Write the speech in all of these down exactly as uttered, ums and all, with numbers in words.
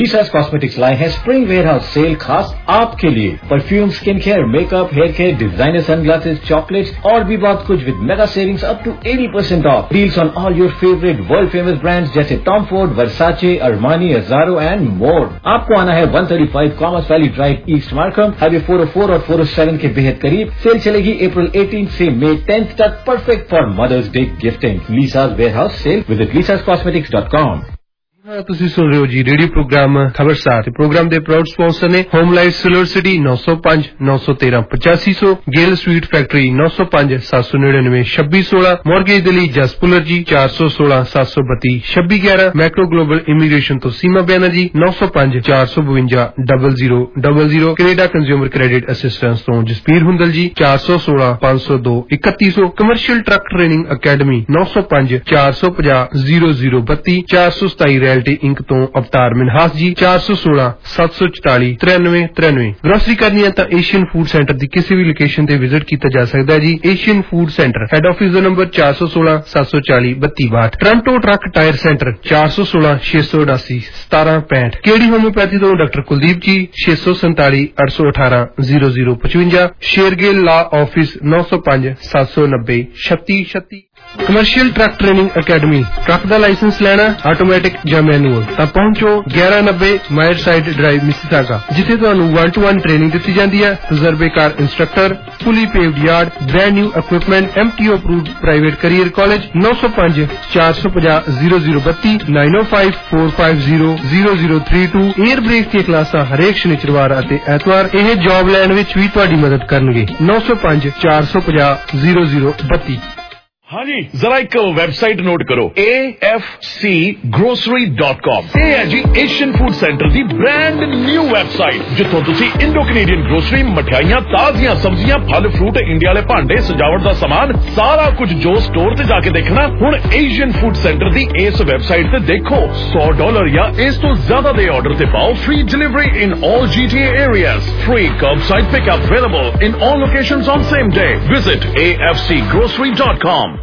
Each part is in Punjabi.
लीसास कॉस्मेटिक्स लाए हैं स्प्रिंग वेयरहाउस सेल खास आपके लिए। Perfume, skin care, makeup, hair care, designer sunglasses, chocolates और भी बहुत कुछ with mega savings up to eighty percent off. Deals on all your favourite world famous brands जैसे Tom Ford, Versace, Armani, Azzaro and more. आपको आना है one thirty-five Commerce Valley Drive, East Markham, highway four oh four और four oh seven के बेहद करीब। सेल चलेगी अप्रैल eighteenth से मई tenth तक, perfect for Mother's Day gifting. Lisa's warehouse sale, visit Lisa's cosmetics dot com. ਤੁਸੀਂ ਸੁਣ ਰਹੇ ਹੋ ਜੀ ਰੇਡੀਓ ਪ੍ਰੋਗਰਾਮ ਖਬਰਸਾਰ। ਪ੍ਰੋਗਰਾਮ ਦੇ ਪ੍ਰਾਊਡ ਸਪਾਂਸਰ ਨੇ Home Life Silver City nine oh five nine one three eighty-five hundred, ਗੇਲ sweet factory nine oh five seven nine nine twenty-six sixteen, mortgage ਦੇ ਲਈ ਜਸ ਪੁਲਰ ji four one six seven two two two six eleven, Macro Global immigration ਤੋਂ Seema Banerjee nine oh five four five five zero zero zero zero, Canada consumer credit assistance ਤੋਂ ਜਸਪੀਰ ਹੁੰਦਲ ਜੀ four one six five zero two thirty-one hundred, commercial truck training academy nine oh five four five zero zero zero two two, four seventy-seven realty inc तो Avtar Minhas ji four one six seven four four three three three three। Grocery करनी है तो एशियन फूड सेंटर की किसी भी लोकेशन ते विजिट किया जा सकता है जी। Asian food centre head office का number four one six seven four four two two two two। Toronto truck tyre centre four one six six eight eight seven seven five। KD homeopathy तो doctor Kuldeep ji six seven seven eight one eight zero zero five। Shergill law office nine oh five seven nine zero six six six six। Commercial truck training academy, truck का लाइसेंस लेना ऑटोमैटिक या मैनुअल ਤਾਂ ਪਹੁੰਚੋ eleven ninety Meyerside drive Mississauga, ਜਿੱਥੇ ਤੁਹਾਨੂੰ one to one ਟ੍ਰੇਨਿੰਗ ਦਿੱਤੀ ਜਾਂਦੀ ਹੈ। ਤਜਰਬੇਕਾਰ instructor, fully paved yard, brand new equipment, M T O approved private career college nine oh five four five zero zero zero two two, nine oh five four five zero zero zero three two। Air brake ਦੀਆਂ ਕਲਾਸਾਂ ਹਰੇਕ ਸ਼ਨੀਚਰਵਾਰ ਅਤੇ ਐਤਵਾਰ। ਇਹ ਜੌਬ ਲੈਣ ਵਿੱਚ ਵੀ ਤੁਹਾਡੀ ਮਦਦ ਕਰਨਗੇ। nine oh five four five zero zero zero two two। हाँ जी, जरा एक वेबसाइट नोट करो A F C grocery dot com। ये है जी एशियन फूड सेंटर दी ब्रांड न्यू वेबसाइट, जिथों तुसी इंडो कैनेडियन ग्रोसरी, मठियाइयां, ताजियां सब्जियां, फल फ्रूट, इंडिया वाले भांडे, सजावट दा सामान, सारा कुछ जो स्टोर ते जाके देखना हुण एशियन फूड सेंटर दी इस वेबसाइट ते देखो। one hundred डॉलर या इस तो ज्यादा दे ऑर्डर ते पाओ free delivery in all G T A areas, free curbside pickup available in all locations on same day। Visit A F C grocery dot com।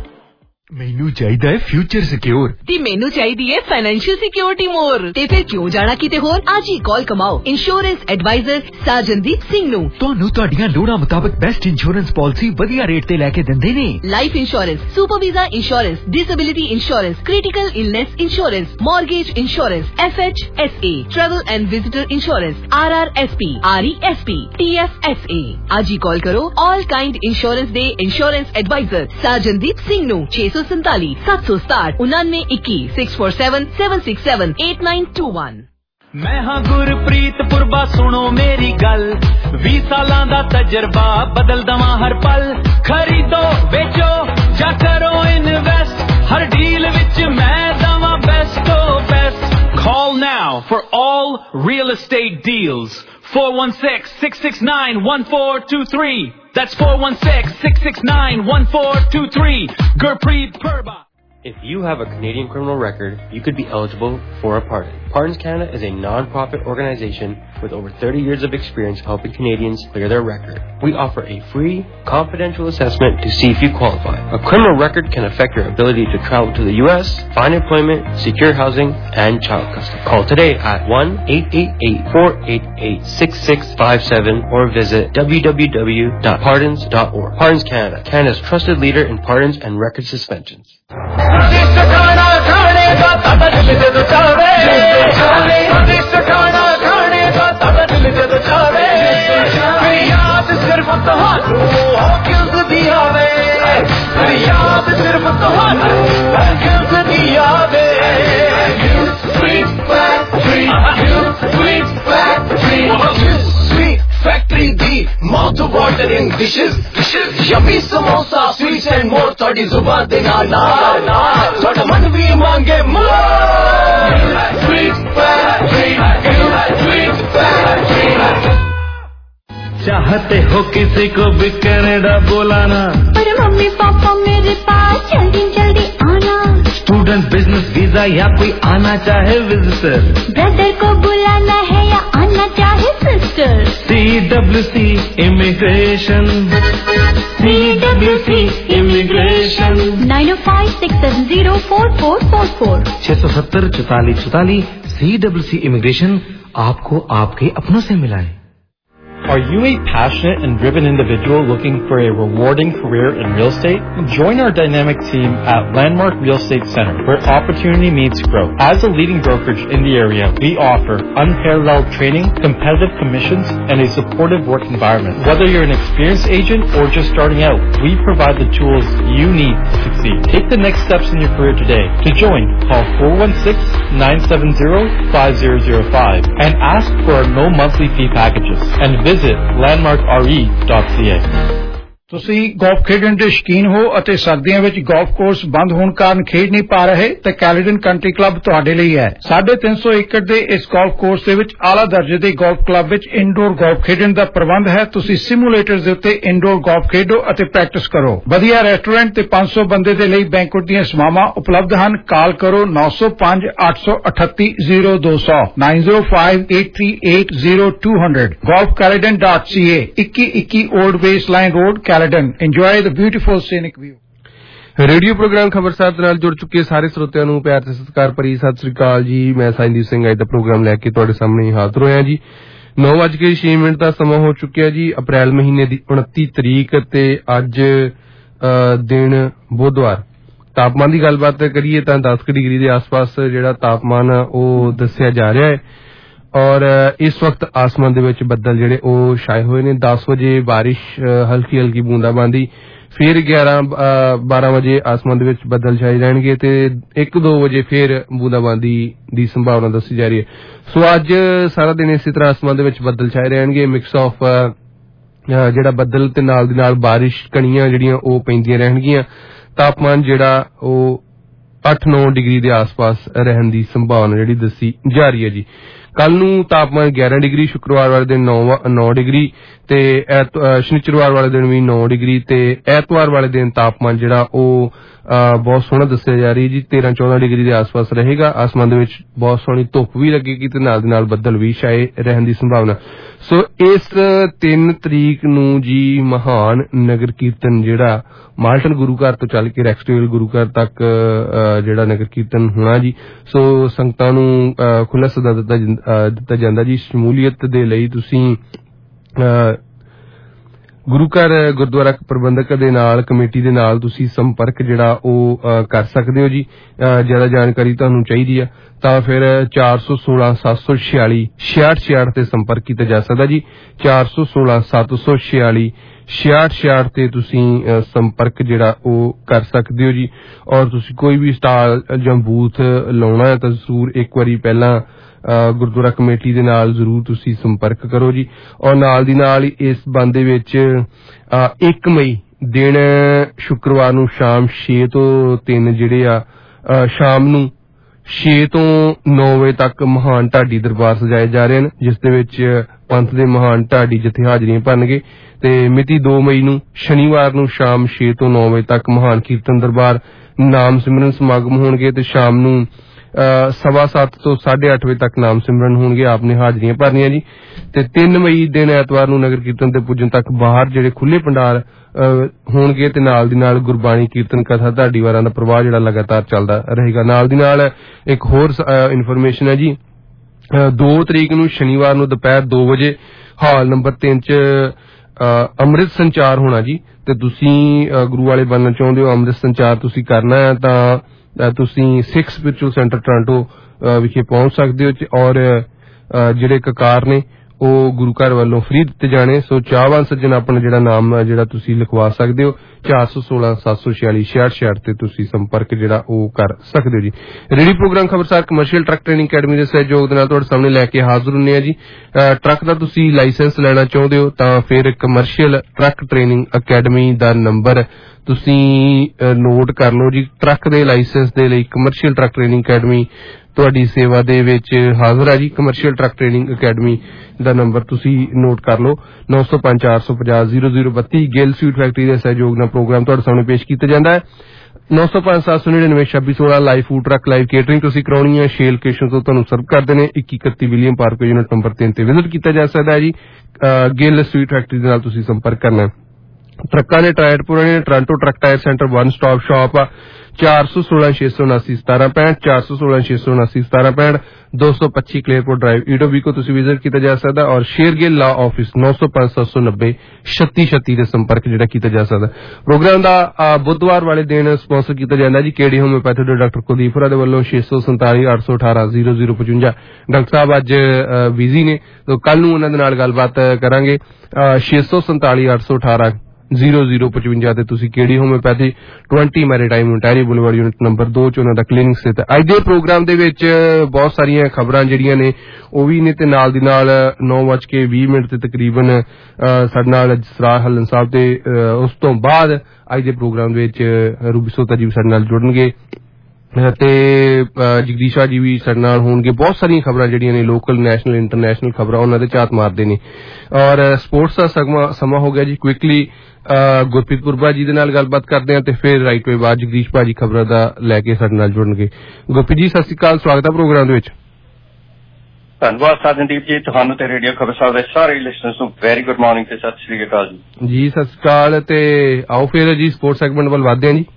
ਮੈਨੂੰ ਚਾਹੀਦਾ ਹੈ ਫਿਊਚਰ ਸਿਕਿਉਰ ਤੇ ਮੈਨੂੰ ਚਾਹੀਦੀ ਹੈ ਫਾਈਨੈਂਸ਼ੀਅਲ ਸਿਕਿਉਰਿਟੀ ਮੋਰ। ਤੇ ਫਿਰ ਕਿਉਂ ਜਾਣਾ ਕਿਤੇ ਹੋਰ? ਅੱਜ ਹੀ ਕਾਲ ਕਮਾਓ ਇੰਸ਼ੋਰੈਂਸ ਐਡਵਾਈਜ਼ਰ ਸਾਜਨਦੀਪ ਸਿੰਘ ਨੂੰ। ਤੁਹਾਨੂੰ ਤੁਹਾਡੀਆਂ ਲੋੜਾਂ ਮੁਤਾਬਕ ਬੈਸਟ ਇੰਸ਼ੋਰੈਂਸ ਪਾਲਿਸੀ ਵਧੀਆ ਰੇਟ ਤੇ ਲੈ ਕੇ ਦਿੰਦੇ ਨੇ। Life insurance, super visa insurance, disability insurance, critical illness insurance, mortgage insurance, F H S A, travel and visitor insurance, R R S P, R E S P, T F S A। ਅੱਜ ਹੀ ਕਾਲ ਕਰੋ ਆਲ ਕਾਈਂਡ ਇੰਸ਼ੋਰੈਂਸ ਦੇ ਇੰਸ਼ੋਰੈਂਸ ਐਡਵਾਈਜ਼ਰ ਸਾਜਨਦੀਪ ਸਿੰਘ ਨੂੰ ਛੇ ਸੌ ਸੰਤਾਲੀ ਸੱਤ ਸੌ ਸਤਾਹਠ ਉਨਾਨਵੇਂ ਇੱਕੀ six four seven seven six seven eight nine two one। ਮੈਂ ਹਾਂ ਗੁਰਪ੍ਰੀਤ ਪੁਰਬਾ, ਸੁਣੋ ਮੇਰੀ ਗੱਲ, ਵੀਹ ਸਾਲਾਂ ਦਾ ਤਜਰਬਾ, ਬਦਲ ਦਵਾਂ ਹਰ ਪਲ। ਖਰੀਦੋ ਵੇਚੋ ਜਾਂ ਕਰੋ ਇਨਵੈਸਟ, ਹਰ ਡੀਲ ਵਿੱਚ ਮੈਂ ਦਵਾਂ ਬੈਸਟ ਤੋਂ best. Call now for all real estate deals four one six six six nine one four two three। That's four one six six six nine one four two three. Gurpreet Purba. If you have a Canadian criminal record, you could be eligible for a pardon. Pardons Canada is a non-profit organization with over thirty years of experience helping Canadians clear their record. We offer a free, confidential assessment to see if you qualify. A criminal record can affect your ability to travel to the U S, find employment, secure housing, and child custody. Call today at one eight eight eight four eight eight six six five seven or visit w w w dot pardons dot org. Pardons Canada, Canada's trusted leader in pardons and record suspensions. Factory D, mouth-watering dishes, dishes, yummy samosa, sweets and more. Thodi zuban de naal naal, thoda man bhi mange more. Sweet Factory, Sweet Factory। चाहते हो किसी को भी कनाडा बुलाना, पर मम्मी पापा मेरे पास जल्दी जल्दी आना। स्टूडेंट, बिजनेस वीजा या कोई आना चाहे विजिटर, ब्रदर को बुलाना है या आना चाहे sister. C W C immigration, C W C immigration. nine oh five six seven zero four four four four। छह सौ सत्तर चौतालीस चौतालीस सी डब्ल्यू सी इमिग्रेशन आपको आपके अपनों से मिलाए। Are you a passionate and driven individual looking for a rewarding career in real estate? Join our dynamic team at Landmark Real Estate Center, where opportunity meets growth. As a leading brokerage in the area, we offer unparalleled training, competitive commissions, and a supportive work environment. Whether you're an experienced agent or just starting out, we provide the tools you need to succeed. Take the next steps in your career today. To join, call four one six, nine seven zero, five zero zero five and ask for our no monthly fee packages. And visit landmark r e dot c a. ਤੁਸੀਂ ਗੋਲਫ ਖੇਡਣ ਦੇ ਸ਼ੌਕੀਨ ਹੋ ਅਤੇ ਸਰਦੀਆਂ ਵਿੱਚ ਗੋਲਫ ਕੋਰਸ ਬੰਦ ਹੋਣ ਕਾਰਨ ਖੇਡ ਨਹੀਂ ਪਾ ਰਹੇ ਤਾਂ ਕੈਲੀਡਨ ਕੰਟਰੀ ਕਲੱਬ ਤੁਹਾਡੇ ਲਈ ਹੈ। ਸਾਢੇ ਤਿੰਨ ਸੌ ਏਕੜ ਦੇ ਇਸ ਗੋਲਫ ਕੋਰਸ ਦੇ ਵਿੱਚ ਆਲਾ ਦਰਜੇ ਦੇ ਗੋਲਫ ਕਲੱਬ ਵਿੱਚ ਇਨਡੋਰ ਗੋਲਫ ਖੇਡਣ ਦਾ ਪ੍ਰਬੰਧ ਹੈ। ਤੁਸੀਂ ਸਿਮੂਲੇਟਰਸ ਦੇ ਉੱਤੇ ਇਨਡੋਰ ਗੋਲਫ ਖੇਡੋ ਅਤੇ ਪ੍ਰੈਕਟਿਸ ਕਰੋ। ਵਧੀਆ ਰੈਸਟੋਰੈਂਟ ਤੇ ਪੰਜ ਸੌ ਬੰਦੇ ਦੇ ਲਈ ਬੈਂਕੁਏਟ ਦੀਆਂ ਸੇਵਾਵਾਂ ਉਪਲਬਧ ਹਨ। ਕਾਲ ਕਰੋ ਨੌ ਸੌ ਪੰਜ ਅੱਠ ਸੌ ਅਠੱਤੀ ਜ਼ੀਰੋ ਦੋ ਸੌ nine zero five eight three eight zero two hundred golf caledon dot c a ਇੱਕੀ ਇੱਕੀ Old Baseline Road Caledon. Enjoy the beautiful scenic view। Radio programme ਖਬਰਸਾਰ ਦੇ ਨਾਲ ਜੁੜ ਚੁੱਕੇ ਸਾਰੇ ਸਰੋਤਿਆਂ ਨੂੰ ਪਿਆਰ ਤੇ ਸਤਿਕਾਰ ਭਰੀ ਸਤਿ ਸ੍ਰੀ ਅਕਾਲ ਜੀ। ਮੈਂ ਸਾਈਂਦੀਪ ਸਿੰਘ ਅੱਜ ਦਾ ਪ੍ਰੋਗਰਾਮ ਲੈ ਕੇ ਤੁਹਾਡੇ ਸਾਹਮਣੇ ਹਾਜ਼ਰ ਹੋਇਆ ਜੀ। ਨੌ ਵੱਜ ਕੇ ਛੇ ਮਿੰਟ ਦਾ ਸਮਾਂ ਹੋ ਚੁੱਕਿਆ ਜੀ। ਅਪ੍ਰੈਲ ਮਹੀਨੇ ਦੀ ਉਨੱਤੀ ਤਰੀਕ ਤੇ ਅੱਜ ਦਿਨ ਬੁੱਧਵਾਰ। ਤਾਪਮਾਨ ਦੀ ਗੱਲਬਾਤ ਕਰੀਏ ਤਾਂ ਦਸ ਡਿਗਰੀ ਦੇ ਆਸ-ਪਾਸ ਜਿਹੜਾ ਤਾਪਮਾਨ ਉਹ ਦੱਸਿਆ ਜਾ ਰਿਹਾ ਹੈ ਔਰ ਇਸ ਵਕਤ ਆਸਮਾਨ ਦੇ ਵਿੱਚ ਬੱਦਲ ਜਿਹੜੇ ਉਹ ਛਾਏ ਹੋਏ ਨੇ। ਦਸ ਵਜੇ ਬਾਰਿਸ਼ ਹਲਕੀ ਹਲਕੀ ਬੂੰਦਾਬਾਂਦੀ, ਫਿਰ ਗਿਆਰਾਂ ਬਾਰਾਂ ਵਜੇ ਆਸਮਾਨ ਦੇ ਵਿੱਚ ਬੱਦਲ ਛਾਏ ਰਹਿਣਗੇ ਤੇ ਇੱਕ ਦੋ ਵਜੇ ਫਿਰ ਬੂੰਦਾਬਾਂਦੀ ਦੀ ਸੰਭਾਵਨਾ ਦੱਸੀ ਜਾ ਰਹੀ ਹੈ। ਸੋ ਅੱਜ ਸਾਰਾ ਦਿਨ ਇਸੇ ਤਰ੍ਹਾਂ ਆਸਮਾਨ ਦੇ ਵਿੱਚ ਬੱਦਲ ਛਾਏ ਰਹਿਣਗੇ। ਮਿਕਸ ਆਫ ਜਿਹੜਾ ਬੱਦਲ ਤੇ ਨਾਲ ਦੀ ਨਾਲ ਬਾਰਿਸ਼ ਕਣੀਆਂ ਜਿਹੜੀਆਂ ਉਹ ਪੈਂਦੀਆਂ ਰਹਿਣਗੀਆਂ। ਤਾਪਮਾਨ ਜਿਹੜਾ ਉਹ ਅੱਠ ਨੌ ਡਿਗਰੀ ਦੇ ਆਸ-ਪਾਸ ਰਹਿਣ ਦੀ ਸੰਭਾਵਨਾ ਜਿਹੜੀ ਦੱਸੀ ਜਾ ਰਹੀ ਹੈ ਜੀ। ਕੱਲ ਨੂੰ ਤਾਪਮਾਨ ਗਿਆਰਾਂ ਡਿਗਰੀ, ਸ਼ੁੱਕਰਵਾਰ ਵਾਲੇ ਦਿਨ ਨੌ ਡਿਗਰੀ ਤੇ ਸ਼ਨੀਚਰਵਾਰ ਵਾਲੇ ਦਿਨ ਵੀ ਨੌ ਡਿਗਰੀ ਤੇ ਐਤਵਾਰ ਵਾਲੇ ਦਿਨ ਤਾਪਮਾਨ ਜਿਹੜਾ ਉਹ ਬਹੁਤ ਸੋਹਣਾ ਦੱਸਿਆ ਜਾ ਰਹੀ ਜੀ। ਤੇਰਾਂ ਚੌਦਾਂ ਡਿਗਰੀ ਦੇ ਆਸ-ਪਾਸ ਰਹੇਗਾ। ਆਸਮਾਨ ਦੇ ਵਿੱਚ ਬਹੁਤ ਸੋਹਣੀ ਧੁੱਪ ਵੀ ਲੱਗੇਗੀ ਤੇ ਨਾਲ ਦੀ ਨਾਲ ਬੱਦਲ ਵੀ ਛਾਏ ਰਹਿਣ ਦੀ ਸੰਭਾਵਨਾ। ਸੋ ਇਸ ਤਿੰਨ ਤਰੀਕ ਨੂੰ ਜੀ ਮਹਾਨ ਨਗਰ ਕੀਰਤਨ ਜਿਹੜਾ ਮਾਲਟਨ ਗੁਰੂ ਘਰ ਤੋਂ ਚੱਲ ਕੇ ਰੈਕਸਟੇਲ ਗੁਰੂ ਘਰ ਤੱਕ ਜਿਹੜਾ ਨਗਰ ਕੀਰਤਨ ਹੋਣਾ ਜੀ। ਸੋ ਸੰਗਤਾਂ ਨੂੰ ਖੁੱਲ੍ਹਾ ਸੱਦਾ ਦਿੱਤਾ ਦਿੱਤਾ ਜਾਂਦਾ ਜੀ। ਸ਼ਮੂਲੀਅਤ ਦੇ ਲਈ ਤੁਸੀਂ ਗੁਰੂ ਘਰ ਗੁਰਦੁਆਰਾ ਪ੍ਰਬੰਧਕ ਦੇ ਨਾਲ, ਕਮੇਟੀ ਦੇ ਨਾਲ ਤੁਸੀਂ ਸੰਪਰਕ ਜਿਹੜਾ ਉਹ ਕਰ ਸਕਦੇ ਹੋ ਜੀ। ਜ਼ਿਆਦਾ ਜਾਣਕਾਰੀ ਤੁਹਾਨੂੰ ਚਾਹੀਦੀ ਆ ਤਾਂ ਫਿਰ ਚਾਰ ਸੌ ਸੋਲਾਂ ਸੱਤ ਸੌ ਛਿਆਲੀ ਛਿਆਹਠ ਛਿਆਹਠ ਤੇ ਸੰਪਰਕ ਕੀਤਾ ਜਾ ਸਕਦਾ ਜੀ। ਚਾਰ ਸੌ ਸੋਲਾਂ ਸੱਤ ਸੌ ਛਿਆਲੀ ਛਿਆਹਠ ਛਿਆਹਠ ਤੇ ਤੁਸੀਂ ਸੰਪਰਕ ਜਿਹੜਾ ਉਹ ਕਰ ਸਕਦੇ ਹੋ ਜੀ। ਔਰ ਤੁਸੀਂ ਕੋਈ ਵੀ ਸਟਾਲ ਜਾਂ ਬੂਥ ਲਾਉਣਾ ਹੈ ਤਾਂ ਜ਼ਰੂਰ ਇੱਕ ਵਾਰੀ ਪਹਿਲਾਂ ਗੁਰਦੁਆਰਾ ਕਮੇਟੀ ਦੇ ਨਾਲ ਜ਼ਰੂਰ ਤੁਸੀਂ ਸੰਪਰਕ ਕਰੋ ਜੀ। ਔਰ ਨਾਲ ਦੀ ਨਾਲ ਇਸ ਬੰਦ ਦੇ ਵਿੱਚ ਇੱਕ ਮਈ ਦਿਨ ਸ਼ੁੱਕਰਵਾਰ ਨੂੰ ਸ਼ਾਮ ਛੇ ਤੋਂ ਤਿੰਨ ਜਿਹੜੇ ਆ ਸ਼ਾਮ ਨੂੰ ਛੇ ਤੋਂ ਨੌ ਵਜੇ ਤੱਕ ਮਹਾਨ ਢਾਡੀ ਦਰਬਾਰ ਸਜਾਏ ਜਾ ਰਹੇ ਹਨ, ਜਿਸ ਦੇ ਵਿੱਚ ਪੰਥ ਦੇ ਮਹਾਨ ਢਾਡੀ ਜਥੇ ਹਾਜ਼ਰੀਆਂ ਭਰਨਗੇ। ਤੇ ਮਿਤੀ ਦੋ ਮਈ ਨੂੰ ਸ਼ਨੀਵਾਰ ਨੂੰ ਸ਼ਾਮ ਛੇ ਤੋਂ ਨੌ ਵਜੇ ਤੱਕ ਮਹਾਨ ਕੀਰਤਨ ਦਰਬਾਰ ਨਾਮ ਸਿਮਰਨ ਸਮਾਗਮ ਹੋਣਗੇ ਤੇ ਸ਼ਾਮ ਨੂੰ ਸਵਾ ਸੱਤ ਤੋਂ ਸਾਢੇ ਅੱਠ ਵਜੇ ਤੱਕ ਨਾਮ ਸਿਮਰਨ ਹੋਣਗੇ। ਆਪ ਨੇ ਹਾਜ਼ਰੀਆਂ ਭਰਨੀਆਂ ਜੀ। ਤੇ ਤਿੰਨ ਮਈ ਦਿਨ ਐਤਵਾਰ ਨੂੰ ਨਗਰ ਕੀਰਤਨ ਤੇ ਪੁੱਜਣ ਤੱਕ ਬਾਹਰ ਜਿਹੜੇ ਖੁੱਲੇ ਪੰਡਾਲ ਹੋਣਗੇ ਤੇ ਨਾਲ ਦੀ ਨਾਲ ਗੁਰਬਾਣੀ ਕੀਰਤਨ ਕਥਾ ਢਾਡੀ ਵਾਰਾਂ ਦਾ ਪ੍ਰਵਾਹ ਜਿਹੜਾ ਲਗਾਤਾਰ ਚੱਲਦਾ ਰਹੇਗਾ। ਨਾਲ ਦੀ ਨਾਲ ਇੱਕ ਹੋਰ ਇਨਫੋਰਮੇਸ਼ਨ ਹੈ ਜੀ। ਦੋ ਤਰੀਕ ਨੂੰ ਸ਼ਨੀਵਾਰ ਨੂੰ ਦੁਪਹਿਰ ਦੋ ਵਜੇ ਹਾਲ ਨੰਬਰ ਤਿੰਨ ਚ ਅੰਮ੍ਰਿਤ ਸੰਚਾਰ ਹੋਣਾ ਜੀ। ਤੇ ਤੁਸੀਂ ਗੁਰੂ ਵਾਲੇ ਬਣਨਾ ਚਾਹੁੰਦੇ ਹੋ, ਅੰਮ੍ਰਿਤ ਸੰਚਾਰ ਤੁਸੀਂ ਕਰਨਾ ਹੈ ਤਾਂ ਤੁਸੀਂ ਸਿੱਖ ਸਪਿਰਿਚੁਅਲ ਸੈਂਟਰ ਟੋਰਾਂਟੋ ਵਿਖੇ ਪਹੁੰਚ ਸਕਦੇ ਹੋ। ਔਰ ਜਿਹੜੇ ਕਕਾਰ ਨੇ ਉਹ ਗੁਰੂ ਘਰ ਵੱਲੋਂ ਫ੍ਰੀ ਦਿੱਤੇ ਜਾਣੇ। ਸੋ ਚਾਹਵਾਨ ਸੱਜਣ ਆਪਣਾ ਜਿਹੜਾ ਨਾਮ ਜਿਹੜਾ ਤੁਸੀਂ ਲਿਖਵਾ ਸਕਦੇ ਹੋ। ਚਾਰ ਸੌ ਸੋਲਾਂ ਸੱਤ ਸੌ ਛਿਆਲੀ ਛਿਆਹਠ ਛਿਆਹਠ ਤੇ ਤੁਸੀਂ ਸੰਪਰਕ ਜਿਹੜਾ ਉਹ ਕਰ ਸਕਦੇ ਹੋ ਜੀ। ਰੇਡੀਓ ਪ੍ਰੋਗਰਾਮ ਖਬਰਸਾਰ ਕਮਰਸ਼ੀਅਲ ਟਰੱਕ ਟ੍ਰੇਨਿੰਗ ਅਕੈਡਮੀ ਦੇ ਸਹਿਯੋਗ ਦੇ ਨਾਲ ਤੁਹਾਡੇ ਸਾਹਮਣੇ ਲੈ ਕੇ ਹਾਜ਼ਰ ਹੁੰਦੇ ਆ ਜੀ। ਟਰੱਕ ਦਾ ਤੁਸੀਂ ਲਾਇਸੈਂਸ ਲੈਣਾ ਚਾਹੁੰਦੇ ਹੋ ਤਾਂ ਫਿਰ ਕਮਰਸ਼ੀਅਲ ਟਰੱਕ ਟ੍ਰੇਨਿੰਗ ਅਕੈਡਮੀ ਦਾ ਨੰਬਰ ਤੁਸੀਂ ਨੋਟ ਕਰ ਲਓ ਜੀ। ਟਰੱਕ ਦੇ ਲਾਇਸੈਂਸ ਦੇ ਲਈ ਕਮਰਸ਼ੀਅਲ ਟਰੱਕ ਟ੍ਰੇਨਿੰਗ ਅਕੈਡਮੀ ਤੁਹਾਡੀ ਸੇਵਾ ਦੇ ਵਿੱਚ ਹਾਜ਼ਰ ਹੈ ਜੀ। ਕਮਰਸ਼ੀਅਲ ਟਰੱਕ ਟ੍ਰੇਨਿੰਗ ਅਕੈਡਮੀ ਦਾ ਨੰਬਰ ਤੁਸੀਂ ਨੋਟ ਕਰ ਲਓ ਨੌ ਸੌ ਪੰਜ ਚਾਰ ਸੌ ਪੰਜਾਹ ਜ਼ੀਰੋ ਜ਼ੀਰੋ ਬੱਤੀ। ਗਿੱਲ ਸਵੀਟ ਫੈਕਟਰੀ ਦੇ ਸਹਿਯੋਗ ਨਾਲ ਪ੍ਰੋਗਰਾਮ ਤੁਹਾਡੇ ਸਾਹਮਣੇ ਪੇਸ਼ ਕੀਤਾ ਜਾਂਦਾ ਹੈ। ਨੌ ਸੌ ਪੰਜ ਸੱਤ ਸੌ ਨੜਿਨਵੇਂ ਛੱਬੀ ਸੋਲਾਂ live food truck live catering ਤੁਸੀਂ ਕਰਾਉਣੀ ਹੈ। ਛੇ ਲੋਕੇਸ਼ਨ ਤੋਂ ਤੁਹਾਨੂੰ ਸਰਵ ਕਰਦੇ ਨੇ। ਇੱਕੀ ਇਕੱਤੀ ਵਿਲੀਅਮ ਪਾਰਕ ਯੂਨਿਟ ਨੰਬਰ ਤਿੰਨ ਤੇ ਵਿਜ਼ਿਟ ਕੀਤਾ ਜਾ ਸਕਦਾ ਹੈ ਜੀ। ਗਿੱਲ ਸਵੀਟ ਫੈਕਟਰੀ ਦੇ ਨਾਲ ਤੁਸੀਂ ਸੰਪਰਕ ਕਰਨਾ ਹੈ। ट्रक्कां ने टायरपुरा ने Toronto truck tyre centre one stop shop आ चार सौ सोलह छे सौ उनासी सतारह पैंठ चार सौ सोलह छे सौ उनासी सतारह पैंठ दो सौ पच्ची क्लेयरपोर्ट ड्राइव ईडोबी को तुसी विजिट किया जा सकता और शेरगिल लॉ ऑफिस नौ सौ पांच सत्त सौ नब्बे छत्ती छत्ती दे संपर्क जिहड़ा कीता जा सकदा। प्रोग्राम दा बुधवार वाले दिन स्पॉन्सर किया जाता जी केडी होम्योपैथी दे डॉक्टर कुलदीपुरा दे वल्लों छे सौ संताली अठ सौ अठारह जीरो जीरो पचवंजा। डॉक्टर साहब अज बिजी ने तो कल नूं उन्हां दे नाल गलबात करांगे। छे सौ संताली अठ सौ अठारह जीरो जीरो पचवंजा ते तुसी KD homeopathy twenty Maritime Ontario Boulevard unit number दो च उन्हां दा क्लिनिक स्थित है। अज दे प्रोग्राम दे विच बहुत सारियां खबरां जिहड़ियां ने ਉਹ ਵੀ ਨੇ ਤੇ ਨਾਲ ਦੀ ਨਾਲ नौ बज के बीस मिनट ਤੇ ਤਕਰੀਬਨ ਸਾਡੇ ਨਾਲ ਸਰਾਜ ਹਲਨ ਸਾਹਿਬ ਤੇ ਉਸ ਤੋਂ ਬਾਅਦ ਅੱਜ ਦੇ ਪ੍ਰੋਗਰਾਮ ਦੇ ਵਿੱਚ ਰੂਬੀ ਸੋਤਾ ਜੀ ਸਾਡੇ ਨਾਲ ਜੁੜਨਗੇ ਤੇ ਜਗਦੀਸ਼ਾ ਜੀ ਵੀ ਸਾਡੇ ਨਾਲ ਹੋਣਗੇ। ਬਹੁਤ ਸਾਰੀਆਂ ਖਬਰਾਂ ਜਿਹੜੀਆਂ ਨੇ ਲੋਕਲ ਨੈਸ਼ਨਲ ਇੰਟਰਨੈਸ਼ਨਲ ਖਬਰਾਂ ਉਹਨਾਂ ਦੇ ਝਾਤ ਮਾਰਦੇ ਨੇ ਔਰ ਸਪੋਰਟਸ ਦਾ ਸਮਾਂ ਹੋ ਗਿਆ ਜੀ। ਕੁਇਕਲੀ ਗੁਰਪ੍ਰੀਤ ਪੁਰਬਾ ਜੀ ਦੇ ਨਾਲ ਗੱਲਬਾਤ ਕਰਦੇ ਹਾਂ ਤੇ ਫਿਰ ਰਾਈਟ ਵੇ ਬਾਅਦ ਜਗਦੀਸ਼ ਭਾਜੀ ਖਬਰਾਂ ਦਾ ਲੈ ਕੇ ਸਾਡੇ ਨਾਲ ਜੁੜਨਗੇ। ਗੁਰਪ੍ਰੀਤ ਜੀ ਸਤਿ ਸ਼੍ਰੀ ਅਕਾਲ, ਸਵਾਗਤ ਹੈ ਪ੍ਰੋਗਰਾਮ ਦੇ ਵਿੱਚ। ਧੰਨਵਾਦ ਸਾਜਨਦੀਪ ਜੀ, ਤੁਹਾਨੂੰ ਤੇ ਰੇਡੀਓ ਖਬਰ ਸਾਹਿਬ ਦੇ ਸਾਰੇ ਲਿਸਨਰਸ ਨੂੰ ਵੈਰੀ ਗੁੱਡ ਮਾਰਨਿੰਗ ਤੇ ਸਤਿ ਸ਼੍ਰੀ ਅਕਾਲ ਜੀ। ਜੀ ਸਤਿ ਸ਼੍ਰੀ ਅਕਾਲ ਤੇ ਆਓ ਫਿਰ ਜੀ ਸਪੋਰਟਸ ਸੈਗਮੈਂਟ ਵੱਲ ਵਧਦੇ ਹਾਂ ਜੀ।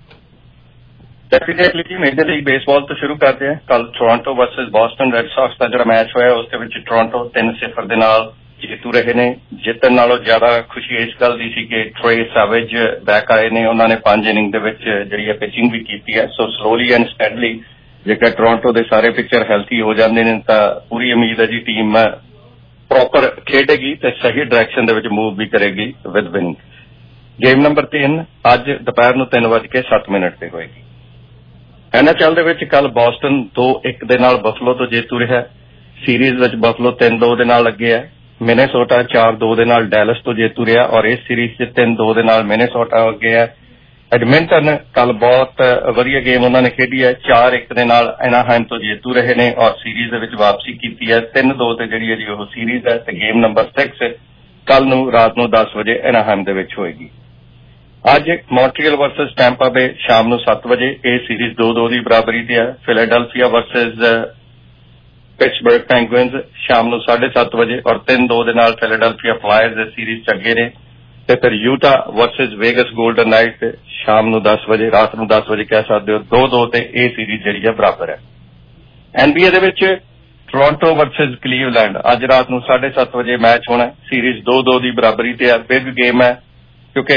ਡੈਫੀਨੇਟਲੀ ਜੀ ਮੇਜਰ ਲੀਗ ਬੇਸਬਾਲ ਤੋਂ ਸ਼ੁਰੂ ਕਰਦੇ ਹਾਂ। ਕੱਲ Toronto versus Boston Red Sox ਦਾ ਜਿਹੜਾ ਮੈਚ ਹੋਇਆ ਉਸ ਦੇ ਵਿੱਚ ਟੋਰਾਂਟੋ ਤਿੰਨ ਸਿਫਰ ਦੇ ਨਾਲ ਜੇਤੂ ਰਹੇ ਨੇ। ਜਿੱਤਣ ਨਾਲੋਂ ਜ਼ਿਆਦਾ ਖੁਸ਼ੀ ਇਸ ਗੱਲ ਦੀ ਸੀ ਕਿ ਟ੍ਰੇ ਸੈਵੇਜ ਬੈਕ ਆਏ ਨੇ, ਉਹਨਾਂ ਨੇ ਪੰਜ ਇਨਿੰਗ ਦੇ ਵਿੱਚ ਜਿਹੜੀ ਹੈ ਪਿਚਿੰਗ ਵੀ ਕੀਤੀ ਹੈ। ਸੋ ਸਲੋਲੀ ਐਂਡ ਸਟੈਡਲੀ ਜੇਕਰ ਟੋਰਾਂਟੋ ਦੇ ਸਾਰੇ ਪਿਚਰ ਹੈਲਥੀ ਹੋ ਜਾਂਦੇ ਨੇ ਤਾਂ ਪੂਰੀ ਉਮੀਦ ਹੈ ਜੀ ਟੀਮ ਪ੍ਰੋਪਰ ਖੇਡੇਗੀ ਤੇ ਸਹੀ ਡਾਇਰੈਕਸ਼ਨ ਦੇ ਵਿੱਚ ਮੂਵ ਵੀ ਕਰੇਗੀ ਵਿਦ ਵਿਨਿੰਗ। ਗੇਮ ਨੰਬਰ ਤਿੰਨ ਅੱਜ ਦੁਪਹਿਰ ਨੂੰ ਤਿੰਨ ਵੱਜ ਕੇ ਸੱਤ ਮਿੰਟ ਤੇ ਹੋਏਗੀ। ਐਨ ਐਚ ਐਲ ਦੇ ਵਿੱਚ ਕੱਲ ਬੋਸਟਨ ਦੋ ਇੱਕ ਦੇ ਨਾਲ ਬਫਲੋ ਤੋਂ ਜੇਤੂ ਰਿਹਾ। ਸੀਰੀਜ਼ ਵਿੱਚ ਬਫਲੋ ਤਿੰਨ ਦੋ ਦੇ ਨਾਲ ਅੱਗੇ ਹੈ। ਮਿਨੇਸੋਟਾ ਚਾਰ ਦੋ ਦੇ ਨਾਲ ਡੈਲਸ ਤੋਂ ਜੇਤੂ ਰਿਹਾ ਔਰ ਇਸ ਸੀਰੀਜ਼ ਚ ਤਿੰਨ ਦੋ ਦੇ ਨਾਲ ਮਿਨੇਸੋਟਾ ਅੱਗੇ ਹੈ। ਐਡਮਿੰਟਨ ਕੱਲ ਬਹੁਤ ਵਧੀਆ ਗੇਮ ਉਹਨਾਂ ਨੇ ਖੇਡੀ ਹੈ, ਚਾਰ ਇੱਕ ਦੇ ਨਾਲ ਐਨਾਹਾਈਮ ਤੋਂ ਜੇਤੂ ਰਹੇ ਨੇ ਔਰ ਸੀਰੀਜ਼ ਦੇ ਵਿੱਚ ਵਾਪਸੀ ਕੀਤੀ ਹੈ ਤਿੰਨ ਦੋ ਤੇ ਜਿਹੜੀ ਹੈ ਜੀ ਉਹ ਸੀਰੀਜ਼ ਹੈ। ਤੇ ਗੇਮ ਨੰਬਰ ਸਿਕਸ ਕੱਲ ਨੂੰ ਰਾਤ ਨੂੰ ਦਸ ਵਜੇ ਐਨਾਹਾਈਮ ਦੇ ਵਿੱਚ ਹੋਏਗੀ। ਅੱਜ ਮੌਂਟਰੀਅਲ ਵਰਸਸ ਟੈਂਪਾ ਬੇ ਸ਼ਾਮ ਨੂੰ ਸੱਤ ਵਜੇ ਇਹ ਸੀਰੀਜ਼ ਦੋ ਦੋ ਦੀ ਬਰਾਬਰੀ ਤੇ ਹੈ। ਫਿਲਾਡੈਲਫੀਆ ਵਰਸਸ ਪਿਟਸਬਰਗ ਪੈਂਗੁਇਨਸ ਸ਼ਾਮ ਨੂੰ ਸਾਢੇ ਸੱਤ ਵਜੇ ਔਰ ਤਿੰਨ ਦੋ ਦੇ ਨਾਲ ਫਿਲਾਡੈਲਫੀਆ ਫਲਾਇਰਸ ਦੇ ਸੀਰੀਜ਼ ਚ ਅੱਗੇ ਨੇ। ਤੇ ਫਿਰ Utah versus Vegas Golden Knights ਸ਼ਾਮ ਨੂੰ ਦਸ ਵਜੇ ਰਾਤ ਨੂੰ ਦਸ ਵਜੇ ਕਹਿ ਸਕਦੇ ਹੋ ਦੋ ਦੋ ਤੇ ਇਹ ਸੀਰੀਜ਼ ਜਿਹੜੀ ਹੈ ਬਰਾਬਰ ਹੈ। ਐਨ ਬੀ ਏ ਦੇ ਵਿੱਚ ਟੋਰਾਂਟੋ ਵਰਸਸ ਕਲੀਵਲੈਂਡ ਅੱਜ ਰਾਤ ਨੂੰ ਸਾਢੇ ਸੱਤ ਵਜੇ ਮੈਚ ਹੋਣਾ। ਸੀਰੀਜ਼ ਦੋ ਦੋ ਦੀ ਬਰਾਬਰੀ ਤੇ ਹੈ। ਬਿਗ ਗੇਮ ਹੈ ਕਿਉਂਕਿ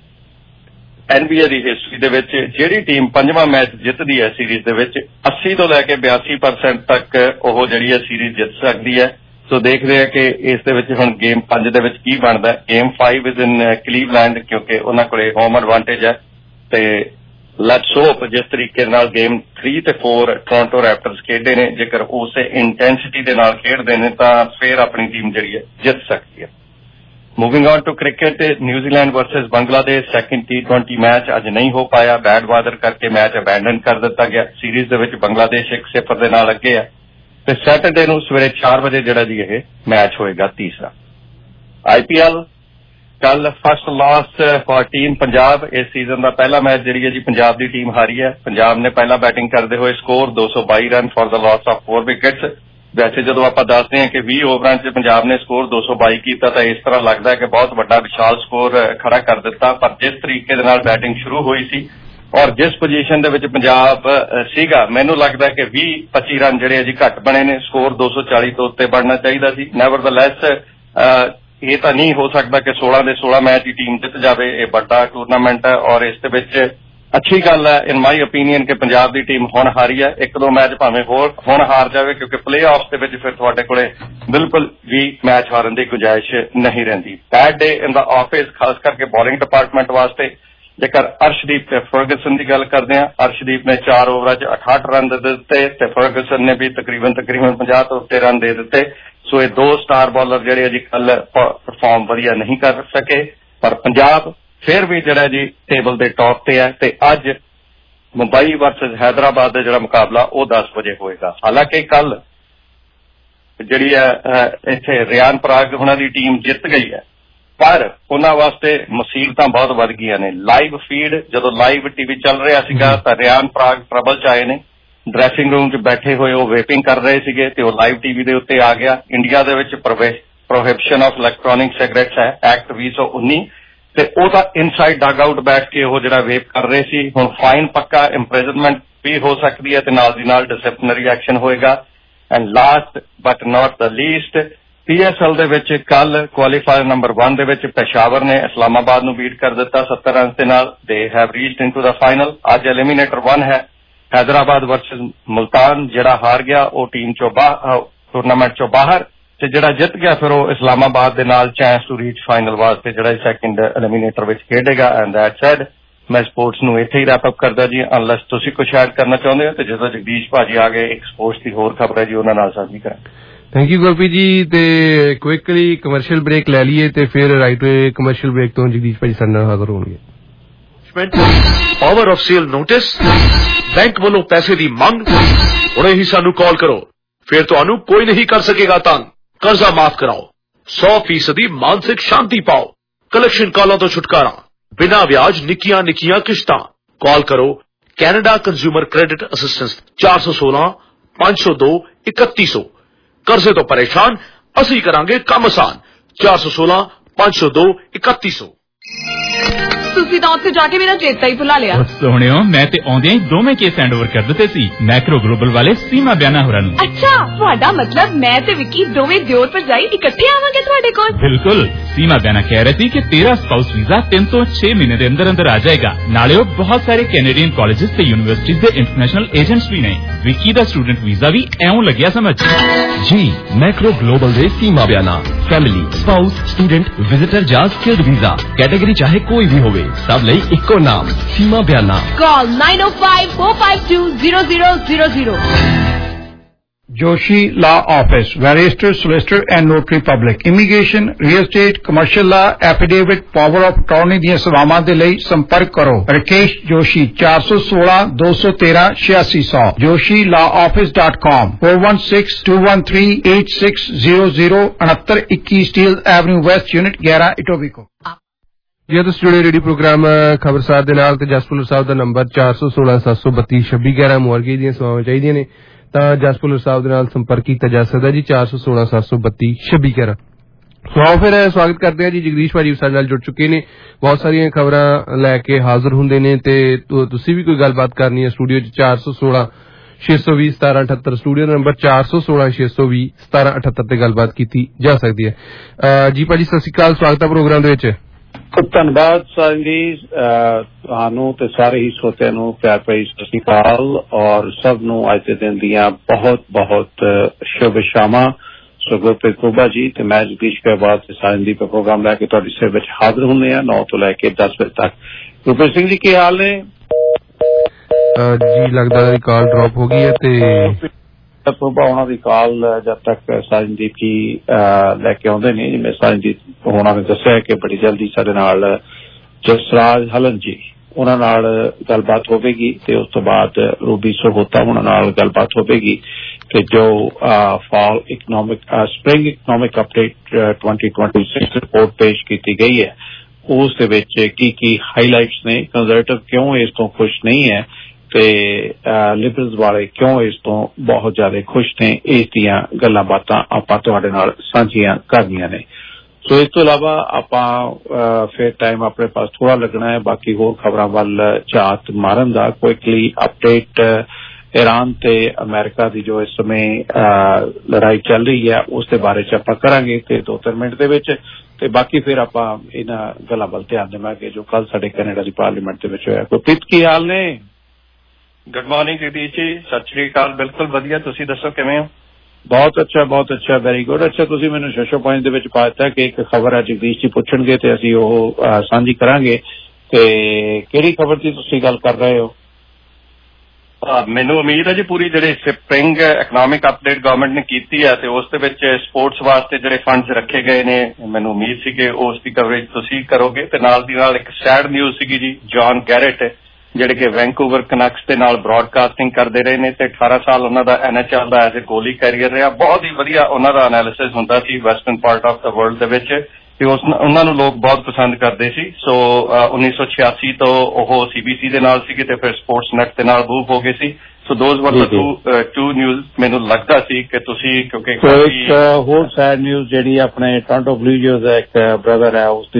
N B A the history ਦੇ ਵਿੱਚ ਜਿਹੜੀ ਟੀਮ ਪੰਜਵਾਂ ਮੈਚ ਜਿੱਤਦੀ ਹੈ ਸੀਰੀਜ਼ ਦੇ ਵਿੱਚ ਅੱਸੀ ਤੋਂ ਲੈ ਕੇ ਬਿਆਸੀ ਪਰਸੈਂਟ ਤੱਕ ਉਹ ਜਿਹੜੀ ਹੈ ਸੀਰੀਜ਼ ਜਿੱਤ ਸਕਦੀ ਹੈ। ਸੋ ਦੇਖਦੇ ਆ ਕਿ ਇਸ ਦੇ ਵਿੱਚ ਹੁਣ ਗੇਮ ਪੰਜ ਦੇ ਵਿੱਚ ਕੀ ਬਣਦਾ। Game five is in Cleveland ਕਿਉਂਕਿ ਉਹਨਾਂ ਕੋਲੇ ਹੋਮ ਐਡਵਾਂਟੇਜ ਹੈ ਤੇ ਲੈਟਸ ਹੋਪ ਜਿਸ ਤਰੀਕੇ ਨਾਲ ਗੇਮ ਥ੍ਰੀ ਤੇ ਫੋਰ ਟੋਰਾਂਟੋ ਰੈਪਟਰਸ ਖੇਡੇ ਨੇ ਜੇਕਰ ਉਸੇ ਇੰਟੈਂਸਿਟੀ ਦੇ ਨਾਲ ਖੇਡਦੇ ਨੇ ਤਾਂ ਫਿਰ ਆਪਣੀ ਟੀਮ ਜਿਹੜੀ ਹੈ ਜਿੱਤ ਸਕਦੀ ਹੈ। Moving on to cricket, New Zealand versus Bangladesh second T twenty match ਅੱਜ ਨਹੀਂ ਹੋ ਪਾਇਆ। ਬੈਡ ਵਾਦਰ ਕਰਕੇ ਮੈਚ ਅਬੈਂਡਨ ਕਰ ਦਿੱਤਾ ਗਿਆ। ਸੀਰੀਜ਼ ਦੇ ਵਿੱਚ ਬੰਗਲਾਦੇਸ਼ ਇੱਕ ਸਿਫਰ ਦੇ ਨਾਲ ਅੱਗੇ ਹੈ ਤੇ ਸੈਟਰਡੇ ਨੂੰ ਸਵੇਰੇ ਚਾਰ ਵਜੇ ਜਿਹੜਾ ਜੀ ਇਹ ਮੈਚ ਹੋਏਗਾ ਤੀਸਰਾ। ਆਈ ਪੀ ਐਲ ਕੱਲ first loss for team Punjab. ਇਸ ਸੀਜ਼ਨ ਦਾ ਪਹਿਲਾ ਮੈਚ ਜਿਹੜੀ ਹੈ ਜੀ ਪੰਜਾਬ ਦੀ ਟੀਮ ਹਾਰੀ ਹੈ। ਪੰਜਾਬ ਨੇ ਪਹਿਲਾਂ ਬੈਟਿੰਗ ਕਰਦੇ ਹੋਏ ਸਕੋਰ ਦੋ ਸੌ ਬਾਈ run for the loss of four wickets. ਵੈਸੇ ਜਦੋਂ ਆਪਾਂ ਦੱਸਦੇ ਹਾਂ ਕਿ ਵੀਹ ਓਵਰਾਂ 'ਚ ਪੰਜਾਬ ਨੇ ਸਕੋਰ ਦੋ ਸੌ ਬਾਈ ਕੀਤਾ ਤਾਂ ਇਸ ਤਰ੍ਹਾਂ ਲੱਗਦਾ ਹੈ ਕਿ ਬਹੁਤ ਵੱਡਾ ਵਿਸ਼ਾਲ ਸਕੋਰ ਖੜਾ ਕਰ ਦਿੱਤਾ, ਪਰ ਜਿਸ ਤਰੀਕੇ ਦੇ ਨਾਲ ਬੈਟਿੰਗ ਸ਼ੁਰੂ ਹੋਈ ਸੀ ਔਰ ਜਿਸ ਪੋਜੀਸ਼ਨ ਦੇ ਵਿੱਚ ਪੰਜਾਬ ਸੀਗਾ ਮੈਨੂੰ ਲੱਗਦਾ ਕਿ ਵੀਹ ਪੱਚੀ ਰਨ ਜਿਹੜੇ ਜੀ ਘੱਟ ਬਣੇ ਨੇ। ਸਕੋਰ ਦੋ ਸੌ ਚਾਲੀ ਤੋਂ ਉੱਤੇ ਬਣਨਾ ਚਾਹੀਦਾ ਸੀ। ਨੈਵਰਦਲੈਸ ਇਹ ਤਾਂ ਨਹੀਂ ਹੋ ਸਕਦਾ ਕਿ ਸੋਲਾਂ ਦੇ ਸੋਲਾਂ ਮੈਚ ਦੀ ਟੀਮ ਜਿੱਤ ਜਾਵੇ। ਇਹ ਵੱਡਾ ਟੂਰਨਾਮੈਂਟ ਹੈ ਔਰ ਇਸ ਦੇ ਵਿੱਚ ਅੱਛੀ ਗੱਲ ਹੈ ਇਨ ਮਾਈ ਓਪੀਨੀਅਨ ਕਿ ਪੰਜਾਬ ਦੀ ਟੀਮ ਹੁਣ ਹਾਰੀ ਹੈ। ਇੱਕ ਦੋ ਮੈਚ ਭਾਵੇਂ ਹੋਰ ਹੁਣ ਹਾਰ ਜਾਵੇ ਕਿਉਂਕਿ ਪਲੇ ਆਫ ਦੇ ਵਿੱਚ ਫਿਰ ਤੁਹਾਡੇ ਕੋਲੇ ਬਿਲਕੁਲ ਵੀ ਮੈਚ ਹਾਰਨ ਦੀ ਗੁੰਜਾਇਸ਼ ਨਹੀਂ ਰਹਿੰਦੀ। ਬੈਡ ਡੇ ਇਨ ਦਾ ਆਫਿਸ ਖਾਸ ਕਰਕੇ ਬੋਲਿੰਗ ਡਿਪਾਰਟਮੈਂਟ ਵਾਸਤੇ। ਜੇਕਰ ਅਰਸ਼ਦੀਪ ਤੇ ਫਰਗੂਸਨ ਦੀ ਗੱਲ ਕਰਦੇ ਹਾਂ, ਅਰਸ਼ਦੀਪ ਨੇ ਚਾਰ ਓਵਰਾਂ 'ਚ ਅਠਾਹਠ ਰਨ ਦੇ ਦਿੱਤੇ ਤੇ ਫਰਗੂਸਨ ਨੇ ਵੀ ਤਕਰੀਬਨ ਤਕਰੀਬਨ ਪੰਜਾਹ ਤੋਂ ਉੱਤੇ ਰਨ ਦੇ ਦਿੱਤੇ। ਸੋ ਇਹ ਦੋ ਸਟਾਰ ਬੋਲਰ ਜਿਹੜੇ ਅੱਜ ਕੱਲ ਪਰਫਾਰਮ ਵਧੀਆ ਨਹੀਂ ਕਰ ਸਕੇ, ਪਰ ਪੰਜਾਬ ਫਿਰ ਵੀ ਜਿਹੜਾ ਜੀ ਟੇਬਲ ਦੇ ਟੌਪ ਤੇ ਹੈ ਤੇ ਅੱਜ ਮੁੰਬਈ ਵਰਸਸ ਹੈਦਰਾਬਾਦ ਦਾ ਜਿਹੜਾ ਮੁਕਾਬਲਾ ਉਹ ਦਸ ਵਜੇ ਹੋਏਗਾ। ਹਾਲਾਂਕਿ ਕੱਲ ਜਿਹੜੀ ਹੈ ਇੱਥੇ ਰਿਆਨ ਪਰਾਗ ਉਹਨਾਂ ਦੀ ਟੀਮ ਜਿੱਤ ਗਈ ਹੈ ਪਰ ਉਹਨਾਂ ਵਾਸਤੇ ਮੁਸੀਬਤਾਂ ਬਹੁਤ ਵੱਧ ਗਈਆਂ ਨੇ। ਲਾਈਵ ਫੀਡ ਜਦੋਂ ਲਾਈਵ ਟੀਵੀ ਚੱਲ ਰਿਹਾ ਸੀਗਾ ਤਾਂ ਰਿਆਨ ਪਰਾਗ ਟਰਬਲ 'ਚ ਆਏ ਨੇ। ਡਰੈਸਿੰਗ ਰੂਮ 'ਚ ਬੈਠੇ ਹੋਏ ਉਹ ਵੇਪਿੰਗ ਕਰ ਰਹੇ ਸੀਗੇ ਤੇ ਉਹ ਲਾਈਵ ਟੀਵੀ ਦੇ ਉੱਤੇ ਆ ਗਿਆ। ਇੰਡੀਆ ਦੇ ਵਿੱਚ ਪ੍ਰੋਹਿਬਿਸ਼ਨ ਆਫ ਇਲੈਕਟ੍ਰੋਨਿਕ ਸਿਗਰਟਸ ਹੈ ਐਕਟ ਵੀਹ ਸੌ ਉੱਨੀ ਤੇ ਉਹ ਤਾਂ ਇਨਸਾਈਡ ਡਗ ਆਊਟ ਬੈਠ ਕੇ ਉਹ ਜਿਹੜਾ ਵੇਪ ਕਰ ਰਹੇ ਸੀ। ਹੁਣ ਫਾਈਨ ਪੱਕਾ, ਇੰਪ੍ਰਿਜ਼ਨਮੈਂਟ ਵੀ ਹੋ ਸਕਦੀ ਹੈ ਤੇ ਨਾਲ ਦੀ ਨਾਲ ਡਿਸਪਲਿਨਰੀ ਐਕਸ਼ਨ ਹੋਏਗਾ। And last but not the least, P S L ਦੇ ਵਿੱਚ ਕੱਲ ਕੁਆਲੀਫਾਇਰ ਨੰਬਰ ਵਨ ਦੇ ਵਿੱਚ ਪੈਸ਼ਾਵਰ ਨੇ ਇਸਲਾਮਾਬਾਦ ਨੂੰ ਬੀਟ ਕਰ ਦਿੱਤਾ ਸੱਤਰ ਰਨ ਦੇ ਨਾਲ। They have reached into the final. ਅੱਜ ਐਲੀਮੀਨੇਟਰ ਵਨ ਹੈ ਹੈਦਰਾਬਾਦ ਵਰਸਸ ਮੁਲਤਾਨ। ਜਿਹੜਾ ਹਾਰ ਗਿਆ ਉਹ ਟੀਮ ਚੋਂ ਬਾਹਰ, ਟੂਰਨਾਮੈਂਟ ਚੋਂ ਬਾਹਰ, ਤੇ ਜਿਹੜਾ ਜਿੱਤ ਗਿਆ ਫਿਰ ਉਹ ਇਸਲਾਮਾਬਾਦ ਦੇ ਨਾਲ ਚਾਂਸ ਟੂ ਰੀਚ ਫਾਈਨਲ ਵਾਸਤੇ ਜਿਹੜਾ ਸੈਕਿੰਡ ਐਲੀਮੀਨੇਟਰ ਵਿੱਚ ਖੇਡੇਗਾ। ਐਂਡ ਦੈਟ ਸੈਡ ਮੈਂ ਸਪੋਰਟਸ ਨੂੰ ਇੱਥੇ ਹੀ ਰੈਪ ਅਪ ਕਰਦਾ ਜੀ, ਅਨਲੈਸ ਤੁਸੀਂ ਕੁਝ ਐਡ ਕਰਨਾ ਚਾਹੁੰਦੇ ਹੋ। ਤੇ ਜਦੋਂ ਜਗਦੀਸ਼ ਭਾਜੀ ਆ ਗਏ ਇੱਕ ਸਪੋਰਟਸ ਦੀ ਹੋਰ ਖਬਰ ਹੈ ਜੀ, ਉਹਨਾਂ ਨਾਲ ਸਾਂਝੀ ਕਰਾਂਗੇ। Thank you Gurpreet ji. ਤੇ ਕੁਇਕਲੀ ਕਮਰਸ਼ੀਅਲ ਬ੍ਰੇਕ ਲੈ ਲਈਏ ਤੇ ਫਿਰ ਰਾਈਟ ਵੇ ਕਮਰਸ਼ੀਅਲ ਬ੍ਰੇਕ ਤੋਂ ਜਗਦੀਸ਼ ਭਾਜੀ ਸਾਡੇ ਨਾਲ ਹਾਜ਼ਰ ਹੋਣਗੇ। Power of sale notice, bank ਵੱਲੋਂ ਪੈਸੇ ਦੀ ਮੰਗ, ਹੁਣੇ ਹੀ ਸਾਨੂੰ ਕਾਲ ਕਰੋ, ਫਿਰ ਤੁਹਾਨੂੰ ਕੋਈ ਨਹੀਂ ਕਰ ਸਕੇਗਾ ਤੰਗ। ਕਰਜ਼ਾ ਮਾਫ ਕਰਾਓ, ਸੌ ਫੀਸਦੀ ਮਾਨਸਿਕ ਸ਼ਾਂਤੀ ਪਾਓ, ਕਲੈਕਸ਼ਨ ਕਾਲਾਂ ਤੋਂ ਛੁਟਕਾਰਾ, ਬਿਨਾਂ ਵਿਆਜ ਨਿੱਕੀਆਂ ਨਿੱਕੀਆਂ ਕਿਸ਼ਤਾਂ। ਕਾਲ ਕਰੋ ਕੈਨੇਡਾ ਕੰਜ਼ਿਊਮਰ ਕ੍ਰੈਡਿਟ ਅਸਿਸਟੈਂਸ ਚਾਰ ਸੌ ਸੋਲਾਂ ਪੰਜ ਸੌ ਦੋ ਇਕੱਤੀ ਸੌ। ਕਰਜ਼ੇ ਤੋਂ ਪਰੇਸ਼ਾਨ, ਅਸੀਂ ਕਰਾਂਗੇ ਕੰਮ ਆਸਾਨ। ਚਾਰ ਸੌ ਸੋਲਾਂ ਪੰਜ ਸੌ ਦੋ ਇਕੱਤੀ ਸੌ। ਤੁਸੀਂ ਤਾਂ ਉੱਥੇ ਜਾ ਕੇ ਮੇਰਾ ਚੇਤਾ ਹੀ ਭੁਲਾ ਲਿਆ। ਸੋਹਣਿਓ, ਮੈਂ ਤੇ ਆਉਂਦਿਆਂ ਹੀ ਦੋਵੇਂ ਕੇਸ ਹੈਂਡ ਓਵਰ ਕਰ ਦਿੱਤੇ ਸੀ ਮੈਕਰੋ ਗਲੋਬਲ ਵਾਲੇ ਸੀਮਾ ਬਿਆਨਾ ਹੋਰਾਂ ਨੂੰ। ਅੱਛਾ, ਤੁਹਾਡਾ ਮਤਲਬ ਮੈਂ ਤੇ ਵਿੱਕੀ ਦੋਵੇਂ ਦਿਓਰ ਭਰਜਾਈ ਇਕੱਠੇ ਆਵਾਂਗੇ ਤੁਹਾਡੇ ਕੋਲ? ਬਿਲਕੁਲ। ਸੀਮਾ ਬਿਆਨਾ ਕਹਿ ਰਹੀ ਸੀ ਕਿ ਤੇਰਾ ਸਪਾਊਸ ਵੀਜ਼ਾ ਤਿੰਨ ਤੋਂ ਛੇ ਮਹੀਨੇ ਦੇ ਅੰਦਰ ਅੰਦਰ ਆ ਜਾਏਗਾ। ਨਾਲੇ ਉਹ ਬਹੁਤ ਸਾਰੇ ਕੈਨੇਡੀਅਨ ਕਾਲਜਿਸ ਤੇ ਯੂਨੀਵਰਸਿਟੀਜ਼ ਦੇ ਇੰਟਰਨੈਸ਼ਨਲ ਏਜੰਟਸ ਵੀ ਨੇ। ਵਿੱਕੀ ਦਾ ਸਟੂਡੈਂਟ ਵੀਜ਼ਾ ਵੀ ਐਉਂ ਲੱਗਿਆ ਸਮਝ ਜੀ। ਮੈਕਰੋ ਗਲੋਬਲ ਦੇ Seema Biana family, spouse, student, visitor ਜਾਂ ਸਕਿਲਡ ਵੀਜ਼ਾ ਕੈਟੇਗਰੀ ਚਾਹੇ ਕੋਈ ਵੀ ਹੋਵੇ, ਸਭ ਲਈ ਇੱਕੋ ਨਾਮ ਸੀਮਾ ਬਿਆਨਾ। ਕਾਲ nine oh five four five two zero zero zero zero। Joshi Law Office, Barrister, Solicitor and Notary Public, Immigration, Real Estate, Commercial Law, Affidavit, Power of Attorney ਦੀਆਂ ਸੇਵਾਵਾਂ ਦੇ ਲਈ ਸੰਪਰਕ ਕਰੋ ਰਕੇਸ਼ ਜੋਸ਼ੀ ਚਾਰ ਸੌ ਸੋਲਾਂ ਦੋ ਸੌ ਤੇਰਾਂ ਛਿਆਸੀ ਸੌ joshi law office dot com four one six two one three eight six zero zero ਉਨੱਤਰ ਇੱਕੀ ਸਟੀਲ ਐਵਨਿਊ ਵੈਸਟ ਯੂਨਿਟ ਗਿਆਰਾਂ ਇਟੋਬੀਕੋ। ਜੇ ਤੁਸੀਂ ਜੁੜੇ ਰੇਡੀਓ ਪ੍ਰੋਗਰਾਮ ਖਬਰਸਾਰ ਦੇ ਨਾਲ ਤੇ ਜਸਪੁਰ ਸਾਹਿਬ ਦਾ ਨੰਬਰ ਚਾਰ ਸੌ ਸੋਲਾਂ ਸੱਤ ਸੌ ਬੱਤੀ ਛੱਬੀ ਗਿਆਰਾਂ ਮੁਆਰਗੇ ਦੀਆਂ ਸੇਵਾਵਾਂ ਚਾਹੀਦੀਆਂ ਨੇ ਤਾਂ ਜਸਪੁਰ ਸਾਹਿਬ ਦੇ ਨਾਲ ਸੰਪਰਕ ਕੀਤਾ ਜਾ ਸਕਦਾ ਜੀ ਚਾਰ ਸੌ ਸੋਲਾਂ ਸੱਤ ਸੌ ਬੱਤੀ ਛੱਬੀ ਗਿਆਰਾਂ। ਸੋ ਫਿਰ ਸਵਾਗਤ ਕਰਦੇ ਹਾਂ ਜੀ। ਜਗਦੀਸ਼ ਭਾਜੀ ਸਾਡੇ ਨਾਲ ਜੁੜ ਚੁੱਕੇ ਨੇ, ਬਹੁਤ ਸਾਰੀਆਂ ਖਬਰਾਂ ਲੈ ਕੇ ਹਾਜ਼ਰ ਹੁੰਦੇ ਨੇ ਤੇ ਤੁਸੀਂ ਵੀ ਕੋਈ ਗੱਲਬਾਤ ਕਰਨੀ ਹੈ ਸਟੂਡੀਓ ਚ ਚਾਰ ਸੌ ਸੋਲਾਂ ਛੇ ਸੌ ਵੀਹ ਸਤਾਰਾਂ ਅਠੱਤਰ ਸਟੂਡੀਓ ਨੰਬਰ ਚਾਰ ਸੌ ਸੋਲਾਂ ਛੇ ਸੌ ਵੀਹ ਸਤਾਰਾਂ ਅਠੱਤਰ ਤੇ ਗੱਲਬਾਤ ਕੀਤੀ ਜਾ ਸਕਦੀ ਹੈ। ਜੀ ਭਾਜੀ ਸਤਿ ਸ਼੍ਰੀ ਅਕਾਲ, ਸਵਾਗਤ ਹੈ ਪ੍ਰੋਗਰਾਮ ਦੇ ਵਿੱਚ। ਧੰਨਵਾਦ ਸਾਰਿਆਂ ਦੀ, ਤੁਹਾਨੂੰ ਤੇ ਸਾਰੇ ਹੀ ਸਰੋਤਿਆਂ ਨੂੰ ਪਿਆਰ ਭਰੀ ਸਤਿ ਸ਼੍ਰੀ ਅਕਾਲ ਔਰ ਸਭ ਨੂੰ ਅੱਜ ਦੇ ਦਿਨ ਦੀਆਂ ਬਹੁਤ ਬਹੁਤ ਸ਼ੁਭ ਸ਼ਾਮਾਂ। ਸੋ ਗੁਰਪ੍ਰੀਤ ਕੁਬਾ ਜੀ ਤੇ ਮੈਂ ਜਗਦੀਸ਼ ਕੁਬਾਦ ਤੇ ਸਾਰਿਆਂ ਦੀ ਪ੍ਰੋਗਰਾਮ ਲੈ ਕੇ ਤੁਹਾਡੀ ਸੇਵਾ ਵਿੱਚ ਹਾਜ਼ਰ ਹੁੰਦੇ ਹਾਂ ਨੌ ਤੋਂ ਲੈ ਕੇ ਦਸ ਵਜੇ ਤੱਕ। ਗੁਰਪ੍ਰੀਤ ਸਿੰਘ ਜੀ ਕੀ ਹਾਲ ਨੇ? ਜੀ ਲੱਗਦਾ ਹੈ ਕਾਲ ਡ੍ਰੌਪ ਹੋ ਗਈ ਹੈ ਤੇ ਪ੍ਰਭਾ ਉਹਨਾਂ ਦੀ ਕਾਲ ਜਦ ਤੱਕ ਸਾਜਨਦੀਪ ਜੀ ਲੈ ਕੇ ਆਉਂਦੇ ਨੇ। ਜਿਵੇਂ ਸਾਜਨਦੀਪ ਹੋਣਾ ਨੇ ਦੱਸਿਆ ਕਿ ਬੜੀ ਜਲਦੀ ਸਾਡੇ ਨਾਲ ਜਸਰਾਜ ਹਲਨ ਜੀ ਉਹਨਾਂ ਨਾਲ ਗੱਲਬਾਤ ਹੋਵੇਗੀ ਤੇ ਉਸ ਤੋਂ ਬਾਅਦ ਰੂਬੀ ਸੋਹੋਤਾ ਉਹਨਾਂ ਨਾਲ ਗੱਲਬਾਤ ਹੋਵੇਗੀ ਕਿ ਜੋ fall economic spring economic update twenty twenty six report ਪੇਸ਼ ਕੀਤੀ ਗਈ ਹੈ ਉਸ ਦੇ ਵਿੱਚ ਕੀ ਕੀ ਹਾਈਲਾਈਟਸ ਨੇ, ਕੰਜ਼ਰਵੇਟਿਵ ਕਿਉਂ ਇਸ ਤੋਂ ਖੁਸ਼ ਨਹੀਂ ਹੈ ਤੇ ਲਿਬਰਲਸ ਵਾਲੇ ਕਿਉਂ ਇਸ ਤੋਂ ਬਹੁਤ ਜ਼ਿਆਦਾ ਖੁਸ਼ ਨੇ, ਇਸ ਦੀਆਂ ਗੱਲਾਂ ਬਾਤਾਂ ਆਪਾਂ ਤੁਹਾਡੇ ਨਾਲ ਸਾਂਝੀਆਂ ਕਰਨੀਆਂ ਨੇ। ਸੋ ਇਸ ਤੋਂ ਇਲਾਵਾ ਆਪਾਂ ਫਿਰ ਟਾਈਮ ਆਪਣੇ ਪਾਸ ਥੋੜਾ ਲੱਗਣਾ ਹੈ ਬਾਕੀ ਹੋਰ ਖਬਰਾਂ ਵੱਲ ਝਾਤ ਮਾਰਨ ਦਾ। ਕੁਇਕਲੀ ਅਪਡੇਟ ਈਰਾਨ ਤੇ ਅਮਰੀਕਾ ਦੀ ਜੋ ਇਸ ਸਮੇਂ ਲੜਾਈ ਚੱਲ ਰਹੀ ਹੈ ਉਸ ਦੇ ਬਾਰੇ ਚ ਆਪਾਂ ਕਰਾਂਗੇ ਤੇ ਦੋ ਤਿੰਨ ਮਿੰਟ ਦੇ ਵਿੱਚ ਤੇ ਬਾਕੀ ਫਿਰ ਆਪਾਂ ਇਹਨਾਂ ਗੱਲਾਂ ਵੱਲ ਧਿਆਨ ਦੇਵਾਂਗੇ ਜੋ ਕੱਲ ਸਾਡੇ ਕੈਨੇਡਾ ਦੀ ਪਾਰਲੀਮੈਂਟ ਦੇ ਵਿੱਚ ਹੋਇਆ। ਗੁਰਪ੍ਰੀਤ ਕੀ ਹਾਲ ਨੇ? ਗੁੱਡ ਮਾਰਨਿੰਗ ਜਗਦੀਸ਼ ਜੀ, ਸਤਿ ਸ਼੍ਰੀ ਅਕਾਲ। ਬਿਲਕੁਲ ਵਧੀਆ, ਤੁਸੀਂ ਦੱਸੋ ਕਿਵੇਂ ਹੋ? ਬਹੁਤ ਅੱਛਾ ਬਹੁਤ ਅੱਛਾ, ਵੈਰੀ ਗੁੱਡ। ਅੱਛਾ ਤੁਸੀਂ ਮੈਨੂੰ ਸ਼ੋਸ਼ੋ ਪੁਆਇੰਟ ਦੇ ਵਿੱਚ ਪਾ ਦਿੱਤਾ ਕਿ ਇੱਕ ਖਬਰ ਹੈ ਜਗਦੀਸ਼ ਜੀ ਪੁੱਛਣਗੇ ਤੇ ਅਸੀਂ ਉਹ ਸਾਂਝੀ ਕਰਾਂਗੇ। ਤੇ ਕਿਹੜੀ ਖਬਰ ਦੀ ਤੁਸੀਂ ਗੱਲ ਕਰ ਰਹੇ ਹੋ? ਮੈਨੂੰ ਉਮੀਦ ਹੈ ਜੀ ਪੂਰੀ ਜਿਹੜੀ ਸਪ੍ਰਿੰਗ ਇਕਨੋਮਿਕ ਅਪਡੇਟ ਗਵਰਨਮੈਂਟ ਨੇ ਕੀਤੀ ਹੈ ਤੇ ਉਸ ਦੇ ਵਿੱਚ ਸਪੋਰਟਸ ਵਾਸਤੇ ਜਿਹੜੇ ਫੰਡਸ ਰੱਖੇ ਗਏ ਨੇ, ਮੈਨੂੰ ਉਮੀਦ ਸੀ ਕਿ ਉਸ ਦੀ ਕਵਰੇਜ ਤੁਸੀਂ ਕਰੋਗੇ। ਤੇ ਨਾਲ ਦੀ ਨਾਲ ਇੱਕ ਸੈਡ ਨਿਊਜ਼ ਸੀਗੀ ਜੀ, ਜੌਨ ਗੈਰਟ ਜਿਹੜੇ ਕਿ ਵੈਂਕੂਵਰ ਕਨੈਕਟਸ ਦੇ ਨਾਲ ਬ੍ਰੌਡਕਾਸਟਿੰਗ ਕਰਦੇ ਰਹੇ ਨੇ ਤੇ ਅਠਾਰਾਂ ਸਾਲ ਉਹਨਾਂ ਦਾ ਐਨ ਐਚ ਐਲ ਦਾ ਐਜ਼ ਏ ਗੋਲੀ ਕੈਰੀਅਰ ਰਿਹਾ। ਬਹੁਤ ਹੀ ਵਧੀਆ ਉਹਨਾਂ ਦਾ ਐਨਾਲਿਸਿਸ ਹੁੰਦਾ ਸੀ western part of the world ਦੇ ਵਿੱਚ ਤੇ ਉਸ ਉਹਨਾਂ ਨੂੰ ਲੋਕ ਬਹੁਤ ਪਸੰਦ ਕਰਦੇ ਸੀ। ਸੋ ਉੱਨੀ ਸੌ ਛਿਆਸੀ ਤੋਂ ਉਹ ਸੀ ਬੀ ਸੀ ਦੇ ਨਾਲ ਸੀਗੇ ਤੇ ਫਿਰ ਸਪੋਰਟਸ ਨੈਟ ਦੇ ਨਾਲ ਮੂਵ ਹੋ ਗਏ ਸੀ। ਸੋ ਦੋਜ਼ ਵਰ ਦ ਟੂ ਨਿਊਜ਼। ਮੈਨੂੰ ਲੱਗਦਾ ਸੀ ਕਿ ਤੁਸੀਂ ਕਿਉਂਕਿ ਇੱਕ ਹੋਰ ਸੈਡ ਨਿਊਜ਼ ਜਿਹੜੀ ਆਪਣੇ ਟੋਰਾਂਟੋ ਬਲੂ ਜੇਜ਼ ਦਾ ਇੱਕ ਬ੍ਰਦਰ ਹੈ ਉਸ ਦੀ ਡੈਥ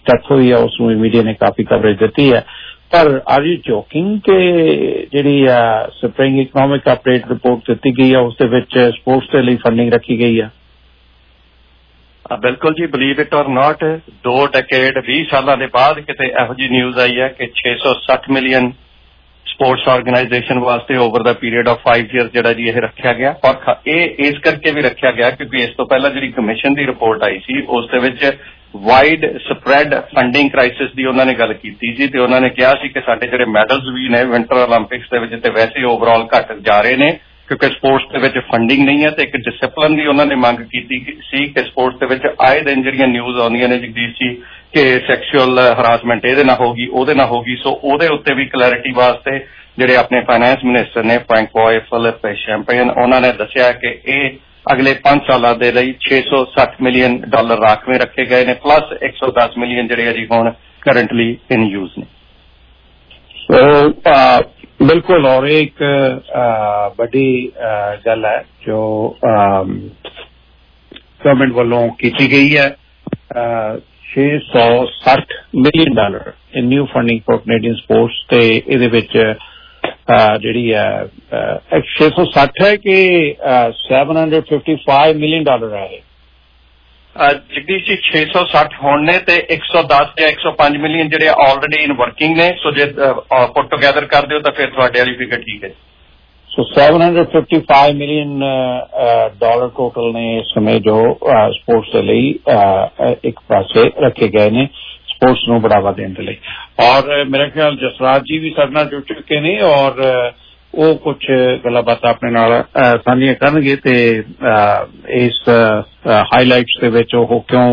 डेथ हुई है उसमें मीडिया ने काफी कवरेज दी है। पर आर यू जोकिंग कि जिहड़ी स्प्रिंग इकनॉमिक अपडेट रिपोर्ट दी गई है उस स्पोर्ट्स के लिए फंडिंग रखी गई है? बिल्कुल जी, बिलीव इट और नॉट, दो डेकेड बीस साल के बाद किते इहो जी न्यूज़ आई है कि छे सौ सठ मिलियन स्पोर्ट्स ऑर्गेनाइजेशन वास्ते over the period of five years जिहड़ा जी यह रखा गया। और ये इस करके भी रखा गया क्योंकि इस तो पहला जिहड़ी कमीशन की रिपोर्ट आई सी उस दे विच वाइड स्प्रैड फंडिंग क्राइसिस की उन्होंने गल की सी ते उन्होंने कहा सी कि साडे जिहड़े मैडल्स भी ने विंटर ओलंपिक्स दे विच ते वैसे ओवरऑल घट जा रहे ने क्योंकि स्पोर्ट्स दे विच फंडिंग नहीं है। तो एक डिसिपलिन की उन्होंने मंग की सी कि स्पोर्ट्स दे विच आए दिन जिहड़ियां न्यूज़ आउंदियां ने जगदीश जी कि सैक्शुअल हरासमेंट इहदे नाल होगी उहदे नाल होगी, सो उहदे उत्ते भी क्लैरिटी वास्ते जिहड़े अपने फाइनेंस मिनिस्टर ने फ्रैंक बॉय फिलिप शैंपेन उन्होंने दस्सिया कि यह अगले पांच साल के लिए छे सौ सठ मिलियन डॉलर राखवें रखे गए ने प्लस एक सौ दस मिलियन जिहड़े अजी हुण करंटली इन यूज ने। तो बिल्कुल, और एक बड़ी गल है जो गवर्नमेंट वालों की गई है छे सौ सठ million dollar in new funding for Canadian sports ते इहदे विच जिहड़ी है छे सौ सठ है कि seven hundred fifty five million dollar है जगदीश जी छे सौ सठ होने ते एक सौ दस या एक सौ पांच मिलियन जिहड़े ऑलरेडी इन वर्किंग ने, सो जे पुट टुगेदर कर दिओ तां फिर तुहाडे वाली फिगर ठीक है। So seven hundred fifty five million dollar total ने इस समय जो स्पोर्ट्स के लिए एक पासे रखे गए ने स्पोर्ट्स को बढ़ावा देने के लिए। और मेरा ख्याल जसराज जी भी साडे नाल जुड़ चुके ने और वो कुछ गल्लां बातां अपने नाल साझियां करनगे ते इस हाईलाइट्स दे विच ओह क्यों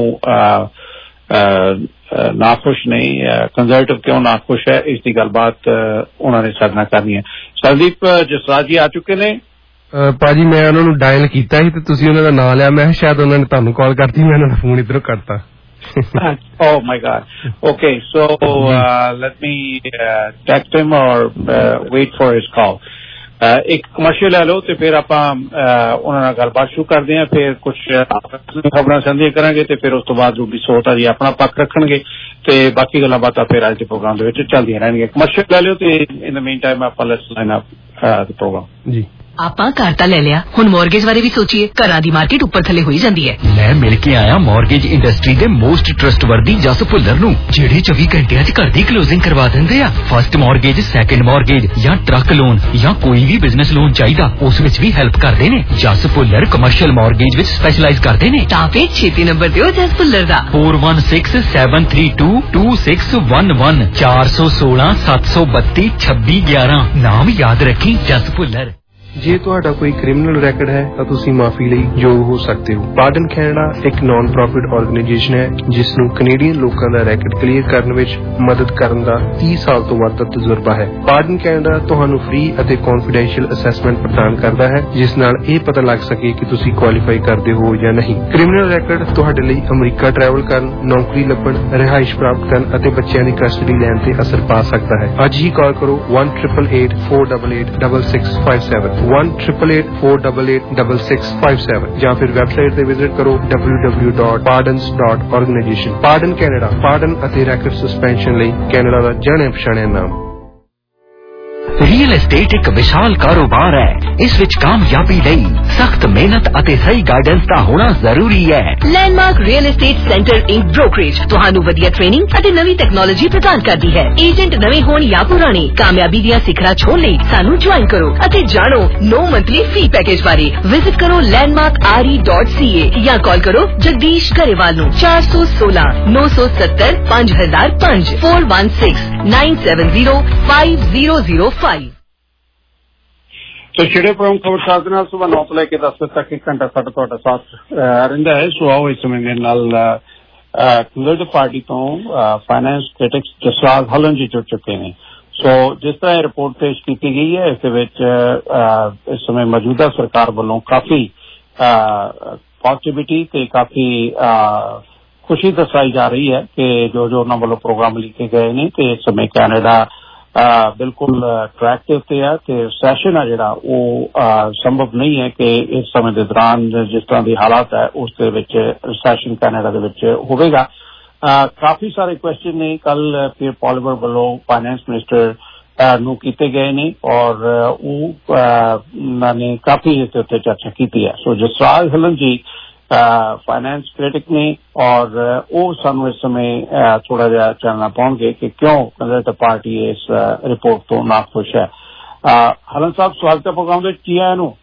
नाखुश नहीं, कंजर्वेटिव क्यों नाखुश है, इसकी गलबात उन्होंने साडे नाल करनी है। संदीप जसराज जी आ चुके ने? भाजी मैं उन्होंने ਨੂੰ ਡਾਇਲ ਕੀਤਾ ਸੀ ਤੇ ਤੁਸੀਂ ਉਹਨਾਂ ਦਾ ਨਾਮ ਲਿਆ, ਮੈਂ ਸ਼ਾਇਦ ਉਹਨਾਂ ਨੇ ਤੁਹਾਨੂੰ ਕਾਲ ਕਰਤੀ, ਮੈਂ ਉਹਨਾਂ ਦਾ ਫੋਨ ਇਧਰੋਂ ਕਰਤਾ। Oh my God. Okay, so uh, let me uh, text him or uh, wait for his call. Uh, एक कमर्शियल ले लो तो फिर आप उन्होंने गलबात शुरू करते हैं, फिर कुछ खबरें साझियां करांगे तो फिर उस तो बाद रूबी सोता जी अपना पक्ष रखणगे ते बाकी गल्लां बातां फिर अज दे प्रोग्राम दे विच चलदियां रहणगीਆਂ। कमर्शियल ले लो तो इन द मीन टाइम आप let's line up the program ji. ਆਪਾਂ ਘਰ ਤਾਂ ਲੈ ਲਿਆ, ਹੁਣ ਮੌਰਗੇਜ ਬਾਰੇ ਵੀ ਸੋਚੀਏ। ਘਰਾਂ ਦੀ ਮਾਰਕੀਟ ਉੱਪਰ ਥੱਲੇ ਹੋਈ ਜਾਂਦੀ ਹੈ। ਮੈਂ ਮਿਲ ਕੇ ਆਇਆ ਮੌਰਗੇਜ ਇੰਡਸਟਰੀ ਦੇ ਮੋਸਟ ਟਰਸਟਵਰਦੀ ਜਸ ਭੁੱਲਰ ਨੂੰ, ਜਿਹੜੇ ਚੌਵੀ ਘੰਟਿਆਂ 'ਚ ਘਰ ਦੀ ਕਲੋਜ਼ਿੰਗ ਕਰਵਾ ਦਿੰਦੇ ਆ। ਫਸਟ ਮੌਰਗੇਜ, ਸੈਕੰਡ ਮੌਰਗੇਜ ਜਾਂ ਟਰੱਕ ਲੋਨ ਜਾਂ ਕੋਈ ਵੀ ਬਿਜ਼ਨਸ ਲੋਨ ਚਾਹੀਦਾ ਉਸ ਵਿੱਚ ਵੀ ਹੈਲਪ ਕਰਦੇ ਨੇ। ਜਸ ਭੁੱਲਰ ਕਮਰਸ਼ੀਅਲ ਮੌਰਗੇਜ ਵਿੱਚ ਸਪੈਸ਼ਲਾਈਜ਼ ਕਰਦੇ ਨੇ। ਤਾਂ ਫਿਰ ਛੇਤੀ ਨੰਬਰ ਦਿਓ ਜਸ ਭੁੱਲਰ ਦਾ four one six seven three two two six one one ਚਾਰ ਸੌ ਸੋਲਾਂ ਸੱਤ ਸੌ ਬੱਤੀ ਛੱਬੀ ਗਿਆਰਾਂ। ਨਾਮ ਯਾਦ ਰੱਖੀ, ਜਸ ਭੁੱਲਰ। ਜੇ ਤੁਹਾਡਾ ਕੋਈ ਕ੍ਰਿਮੀਨਲ ਰੈਕਡ ਹੈ ਤਾਂ ਤੁਸੀਂ ਮਾਫੀ ਲਈ ਯੋਗ ਹੋ ਸਕਦੇ ਹੋ। ਪਾਰਡਨ ਕੈਨੇਡਾ ਇੱਕ ਨਾਨ ਪ੍ਰੋਫਿਟ ਆਰਗੇਨਾਈਜੇਸ਼ਨ ਹੈ ਜਿਸ ਨੂੰ ਕੈਨੇਡੀਅਨ ਲੋਕਾਂ ਦਾ ਰੈਕਡ ਕਲੀਅਰ ਕਰਨ ਵਿੱਚ ਮਦਦ ਕਰਨ ਦਾ ਤੀਹ ਸਾਲ ਤੋਂ ਵੱਧ ਦਾ ਤਜਰਬਾ ਹੈ। ਪਾਰਡਨ ਕੈਨੇਡਾ ਤੁਹਾਨੂੰ ਫ੍ਰੀ ਅਤੇ ਕੌਨਫੀਡੈਂਸ਼ੀਅਲ ਅਸੈਸਮੈਂਟ ਪ੍ਰਦਾਨ ਕਰਦਾ ਹੈ ਜਿਸ ਨਾਲ ਇਹ ਪਤਾ ਲੱਗ ਸਕੇ ਕਿ ਤੁਸੀਂ ਕੁਆਲੀਫਾਈ ਕਰਦੇ ਹੋ ਜਾਂ ਨਹੀਂ। ਕ੍ਰਿਮੀਨਲ ਰੈਕਡ ਤੁਹਾਡੇ ਲਈ ਅਮਰੀਕਾ ਟਰੈਵਲ ਕਰਨ, ਨੌਕਰੀ ਲੱਭਣ, ਰਿਹਾਇਸ਼ ਪ੍ਰਾਪਤ ਕਰਨ ਅਤੇ ਬੱਚਿਆਂ ਦੀ ਕਸਟਡੀ ਲੈਣ ਤੇ ਅਸਰ ਪਾ ਸਕਦਾ ਹੈ। ਅੱਜ ਹੀ ਕਾਲ ਕਰੋ one eight eight eight four eight eight six six five seven one eight eight eight four eight eight six six five seven ਜਾਂ ਫਿਰ ਵੈਬਸਾਈਟ ਤੇ ਵਿਜ਼ਿਟ ਕਰੋ w w w dot pardons dot organization। Pardon Canada, pardon ਅਤੇ ਰੈਕਡ ਸਸਪੈਂਸ਼ਨ ਲਈ ਕੈਨੇਡਾ ਦਾ ਜਾਣਿਆ ਪਛਾਣਿਆ ਨਾਮ। ਰੀਅਲ एस्टेट एक विशाल कारोबार है। इस विच कामयाबी लई सख्त मेहनत ਅਤੇ ਸਹੀ ਗਾਈਡੈਂਸ ਦਾ ਹੋਣਾ ਜ਼ਰੂਰੀ ਹੈ। Landmark real estate centre inc brokerage ਤੁਹਾਨੂੰ ਵਧੀਆ ਟ੍ਰੇਨਿੰਗ ਅਤੇ ਨਵੀਂ ਟੈਕਨੋਲੋਜੀ ਪ੍ਰਦਾਨ ਕਰਦੀ ਹੈ। ਏਜੰਟ ਨਵੇਂ ਹੋਣ ਜਾਂ ਪੁਰਾਣੇ, ਕਾਮਯਾਬੀ ਦੀਆਂ ਸਿਖਰਾਂ ਛੋਹਣ ਲਈ ਸਾਨੂੰ ਜੁਆਇਨ ਕਰੋ ਅਤੇ ਜਾਣੋ ਨੋ ਮੰਥਲੀ ਫੀ ਪੈਕੇਜ ਬਾਰੇ। ਵਿਜ਼ਿਟ ਕਰੋ landmark R E dot C A ਜਾਂ ਕਾਲ ਕਰੋ ਜਗਦੀਸ਼ ਗਰੇਵਾਲ ਨੂੰ ਚਾਰ ਸੌ ਸੋਲਾਂ ਨੌ ਸੌ ਸੱਤਰ ਪੰਜ ਹਜ਼ਾਰ ਪੰਜ four one six nine seven zero five zero zero five। तो छेड़े प्रमुख खबर साथ नाल सुबह नौ ਤੋਂ ਲੈ ਕੇ दस बजे तक एक घंटा साਡਾ ਤੁਹਾਡਾ ਸਾਥ ਰਹਿੰਦਾ ਹੈ। ਸੋ ਆਓ ਇਸ ਸਮੇਂ ਦੇ ਨਾਲ ਕੰਜ਼ਰਵੇਟਿਵ ਪਾਰਟੀ ਤੋਂ ਫਾਈਨੈਂਸ ਕ੍ਰਿਟਿਕਸ ਜਸਰਾਜ ਹਲਨ ਜੀ ਜੁੜ ਚੁੱਕੇ ਨੇ। ਸੋ ਜਿਸ ਤਰ੍ਹਾਂ ਇਹ ਰਿਪੋਰਟ ਪੇਸ਼ ਕੀਤੀ ਗਈ ਹੈ ਇਸ ਦੇ ਵਿੱਚ ਇਸ ਸਮੇਂ ਮੌਜੂਦਾ ਸਰਕਾਰ ਵੱਲੋਂ ਕਾਫੀ ਪੋਜ਼ਿਟਿਵਿਟੀ ਤੇ ਕਾਫੀ ਖੁਸ਼ੀ ਦਰਸਾਈ ਜਾ ਰਹੀ ਹੈ ਕਿ ਜੋ ਜੋ ਉਹਨਾਂ ਵੱਲੋਂ ਪ੍ਰੋਗਰਾਮ ਲਿਖੇ ਗਏ ਨੇ ਤੇ ਇਸ ਸਮੇਂ ਕੈਨੇਡਾ ਬਿਲਕੁਲ ਟਰੈਕ ਦੇ ਉੱਤੇ ਹੈ ਤੇ ਸੈਸ਼ਨ ਆ ਜਿਹੜਾ ਉਹ ਸੰਭਵ ਨਹੀਂ ਹੈ ਕਿ ਇਸ ਸਮੇਂ ਦੇ ਦੌਰਾਨ ਜਿਸ ਤਰ੍ਹਾਂ ਦੀ ਹਾਲਾਤ ਹੈ ਉਸ ਦੇ ਵਿੱਚ ਸੈਸ਼ਨ ਕੈਨੇਡਾ ਦੇ ਵਿੱਚ ਹੋਵੇਗਾ। ਕਾਫੀ ਸਾਰੇ ਕੁਐਸਚਨ ਨੇ ਕੱਲ ਪੀਅਰ ਪੋਲੀਮਰ ਵੱਲੋਂ ਫਾਈਨੈਂਸ ਮਿਨਿਸਟਰ ਨੂੰ ਕੀਤੇ ਗਏ ਨੇ ਔਰ ਉਹ ਉਹਨਾਂ ਨੇ ਕਾਫੀ ਇਸ ਉੱਤੇ ਚਰਚਾ ਕੀਤੀ ਹੈ। ਸੋ ਜਸਰਾਜ ਹਲਨ ਜੀ ਫਾਈਨੈਂਸ ਕ੍ਰਿਟਿਕ ਨੇ ਔਰ ਉਹ ਸਾਨੂੰ ਇਸ ਸਮੇਂ ਥੋੜਾ ਜਿਹਾ ਚਾਨਣਾ ਪਾਉਣਗੇ ਕਿ ਕਿਉਂ ਕੰਜ਼ਰਵੇਟਿਵ ਪਾਰਟੀ ਇਸ ਰਿਪੋਰਟ ਤੋਂ ਨਾਖੁਸ਼ ਹੈ। ਹਲਨ ਸਾਹਿਬ ਸਵਾਗਤ ਹੈ ਪ੍ਰੋਗਰਾਮ ਦੇ, ਕੀ ਹੈ ਇਹਨੂੰ?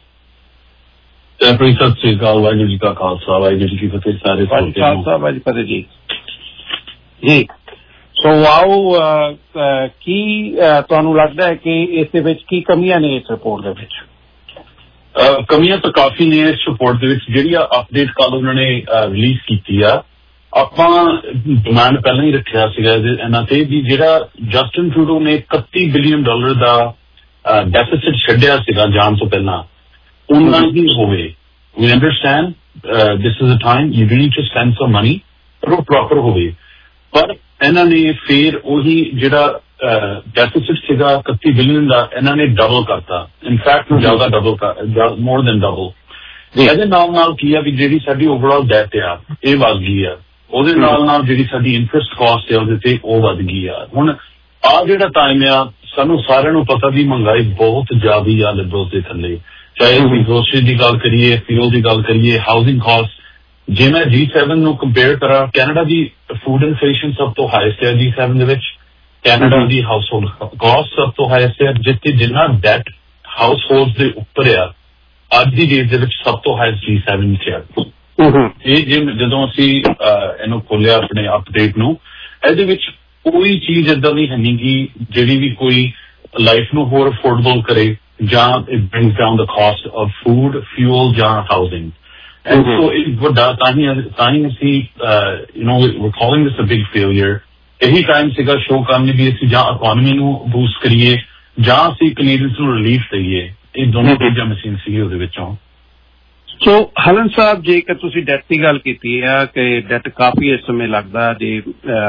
ਸਤਿ ਸ੍ਰੀ ਅਕਾਲ, ਵਾਹਿਗੁਰੂ ਜੀ ਕਾ ਖਾਲਸਾ, ਵਾਹਿਗੁਰੂ ਜੀ ਕੀ ਫਤਿਹ। ਸਾਰੇ ਖਾਲਸਾ ਵਾਹਿਗੁਰੂ ਫਤਿਹ ਜੀ। ਜੀ ਸੋ ਆਓ, ਕੀ ਤੁਹਾਨੂੰ ਲੱਗਦਾ ਹੈ ਕਿ ਇਸ ਦੇ ਵਿੱਚ ਕੀ ਕਮੀਆਂ ਨੇ ਇਸ ਰਿਪੋਰਟ ਦੇ ਵਿੱਚ? ਕਮੀਆਂ ਤਾਂ ਕਾਫੀ ਨੇ ਇਸ ਰਿਪੋਰਟ ਦੇ ਵਿੱਚ। ਜਿਹੜੀ ਅਪਡੇਟ ਕੱਲ ਉਹਨਾਂ ਨੇ ਰਿਲੀਜ਼ ਕੀਤੀ ਆ, ਆਪਾਂ ਡਿਮਾਂਡ ਪਹਿਲਾਂ ਹੀ ਰੱਖਿਆ ਸੀਗਾ ਇਹਨਾਂ ਤੇ ਵੀ ਜਿਹੜਾ ਜਸਟਿਨ ਟਰੂਡੋ ਨੇ ਇਕੱਤੀ ਬਿਲੀਅਨ ਡਾਲਰ ਦਾ ਡੈਫਿਸਿਟ ਛੱਡਿਆ ਸੀਗਾ ਜਾਣ ਤੋਂ ਪਹਿਲਾਂ, ਉਹਨਾਂ ਹੀ ਹੋਵੇ। We understand this is a time you need to spend some money, ਪਰ ਉਹ ਪ੍ਰੋਪਰ ਹੋਵੇ। ਪਰ ਇਹਨਾਂ ਨੇ ਫਿਰ ਉਹੀ ਜਿਹੜਾ ਡੈਫਿਸਿਟ ਸੀਗਾ ਇਕੱਤੀ ਬਿਲੀਅਨ ਦਾ, ਇਹਨਾਂ ਨੇ ਡਬਲ ਕਰਤਾ। ਇਨਫੈਕਟ ਜ਼ਿਆਦਾ ਡਬਲ, ਮੋਰ ਦੈਨ ਡਬਲ। ਇਹਦੇ ਨਾਲ ਨਾਲ ਕੀ ਆ ਵੀ ਜਿਹੜੀ ਸਾਡੀ ਓਵਰਆਲ ਡੈਟ ਆ ਇਹ ਵੱਧ ਗਈ ਆ, ਉਹਦੇ ਨਾਲ ਨਾਲ ਜਿਹੜੀ ਸਾਡੀ ਇੰਟਰਸਟ ਕਾਸਟ ਆ ਉਹਦੇ ਤੇ ਉਹ ਵੱਧ ਗਈ ਆ। ਹੁਣ ਆਹ ਜਿਹੜਾ ਟਾਈਮ ਆ, ਸਾਨੂੰ ਸਾਰਿਆਂ ਨੂੰ ਪਤਾ ਵੀ ਮਹਿੰਗਾਈ ਬਹੁਤ ਜ਼ਿਆਦਾ ਆ ਲਿਬਰਲਸ ਦੇ ਥੱਲੇ, ਚਾਹੇ ਅਸੀਂ ਗਰੋਸਰੀ ਦੀ ਗੱਲ ਕਰੀਏ, ਫਿਊਲ ਦੀ ਗੱਲ ਕਰੀਏ, ਹਾਊਸਿੰਗ ਕਾਸਟ। ਜੇ ਮੈਂ ਜੀ ਸੈਵਨ ਨੂੰ ਕੰਪੇਅਰ ਕਰਾਂ, ਕੈਨੇਡਾ ਦੀ ਫੂਡ ਇਨਫਲੇਸ਼ਨ ਸਭ ਤੋਂ ਹਾਈਐਸਟ ਹੈ ਜੀ ਸੈਵਨ ਦੇ ਵਿੱਚ। ਕੈਨੇਡਾ ਦੀ ਹਾਊਸ ਹੋਲਡ ਕਾਸਟ ਸਭ ਤੋਂ ਹਾਈਐਸਟ ਹੈ, ਜਿੱਥੇ ਜਿੰਨਾ ਡੈਟ ਹਾਊਸ ਹੋਲਡ ਦੇ ਉੱਪਰ ਆ ਅੱਜ ਦੀ ਡੇਟ ਦੇ ਵਿੱਚ ਸਭ ਤੋਂ ਹਾਈਐਸਟ ਜੀ ਸੈਵਨ ਚ ਆ। ਇਹ ਜੇ ਜਦੋਂ ਅਸੀਂ ਇਹਨੂੰ ਖੋਲਿਆ ਆਪਣੇ ਅਪਡੇਟ ਨੂੰ, ਇਹਦੇ ਵਿੱਚ ਕੋਈ ਚੀਜ਼ ਏਦਾਂ ਦੀ ਹੈ ਨਹੀਂ ਗੀ ਜਿਹੜੀ ਵੀ ਕੋਈ ਲਾਈਫ ਨੂੰ ਹੋਰ ਅਫੋਰਡੇਬਲ ਕਰੇ ਜਾਂ it brings down the cost of food, fuel ਜਾਂ ਹਾਊਸਿੰਗ। ਐਂਡ ਸੋ ਇਹ ਵੱਡਾ ਤਾਂ ਹੀ ਤਾਂ ਹੀ ਅਸੀਂ you know we're calling this a big failure. ਇਹੀ ਟਾਈਮ ਸੀਗਾ ਸ਼ੋਅ ਕਰਨ ਲਈ ਵੀ ਅਸੀਂ ਜਾਂ ਇਕੋਨਮੀ ਨੂੰ ਬੂਸਟ ਕਰੀਏ ਜਾਂ ਅਸੀਂ ਕੈਨੇਡੀਅਨਸ ਨੂੰ ਰਿਲੀਫ ਦਈਏ। ਇਹ ਦੋਨੋਂ ਚੀਜ਼ਾਂ ਮਿਸਿੰਗ ਸੀਗੀ ਉਹਦੇ ਵਿੱਚੋਂ। ਸੋ ਹਲਨ ਸਾਹਿਬ, ਜੇਕਰ ਤੁਸੀਂ ਡੈਟ ਦੀ ਗੱਲ ਕੀਤੀ ਹੈ ਕਿ ਡੈਟ ਕਾਫੀ ਇਸ ਸਮੇਂ ਲੱਗਦਾ ਜੇ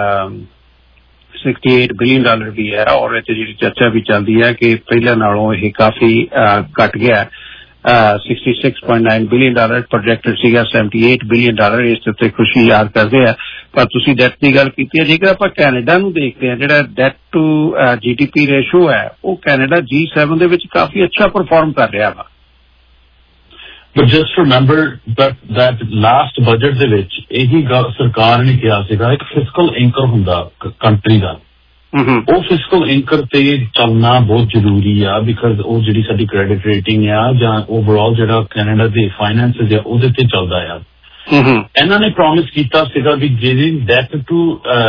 ਸਿਕਸਟੀ ਏਟ ਬਿਲੀਅਨ ਡਾਲਰ ਵੀ ਹੈ ਔਰ ਇੱਥੇ ਜਿਹੜੀ ਚਰਚਾ ਵੀ ਚੱਲਦੀ ਹੈ ਕਿ ਪਹਿਲਾਂ ਨਾਲੋਂ ਇਹ ਕਾਫੀ ਘੱਟ ਗਿਆ, sixty six point nine billion dollar projected ਸੀਗਾ ਸੈਵਨਟੀ ਏਟ ਬਿਲੀਅਨ ਡਾਲਰ। ਇਸ ਉੱਤੇ ਖੁਸ਼ੀ ਯਾਦ ਕਰਦੇ ਆ। ਪਰ ਤੁਸੀਂ ਡੈਟ ਦੀ ਗੱਲ ਕੀਤੀ ਹੈ, ਜੇਕਰ ਆਪਾਂ ਕੈਨੇਡਾ ਨੂੰ ਦੇਖਦੇ ਹਾਂ, ਜਿਹੜਾ debt to G D P ratio ਹੈ ਉਹ ਕੈਨੇਡਾ ਜੀ ਸੈਵਨ ਦੇ ਵਿੱਚ ਕਾਫੀ ਅੱਛਾ ਪਰਫਾਰਮ ਕਰ ਰਿਹਾ ਵਾ। But just remember that that last budget ਦੇ ਵਿੱਚ ਇਹੀ ਗੱਲ ਸਰਕਾਰ ਨੇ ਕਿਹਾ ਸੀਗਾ ਇੱਕ ਫਿਸਕਲ ਐਂਕਰ ਹੁੰਦਾ ਕੰਟਰੀ ਦਾ। ਉਹ ਫਿਸਕਲ ਐਂਕਰ ਤੇ ਚੱਲਣਾ ਬਹੁਤ ਜ਼ਰੂਰੀ ਆ, ਬਿਕਾਜ਼ ਉਹ ਜਿਹੜੀ ਸਾਡੀ ਕ੍ਰੈਡਿਟ ਰੇਟਿੰਗ ਆ ਜਾਂ ਓਵਰਆਲ ਜਿਹੜਾ ਕੈਨੇਡਾ ਦੇ ਫਾਈਨੈਂਸਿਸ ਆ ਉਹਦੇ ਤੇ ਚੱਲਦਾ ਆ। ਇਹਨਾਂ ਨੇ ਪ੍ਰੋਮਿਸ ਕੀਤਾ ਸੀਗਾ ਵੀ ਜਿਹੜੀ debt to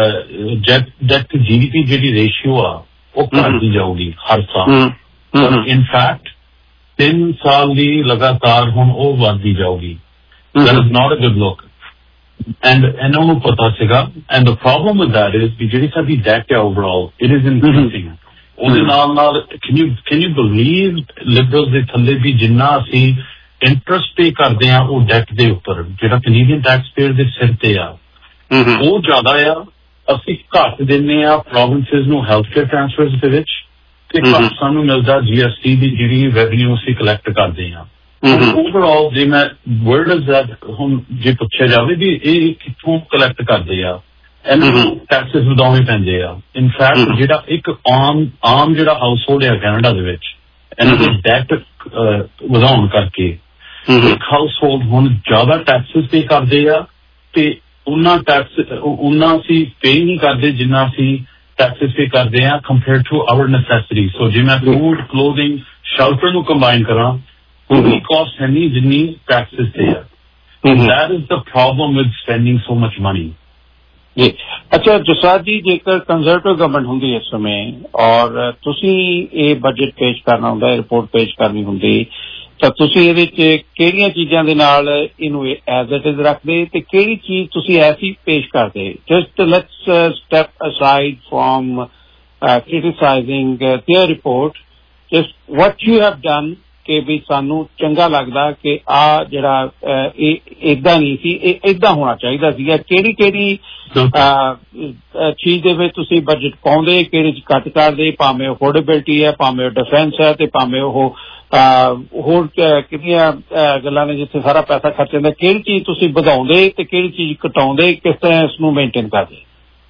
debt to G D P ਜਿਹੜੀ ਰੇਸ਼ੀਓ ਆ ਉਹ ਘਟਦੀ ਜਾਊਗੀ ਹਰ ਸਾਲ। ਪਰ ਇਨਫੈਕਟ ਤਿੰਨ ਸਾਲ ਦੀ ਲਗਾਤਾਰ ਹੁਣ ਉਹ ਵੱਧਦੀ ਜਾਊਗੀ। That is not a good look. And ਇਹਨਾਂ ਨੂੰ ਪਤਾ ਸੀਗਾ। And the problem with that is ਵੀ ਜਿਹੜੀ ਸਾਡੀ ਡੈਟ ਹੈ ਓਵਰਆਲ ਇਟ ਇਜ਼ ਇਨਕਰੀਜ਼ਿੰਗ। ਉਹਦੇ ਨਾਲ ਨਾਲ can you can you believe Liberals ਦੇ ਥੱਲੇ ਵੀ ਜਿੰਨਾ ਅਸੀਂ ਇੰਟਰਸਟ ਪੇ ਕਰਦੇ ਹਾਂ ਉਹ ਡੈਟ ਦੇ ਉੱਪਰ, ਜਿਹੜਾ ਕੈਨੇਡੀਅਨ ਟੈਕਸ ਪੇਅਰ ਦੇ ਸਿਰ ਤੇ ਆ, ਉਹ ਜ਼ਿਆਦਾ ਆ। ਅਸੀਂ ਘੱਟ ਦਿੰਦੇ ਆ ਪ੍ਰੋਵਿੰਸਿਸ ਨੂੰ ਹੈਲਥ ਕੇਅਰ ਟ੍ਰਾਂਸਫਰਸ ਦੇ ਵਿੱਚ, ਤੇ ਘੱਟ ਸਾਨੂੰ ਮਿਲਦਾ ਜੀ ਐਸ ਟੀ ਦੀ ਜਿਹੜੀ ਰੈਵਨਿਊ ਅਸੀਂ ਕਲੈਕਟ ਕਰਦੇ ਹਾਂ। ਓਵਰਆਲ ਜੇ ਮੈਂ ਵਰਡ ਇਜ਼ ਦੈਟ ਹੁਣ ਜੇ ਪੁੱਛਿਆ ਜਾਵੇ ਵੀ ਇਹ ਕਿੱਥੋਂ ਕਲੈਕਟ ਕਰਦੇ ਆ, ਇਹਨਾਂ ਨੂੰ ਟੈਕਸਿਸ ਵਧਾਉਣੇ ਪੈਂਦੇ ਆ। ਇਨਫੈਕਟ ਜਿਹੜਾ ਇੱਕ ਆਮ ਆਮ ਜਿਹੜਾ ਹਾਊਸ ਹੋਲਡ ਹੈ ਕੈਨੇਡਾ ਦੇ ਵਿੱਚ, ਇਹਨਾਂ ਦੇ ਡੈਟ ਵਧਾਉਣ ਕਰਕੇ ਇੱਕ ਹਾਊਸ ਹੋਲਡ ਹੁਣ ਜ਼ਿਆਦਾ ਟੈਕਸਿਸ ਪੇ ਕਰਦੇ ਆ ਤੇ ਉਹਨਾਂ ਟੈਕਸ ਉਹਨਾਂ ਅਸੀਂ ਪੇ ਨਹੀਂ ਕਰਦੇ ਜਿੰਨਾ ਅਸੀਂ ਟੈਕਸਿਸ ਪੇ ਕਰਦੇ ਆ compare to our necessity. So ਜੇ ਮੈਂ ਫੂਡ, ਕਲੋਥਿੰਗ, ਸ਼ੈਲਟਰ ਨੂੰ ਕੰਬਾਈਨ ਕਰਾਂ ਉਹਦੀ ਕਾਸਟ ਹੈ ਨਹੀਂ ਜਿੰਨੀ ਟੈਕਸਿਸ ਤੇ ਆ। That is the problem with spending so much money. ਜੀ ਅੱਛਾ ਜਸਰਾਜ ਜੀ, ਜੇਕਰ ਕੰਜ਼ਰਵੇਟਿਵ ਗਵਰਨਮੈਂਟ ਹੁੰਦੀ ਇਸ ਸਮੇਂ ਔਰ ਤੁਸੀਂ ਇਹ ਬਜਟ ਪੇਸ਼ ਕਰਨਾ ਹੁੰਦਾ, ਰਿਪੋਰਟ ਪੇਸ਼ ਕਰਨੀ ਹੁੰਦੀ, ਤਾਂ ਤੁਸੀਂ ਇਹਦੇ ਚ ਕਿਹੜੀਆਂ ਚੀਜ਼ਾਂ ਦੇ ਨਾਲ ਇਹਨੂੰ ਐਜ਼ ਇਟ ਇਜ਼ ਰੱਖਦੇ ਤੇ ਕਿਹੜੀ ਚੀਜ਼ ਤੁਸੀਂ ਐਸੀ ਪੇਸ਼ ਕਰਦੇ? Just let's step aside from criticising their report, just what you have done ਕਿ ਵੀ ਸਾਨੂੰ ਚੰਗਾ ਲੱਗਦਾ ਕਿ ਆ ਜਿਹੜਾ ਇਹ ਏਦਾਂ ਨਹੀਂ ਸੀ, ਇਹ ਏਦਾਂ ਹੋਣਾ ਚਾਹੀਦਾ ਸੀਗਾ। ਕਿਹੜੀ ਕਿਹੜੀ ਚੀਜ਼ ਦੇ ਵਿੱਚ ਤੁਸੀਂ ਬਜਟ ਪਾਉਂਦੇ, ਕਿਹੜੇ ਚ ਕੱਟ ਕਰਦੇ, ਭਾਵੇਂ ਅਫੋਰਡੇਬਿਲਟੀ ਹੈ, ਭਾਵੇਂ ਉਹ ਡਿਫੈਂਸ ਹੈ ਤੇ ਭਾਵੇਂ ਉਹ ਹੋਰ ਕਿਹੜੀਆਂ ਗੱਲਾਂ ਨੇ ਜਿੱਥੇ ਸਾਰਾ ਪੈਸਾ ਖਰਚ ਜਾਂਦਾ, ਕਿਹੜੀ ਚੀਜ਼ ਤੁਸੀਂ ਵਧਾਉਂਦੇ ਤੇ ਕਿਹੜੀ ਚੀਜ਼ ਘਟਾਉਂਦੇ, ਕਿਸ ਤਰ੍ਹਾਂ ਇਸ ਨੂੰ ਮੇਨਟੇਨ ਕਰਦੇ?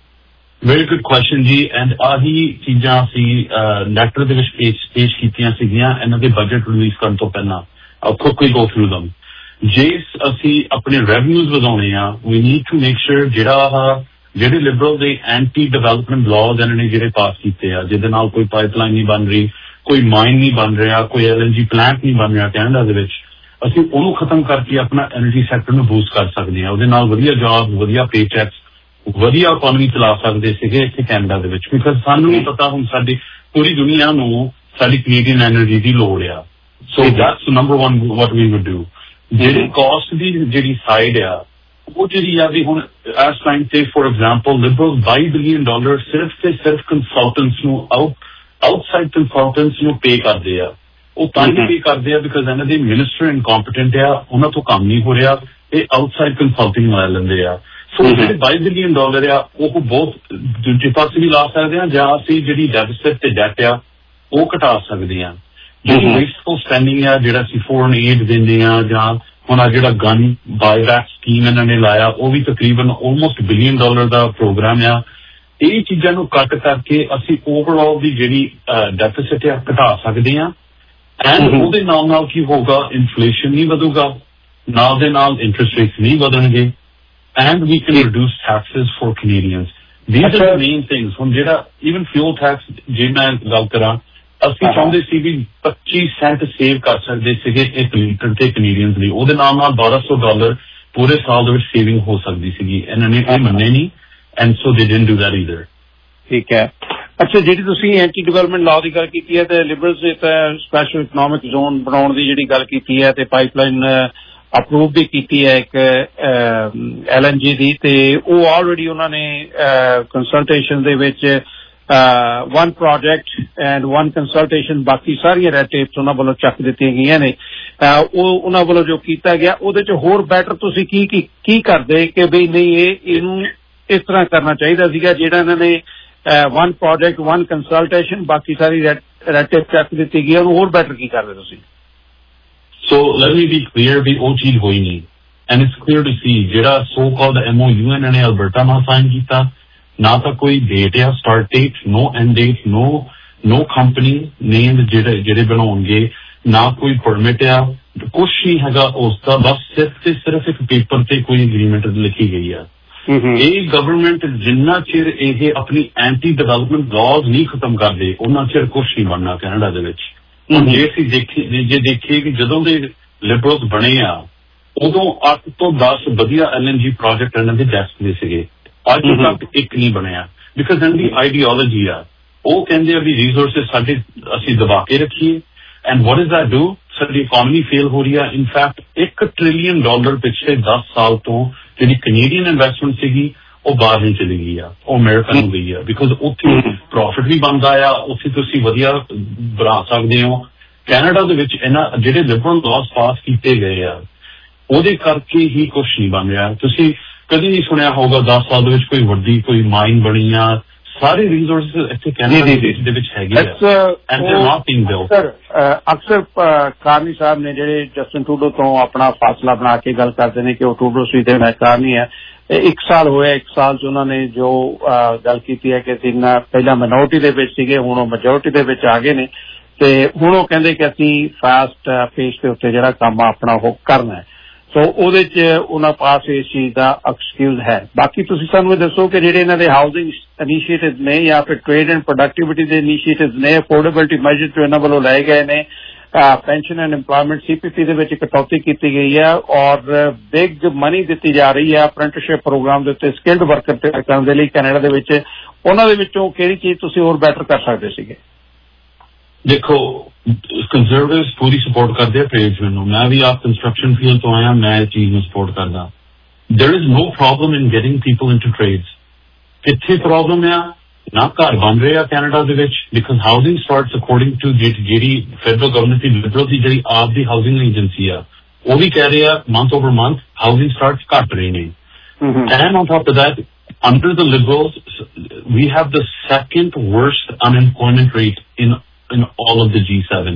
ਵੈਰੀ ਗੁੱਡ ਕੁਐਸਚਨ ਜੀ। ਐਂਡ ਆਹੀ ਚੀਜ਼ਾਂ ਅਸੀਂ ਲੈਟਰ ਦੇ ਵਿੱਚ ਪੇਸ਼ ਪੇਸ਼ ਕੀਤੀਆਂ ਸੀਗੀਆਂ ਇਹਨਾਂ ਦੇ ਬਜਟ ਰਿਲੀਜ਼ ਕਰਨ ਤੋਂ ਪਹਿਲਾਂ। I'll quickly go through them. ਜੇ ਅਸੀਂ ਆਪਣੇ ਰੈਵਨਿਊਜ਼ ਵਧਾਉਣੇ ਆ, we need to make sure ਜਿਹੜਾ ਜਿਹੜੇ ਲਿਬਰਲ ਦੇ ਐਂਟੀ ਡਿਵੈਲਪਮੈਂਟ ਲਾਜ਼ ਇਹਨਾਂ ਨੇ ਜਿਹੜੇ ਪਾਸ ਕੀਤੇ ਆ, ਜਿਹਦੇ ਨਾਲ ਕੋਈ ਪਾਈਪਲਾਈਨ ਨਹੀਂ ਬਣ ਰਹੀ, ਕੋਈ ਮਾਈਨ ਨਹੀਂ ਬਣ ਰਿਹਾ, ਕੋਈ ਐਲ ਐਨ ਜੀ ਪਲਾਂਟ ਨਹੀਂ ਬਣ ਰਿਹਾ ਕੈਨੇਡਾ ਦੇ ਵਿੱਚ, ਅਸੀਂ ਉਹਨੂੰ ਖਤਮ ਕਰਕੇ ਆਪਣਾ ਐਨਰਜੀ ਸੈਕਟਰ ਨੂੰ ਬੂਸਟ ਕਰ ਸਕਦੇ ਹਾਂ। ਉਹਦੇ ਨਾਲ ਵਧੀਆ ਜੌਬ, ਵਧੀਆ ਪੇ ਚੈਕਸ, ਵਧੀਆ ਇਕੋਨਮੀ ਚਲਾ ਸਕਦੇ ਸੀਗੇ ਇੱਥੇ ਕੈਨੇਡਾ ਦੇ ਵਿੱਚ। ਬਿਕਾਜ਼ ਸਾਨੂੰ ਨਹੀਂ ਪਤਾ ਹੁਣ ਸਾਡੀ ਪੂਰੀ ਦੁਨੀਆ ਨੂੰ ਸਾਡੀ ਕੈਨੇਡੀਅਨ ਐਨਰਜੀ ਦੀ ਲੋੜ ਆ। So that's number one what we would do. ਜਿਹੜੀ ਕਾਸਟ ਦੀ ਜਿਹੜੀ ਸਾਈਡ ਆ ਉਹ ਜਿਹੜੀ ਆ ਵੀ ਹੁਣ ਇਸ ਟਾਈਮ ਤੇ ਫੋਰ ਐਗਜ਼ਾਮਪਲ ਲਿਬਰਲ ਬਾਈ ਬਿਲੀਅਨ ਡਾਲਰ ਸਿਰਫ ਤੇ ਸਿਰਫ ਕੰਸਲਟੈਂਟਸ ਨੂੰ ਆਊਟ ਆਊਟਸਾਈਡ ਕੰਸਲਟੈਂਟਸ ਨੂੰ ਪੇ ਕਰਦੇ ਆ। ਉਹ ਤਾਂ ਹੀ ਪੇ ਕਰਦੇ ਆ ਬਿਕਾਜ਼ ਇਹਨਾਂ ਦੇ ਮਿਨਿਸਟਰ ਇਨਕੰਪੀਟੈਂਟ ਆ, ਉਹਨਾਂ ਤੋਂ ਕੰਮ ਨਹੀਂ ਹੋ ਰਿਹਾ, ਇਹ ਆਊਟਸਾਈਡ ਕੰਸਲਟਿੰਗ ਲੈ ਲੈਂਦੇ ਆ। ਸੋ ਜਿਹੜੇ ਬਾਈ ਬਿਲੀਅਨ ਡਾਲਰ ਆ ਉਹ ਬਹੁਤ ਦੂਜੇ ਪਾਸੇ ਵੀ ਲਾ ਸਕਦੇ ਆ, ਜਾਂ ਅਸੀਂ ਜਿਹੜੀ ਡੈਫਿਸਿਟ ਤੇ ਡੈਟ ਆ ਉਹ ਘਟਾ ਸਕਦੇ ਆ। ਜਿਹੜੀ ਵੇਸਟਫੁਲ ਸਪੈਂਡਿੰਗ ਆ, ਜਿਹੜਾ ਅਸੀਂ ਫੋਰਨ ਏਡ ਦਿੰਦੇ ਆ, ਜਾਂ ਹੁਣ ਆ ਜਿਹੜਾ ਗਨ ਬਾਈਬੈਕ ਸਕੀਮ ਇਹਨਾਂ ਨੇ ਲਾਇਆ ਉਹ ਵੀ ਤਕਰੀਬਨ ਆਲਮੋਸਟ ਬਿਲੀਅਨ ਡਾਲਰ ਦਾ ਪ੍ਰੋਗਰਾਮ ਆ। ਇਹ ਚੀਜ਼ਾਂ ਨੂੰ ਕੱਟ ਕਰਕੇ ਅਸੀਂ ਓਵਰਆਲ ਦੀ ਜਿਹੜੀ ਡੈਫਿਸਿਟ ਆ ਘਟਾ ਸਕਦੇ ਆ। ਐਂਡ ਉਹਦੇ ਨਾਲ ਨਾਲ ਕੀ ਹੋਊਗਾ, ਇਨਫਲੇਸ਼ਨ ਨਹੀਂ ਵਧੂਗਾ, ਨਾਲ ਦੇ ਨਾਲ ਇੰਟਰਸਟ ਰੇਟਸ ਨਹੀਂ ਵਧਣਗੇ, and we can reduce taxes for Canadians. These are the main things. ਹੁਣ ਜਿਹੜਾ ਈਵਨ ਫਿਊਲ ਟੈਕਸ ਜੇ ਮੈਂ ਗੱਲ ਕਰਾਂ, ਅਸੀਂ ਚਾਹੁੰਦੇ ਸੀ ਵੀ ਪੱਚੀ ਸੈਂਟ ਸੇਵ ਕਰ ਸਕਦੇ ਸੀਗੇ ਇੱਕ ਲੀਟਰ ਤੇ ਕੈਨੇਡੀਅਨਸ ਲਈ, ਉਹਦੇ ਨਾਲ ਨਾਲ ਬਾਰਾਂ ਸੌ ਡਾਲਰ ਪੂਰੇ ਸਾਲ ਦੇ ਵਿੱਚ ਸੇਵਿੰਗ ਹੋ ਸਕਦੀ ਸੀਗੀ। ਇਹਨਾਂ ਨੇ ਇਹ ਮੰਨੇ ਨਹੀਂ, ਐਂਡ ਸੋ ਦੇ ਡਿਡਨਟ ਡੂ ਦੈਟ ਈਦਰ। ਠੀਕ ਹੈ। ਅੱਛਾ, ਜਿਹੜੀ ਤੁਸੀਂ ਐਂਟੀ ਡਿਵੈਲਪਮੈਂਟ ਲਾਅ ਦੀ ਗੱਲ ਕੀਤੀ ਹੈ ਤੇ ਲਿਬਰਲਸ ਨੇ ਤਾਂ ਸਪੈਸ਼ਲ ਇਕਨੋਮਿਕ ਜ਼ੋਨ ਬਣਾਉਣ ਦੀ ਜਿਹੜੀ ਗੱਲ ਕੀਤੀ ਹੈ ਤੇ ਪਾਈਪਲਾਈਨ ਅਪਰੂਵ ਵੀ ਕੀਤੀ ਹੈ ਇੱਕ ਐਲ ਐਨ ਜੀ ਦੀ, ਤੇ ਉਹ ਆਲਰੇਡੀ ਉਹਨਾਂ ਨੇ ਕੰਸਲਟੇਸ਼ਨ ਦੇ ਵਿੱਚ one project and one consultation ਬਾਕੀ ਸਾਰੀਆਂ ਰੈਡ ਟੇਪਸ ਉਹਨਾਂ ਵੱਲੋਂ ਚੱਕ ਦਿੱਤੀਆਂ ਗਈਆਂ ਨੇ। ਉਹ ਉਹਨਾਂ ਵੱਲੋਂ ਜੋ ਕੀਤਾ ਗਿਆ ਉਹਦੇ ਚ ਹੋਰ ਬੈਟਰ ਤੁਸੀਂ ਕੀ ਕੀ ਕੀ ਕਰਦੇ ਕਿ ਬਈ ਨਹੀਂ ਇਹ ਇਹਨੂੰ ਇਸ ਤਰ੍ਹਾਂ ਕਰਨਾ ਚਾਹੀਦਾ ਸੀਗਾ ਜਿਹੜਾ ਇਹਨਾਂ ਨੇ ਵਨ ਪ੍ਰੋਜੈਕਟ ਵਨ ਕੰਸਲਟੇਸ਼ਨ ਬਾਕੀ ਸਾਰੀ ਰੈਡ ਟੇਪ ਚੱਕ ਦਿੱਤੀ ਗਈ, ਉਹਨੂੰ ਹੋਰ ਬੈਟਰ ਕੀ ਕਰਦੇ ਤੁਸੀਂ? So let me be clear ਵੀ ਉਹ ਚੀਜ਼ ਹੋਈ ਨਹੀਂ, and it's clear to see ਜਿਹੜਾ so called M O U ਇਹਨਾਂ ਨੇ ਅਲਬਰਟਾ ਨਾਲ ਸਾਈਨ ਕੀਤਾ, ਨਾ ਤਾਂ ਕੋਈ ਡੇਟ ਆ start date, no end date, no no company name ਜਿਹੜੇ ਜਿਹੜੇ ਬਣਾਉਣਗੇ, ਨਾ ਕੋਈ ਪਰਮਿਟ ਆ, ਕੁਛ ਨਹੀਂ ਹੈਗਾ ਉਸ ਦਾ, ਬਸ ਸਿਰਫ ਤੇ ਸਿਰਫ ਇੱਕ ਪੇਪਰ ਤੇ ਕੋਈ ਅਗਰੀਮੈਂਟ ਲਿਖੀ ਗਈ ਆ। ਇਹ ਗਵਰਨਮੈਂਟ ਜਿੰਨਾ ਚਿਰ ਇਹ ਆਪਣੀ ਐਂਟੀ ਡਿਵੈਲਪਮੈਂਟ ਲਾਜ਼ ਨਹੀਂ ਖਤਮ ਕਰਦੇ ਉਹਨਾਂ ਚਿਰ ਕੁਛ ਨਹੀਂ ਬਣਨਾ ਕੈਨੇਡਾ ਦੇ ਵਿੱਚ। ਜੇ ਅਸੀਂ ਦੇਖੀਏ ਜੇ ਦੇਖੀਏ ਕਿ ਜਦੋਂ ਦੇ ਲਿਬਰਲਸ ਬਣੇ ਆ ਉਦੋਂ ਅੱਠ ਤੋਂ ਦਸ ਵਧੀਆ ਐਲ ਐਨ ਜੀ ਪ੍ਰੋਜੈਕਟ ਇਹਨਾਂ ਦੇ ਡੈਸਕ ਦੇ ਸੀਗੇ, ਅੱਜ ਤੱਕ ਇੱਕ ਨਹੀਂ ਬਣਿਆ ਬਿਕਾਜ਼ ਇਹਨਾਂ ਦੀ ਆਈਡੀਓਲੋਜੀ ਆ, ਉਹ ਕਹਿੰਦੇ ਆ ਵੀ ਰਿਸੋਰਸਿਸ ਸਾਡੇ ਅਸੀਂ ਦਬਾ ਕੇ ਰੱਖੀਏ। And what is that do, ਸਾਡੀ ਇਕੋਨਮੀ ਫੇਲ ਹੋ ਰਹੀ ਆ। ਇਨਫੈਕਟ ਇੱਕ ਟ੍ਰਿਲੀਅਨ ਡਾਲਰ ਪਿਛਲੇ ਦਸ ਸਾਲ ਤੋਂ ਜਿਹੜੀ ਕੈਨੇਡੀਅਨ ਇਨਵੈਸਟਮੈਂਟ ਸੀਗੀ ਉਹ ਬਾਹਰ ਨਹੀਂ ਚਲੀ ਗਈ ਆ, ਉਹ ਅਮਰੀਕਾ ਨੂੰ ਗਈ ਆ ਬਿਕਾਜ਼ ਉੱਥੇ ਪ੍ਰੋਫਿਟ ਵੀ ਬਣਦਾ ਆ, ਉੱਥੇ ਤੁਸੀਂ ਵਧੀਆ ਬਣਾ ਸਕਦੇ ਹੋ। ਕੈਨੇਡਾ ਦੇ ਵਿੱਚ ਇਹਨਾਂ ਜਿਹੜੇ ਲਿਬਰਲ ਲਾਜ਼ ਪਾਸ ਕੀਤੇ ਗਏ ਆ ਉਹਦੇ ਕਰਕੇ ਹੀ ਕੁਛ ਨਹੀਂ ਬਣ ਰਿਹਾ। ਤੁਸੀਂ ਕਦੀ ਨਹੀਂ ਸੁਣਿਆ ਹੋਊਗਾ ਦਸ ਸਾਲ ਦੇ ਵਿੱਚ ਕੋਈ ਵੱਡੀ ਕੋਈ ਮਾਈਨ ਬਣੀ ਆ, ਸਾਰੇ ਰਿਸੋਰਸਿਸ ਇੱਥੇ ਕੈਨੇਡਾ ਦੇ ਵਿੱਚ ਹੈਗੇ ਆ। ਅਕਸਰ ਕਾਰਨੀ ਸਾਹਿਬ ਨੇ ਜਿਹੜੇ ਜਸਟਿਨ ਟਰੂਡੋ ਤੋਂ ਆਪਣਾ ਫਾਸਲਾ ਬਣਾ ਕੇ ਗੱਲ ਕਰਦੇ ਨੇ ਕਿ ਉਹ ਟਰੂਡੋ ਸੀ ਤੇ ਮੈਂ ਕਾਰਨੀ ਹੈ, ਇੱਕ ਸਾਲ ਹੋਇਆ, ਇੱਕ ਸਾਲ ਚ ਉਹਨਾਂ ਨੇ ਜੋ ਗੱਲ ਕੀਤੀ ਹੈ ਕਿ ਅਸੀਂ ਪਹਿਲਾਂ ਮਾਈਨੋਰਟੀ ਦੇ ਵਿੱਚ ਸੀਗੇ ਹੁਣ ਉਹ ਮੈਜੋਰਟੀ ਦੇ ਵਿੱਚ ਆ ਗਏ ਨੇ, ਤੇ ਹੁਣ ਉਹ ਕਹਿੰਦੇ ਕਿ ਅਸੀਂ ਫਾਸਟ ਪੇਸ ਦੇ ਉੱਤੇ ਜਿਹੜਾ ਕੰਮ ਆਪਣਾ ਉਹ ਕਰਨਾ ਹੈ। ਸੋ ਉਹਦੇ ਚ ਉਹਨਾਂ ਪਾਸ ਇਸ ਚੀਜ਼ ਦਾ ਐਕਸਕਿਊਜ਼ ਹੈ। ਬਾਕੀ ਤੁਸੀਂ ਸਾਨੂੰ ਇਹ ਦੱਸੋ ਕਿ ਜਿਹੜੇ ਇਹਨਾਂ ਦੇ ਹਾਊਸਿੰਗ ਇਨੀਸ਼ੀਏਟਿਵ ਨੇ ਜਾਂ ਫਿਰ ਟ੍ਰੇਡ ਐਂਡ ਪ੍ਰੋਡਕਟਿਵਿਟੀ ਦੇ ਇਨੀਸ਼ੀਏਟਿਵ ਨੇ, ਅਫੋਰਡੇਬਿਲਿਟੀ ਮੈਜਰ ਜੋ ਇਹਨਾਂ ਵੱਲੋਂ ਲਏ ਗਏ ਨੇ, pension and employment C P P ਦੇ ਵਿੱਚ ਕਟੌਤੀ ਕੀਤੀ ਗਈ ਹੈ ਔਰ ਬਿਗ ਮਨੀ ਦਿੱਤੀ ਜਾ ਰਹੀ ਹੈ ਅਪ੍ਰੈਂਟਿਸਸ਼ਿਪ ਪ੍ਰੋਗਰਾਮ ਦੇ ਉੱਤੇ ਸਕਿਲਡ ਵਰਕਰ ਤੇ ਕਰਨ ਦੇ ਲਈ ਕੈਨੇਡਾ ਦੇ ਵਿੱਚ, ਉਹਨਾਂ ਦੇ ਵਿੱਚੋਂ ਕਿਹੜੀ ਚੀਜ਼ ਤੁਸੀਂ ਹੋਰ ਬੈਟਰ ਕਰ ਸਕਦੇ ਸੀਗੇ? ਦੇਖੋ ਕੰਜ਼ਰਵੇਟਿਵਸ ਪੂਰੀ ਸਪੋਰਟ ਕਰਦੇ ਆ ਟ੍ਰੇਡਸਮੈਨ ਨੂੰ, ਮੈਂ ਵੀ ਆਪ ਕੰਸਟਰਕਸ਼ਨ ਫੀਲਡ ਤੋਂ ਆਇਆ, ਮੈਂ ਇਸ ਚੀਜ਼ ਨੂੰ ਸਪੋਰਟ ਕਰਦਾ। There is no problem in getting people into trades. ਕਿੱਥੇ ਪ੍ਰੋਬਲਮ ਆ, ਨਾ ਘਰ ਬਣ ਰਹੇ ਆ ਕੈਨੇਡਾ ਦੇ ਵਿੱਚ because housing starts according to ਜਿਹੜੀ ਫੈਡਰਲ ਗਵਰਨਮੈਂਟ ਦੀ ਲਿਬਰਲ ਦੀ ਜਿਹੜੀ ਆਪ ਦੀ ਹਾਊਸਿੰਗ ਏਜੰਸੀ ਆ ਉਹ ਵੀ ਕਹਿ ਰਹੇ ਆ month over month housing starts ਘਟ ਰਹੇ ਨੇ। And on top of that under the Liberals we have the second worst unemployment rate in in all of the G seven.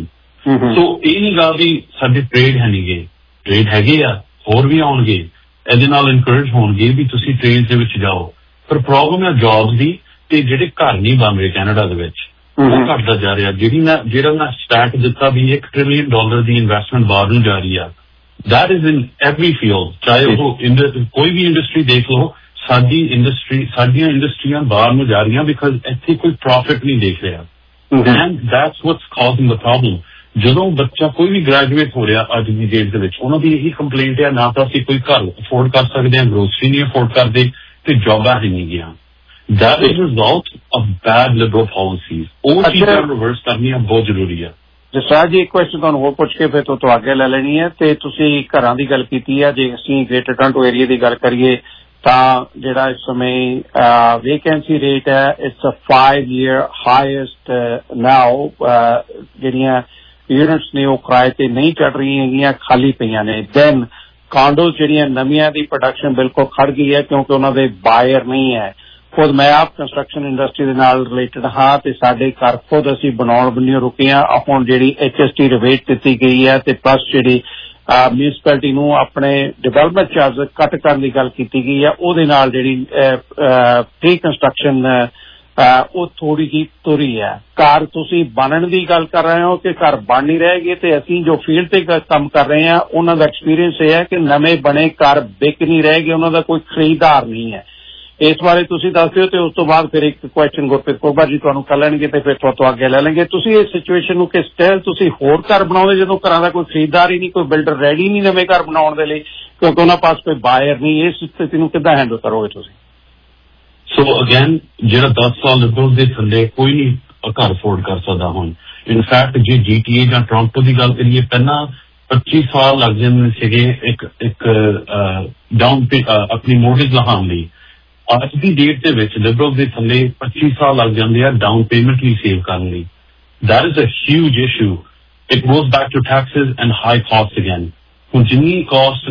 So ਇਹ ਨਹੀਂ ਗਾ ਵੀ ਸਾਡੇ ਟ੍ਰੇਡ ਹੈ ਨਹੀਂ ਗੇ, ਟ੍ਰੇਡ ਹੈਗੇ ਆ, ਹੋਰ ਵੀ ਆਉਣਗੇ, ਇਹਦੇ ਨਾਲ ਇਨਕਰੇਜ ਹੋਣਗੇ ਵੀ ਤੁਸੀਂ ਟ੍ਰੇਡ ਦੇ ਵਿੱਚ ਜਾਓ। ਪਰ ਪ੍ਰੋਬਲਮ ਹੈ ਜੌਬਸ ਦੀ, ਤੇ ਜਿਹੜੇ ਘਰ ਨਹੀਂ ਬਣ ਰਹੇ ਕੈਨੇਡਾ ਦੇ ਵਿੱਚ ਉਹ ਘਟਦਾ ਜਾ ਰਿਹਾ। ਜਿਹੜੀ ਮੈਂ ਜਿਹੜਾ ਮੈਂ ਸਟੈਟ ਦਿੱਤਾ ਵੀ ਇੱਕ ਟ੍ਰਿਲੀਅਨ ਡਾਲਰ ਦੀ ਇਨਵੈਸਟਮੈਂਟ ਬਾਹਰ ਨੂੰ ਜਾ ਰਹੀ ਆ, that is in every field, ਚਾਹੇ ਉਹ ਕੋਈ ਵੀ ਇੰਡਸਟਰੀ ਦੇਖ ਲਓ। ਸਾਡੀ ਇੰਡਸਟਰੀ ਸਾਡੀਆਂ ਇੰਡਸਟਰੀਆਂ ਬਾਹਰ ਨੂੰ ਜਾ ਰਹੀਆਂ ਬਿਕਾਜ਼ ਇੱਥੇ ਕੋਈ ਪ੍ਰੋਫਿਟ ਨਹੀਂ ਦੇਖ ਰਿਹਾ, and that's what's causing the problem. ਜਦੋਂ ਬੱਚਾ ਕੋਈ ਵੀ ਗ੍ਰੈਜੂਏਟ ਹੋ ਰਿਹਾ ਅੱਜ ਦੀ ਡੇਟ ਦੇ ਵਿੱਚ, ਉਹਨਾਂ ਦੀ ਇਹੀ ਕੰਪਲੇਂਟ ਹੈ, ਨਾ ਤਾਂ ਅਸੀਂ ਕੋਈ ਘਰ ਅਫੋਰਡ ਕਰ ਸਕਦੇ ਹਾਂ, ਗਰੋਸਰੀ ਨਹੀਂ ਅਫੋਰਡ ਕਰਦੇ, ਤੇ ਜੌਬਾਂ ਹੀ ਨਹੀਂ ਗਿਆ। That is a result of bad liberal policies. ਉਹ ਚੀਜ਼ਾਂ ਰਿਵਰਸ ਕਰਨੀਆਂ ਬਹੁਤ ਜ਼ਰੂਰੀ ਹੈ। ਜਸਰਾਜ ਜੀ, ਇੱਕ ਕੁਐਸਚਨ ਤੁਹਾਨੂੰ ਹੋਰ ਪੁੱਛ ਕੇ ਫਿਰ ਤੋਂ ਤੋਂ ਅੱਗੇ ਲੈ ਲੈਣੀ ਹੈ। ਤੇ ਤੁਸੀਂ ਘਰਾਂ ਦੀ ਗੱਲ ਕੀਤੀ ਹੈ, ਜੇ ਅਸੀਂ ਗ੍ਰੇਟਰ ਟੋਰਾਂਟੋ ਏਰੀਆ ਦੀ ਗੱਲ ਕਰੀਏ ਤਾਂ ਜਿਹੜਾ ਇਸ ਸਮੇਂ ਵੇਕੈਂਸੀ ਰੇਟ ਹੈ, it's a five year highest now. ਜਿਹੜੀਆਂ ਯੂਨਿਟਸ ਨੇ ਉਹ ਕਿਰਾਏ ਤੇ ਨਹੀਂ ਚੜ ਰਹੀਆਂ ਹੈਗੀਆਂ, ਖਾਲੀ ਪਈਆਂ ਨੇ। ਦੈਨ ਕਾਂਡੋਜ਼ ਜਿਹੜੀਆਂ ਨਵੀਆਂ ਦੀ ਪ੍ਰੋਡਕਸ਼ਨ ਬਿਲਕੁਲ ਖੜ ਗਈ ਹੈ ਕਿਉਂਕਿ ਉਹਨਾਂ ਦੇ ਬਾਇਰ ਨਹੀਂ ਹੈ। ਖੁਦ ਮੈਂ ਆਪ ਕੰਸਟਰਕਸ਼ਨ ਇੰਡਸਟਰੀ ਦੇ ਨਾਲ ਰਿਲੇਟਡ ਹਾਂ ਤੇ ਸਾਡੇ ਘਰ ਖੁਦ ਅਸੀਂ ਬਣਾਉਣ ਬੰਨਿਓ ਰੁਕੇ ਹਾਂ। ਹੁਣ ਜਿਹੜੀ ਐਚ ਐਸ ਟੀ ਰਿਬੇਟ ਦਿੱਤੀ ਗਈ ਹੈ ਤੇ ਪਲੱਸ ਜਿਹੜੀ ਮਿਊਨਿਸਪੈਲਿਟੀ ਨੂੰ ਆਪਣੇ ਡਿਵੈਲਪਮੈਂਟ ਚਾਰਜ ਕੱਟ ਕਰਨ ਦੀ ਗੱਲ ਕੀਤੀ ਗਈ ਹੈ, ਉਹਦੇ ਨਾਲ ਜਿਹੜੀ ਪ੍ਰੀ ਕੰਸਟਰਕਸ਼ਨ ਉਹ ਥੋੜੀ ਜਿਹੀ ਤੁਰੀ ਹੈ। ਘਰ ਤੁਸੀਂ ਬਣਨ ਦੀ ਗੱਲ ਕਰ ਰਹੇ ਹੋ ਕਿ ਘਰ ਬਣ ਨਹੀਂ ਰਹੇਗੇ, ਤੇ ਅਸੀਂ ਜੋ ਫੀਲਡ ਤੇ ਕੰਮ ਕਰ ਰਹੇ ਹਾਂ ਉਹਨਾਂ ਦਾ ਐਕਸਪੀਰੀਅੰਸ ਇਹ ਹੈ ਕਿ ਨਵੇਂ ਬਣੇ ਘਰ ਵਿਕ ਨਹੀਂ ਰਹੇਗੇ, ਉਹਨਾਂ ਦਾ ਕੋਈ ਖਰੀਦਦਾਰ ਨਹੀਂ ਹੈ। ਇਸ ਬਾਰੇ ਤੁਸੀਂ ਦੱਸ ਦਿਓ ਤੇ ਉਸ ਤੋਂ ਬਾਅਦ ਫਿਰ ਇੱਕ ਕੁਐਸਚਨ ਗੁਰਪ੍ਰੀਤ ਕੋਬਾ ਜੀ ਤੁਹਾਨੂੰ ਕਰ ਲੈਣਗੇ ਤੇ ਫਿਰ ਤੋਂ ਅੱਗੇ ਲੈ ਲੈਣਗੇ। ਤੁਸੀਂ ਇਸ ਸਿਚੁਏਸ਼ਨ ਨੂੰ ਕਿਸ ਤਰ੍ਹਾਂ ਤੁਸੀਂ ਹੋਰ ਘਰ ਬਣਾਉਂਦੇ ਜਦੋਂ ਘਰਾਂ ਦਾ ਕੋਈ ਖਰੀਦਦਾਰ ਹੀ ਨਹੀਂ, ਕੋਈ ਬਿਲਡਰ ਰੈਡੀ ਨਹੀਂ ਨਵੇਂ ਘਰ ਬਣਾਉਣ ਦੇ ਲਈ ਕਿਉਂਕਿ ਉਹਨਾਂ ਪਾਸ ਕੋਈ ਬਾਇਰ ਨਹੀਂ, ਇਸ ਸਥਿਤੀ ਨੂੰ ਕਿੱਦਾਂ ਹੈਂਡਲ ਕਰੋਗੇ ਤੁਸੀਂ? ਸੋ ਅਗੇਨ ਜਿਹੜਾ ਦਸ ਸਾਲ ਲਿਬਰਲ ਦੇ ਥੱਲੇ ਕੋਈ ਨਹੀਂ ਘਰ ਅਫੋਰਡ ਕਰ ਸਕਦਾ ਹੁਣ। ਇਨਫੈਕਟ ਜੇ ਜੀ ਟੀ ਏ ਜਾਂ ਟੋਰਾਂਟੋ ਦੀ ਗੱਲ ਕਰੀਏ, ਪਹਿਲਾਂ ਪੱਚੀ ਸਾਲ ਲੱਗ ਜਾਂਦੇ ਸੀਗੇ ਇੱਕ ਇੱਕ ਡਾਊਨ ਆਪਣੀ ਮੋਰਗੇਜ ਲਹਾਉਣ ਲਈ। ਅੱਜ ਦੀ ਡੇਟ ਦੇ ਵਿੱਚ ਲਿਬਰਲ ਦੇ ਥੱਲੇ ਪੱਚੀ ਸਾਲ ਲੱਗ ਜਾਂਦੇ ਆ ਡਾਊਨ ਪੇਮੈਂਟ ਲਈ ਸੇਵ ਕਰਨ ਲਈ। That is a huge issue. It goes back to taxes and high cost again. ਹੁਣ ਜਿੰਨੀ ਕਾਸਟ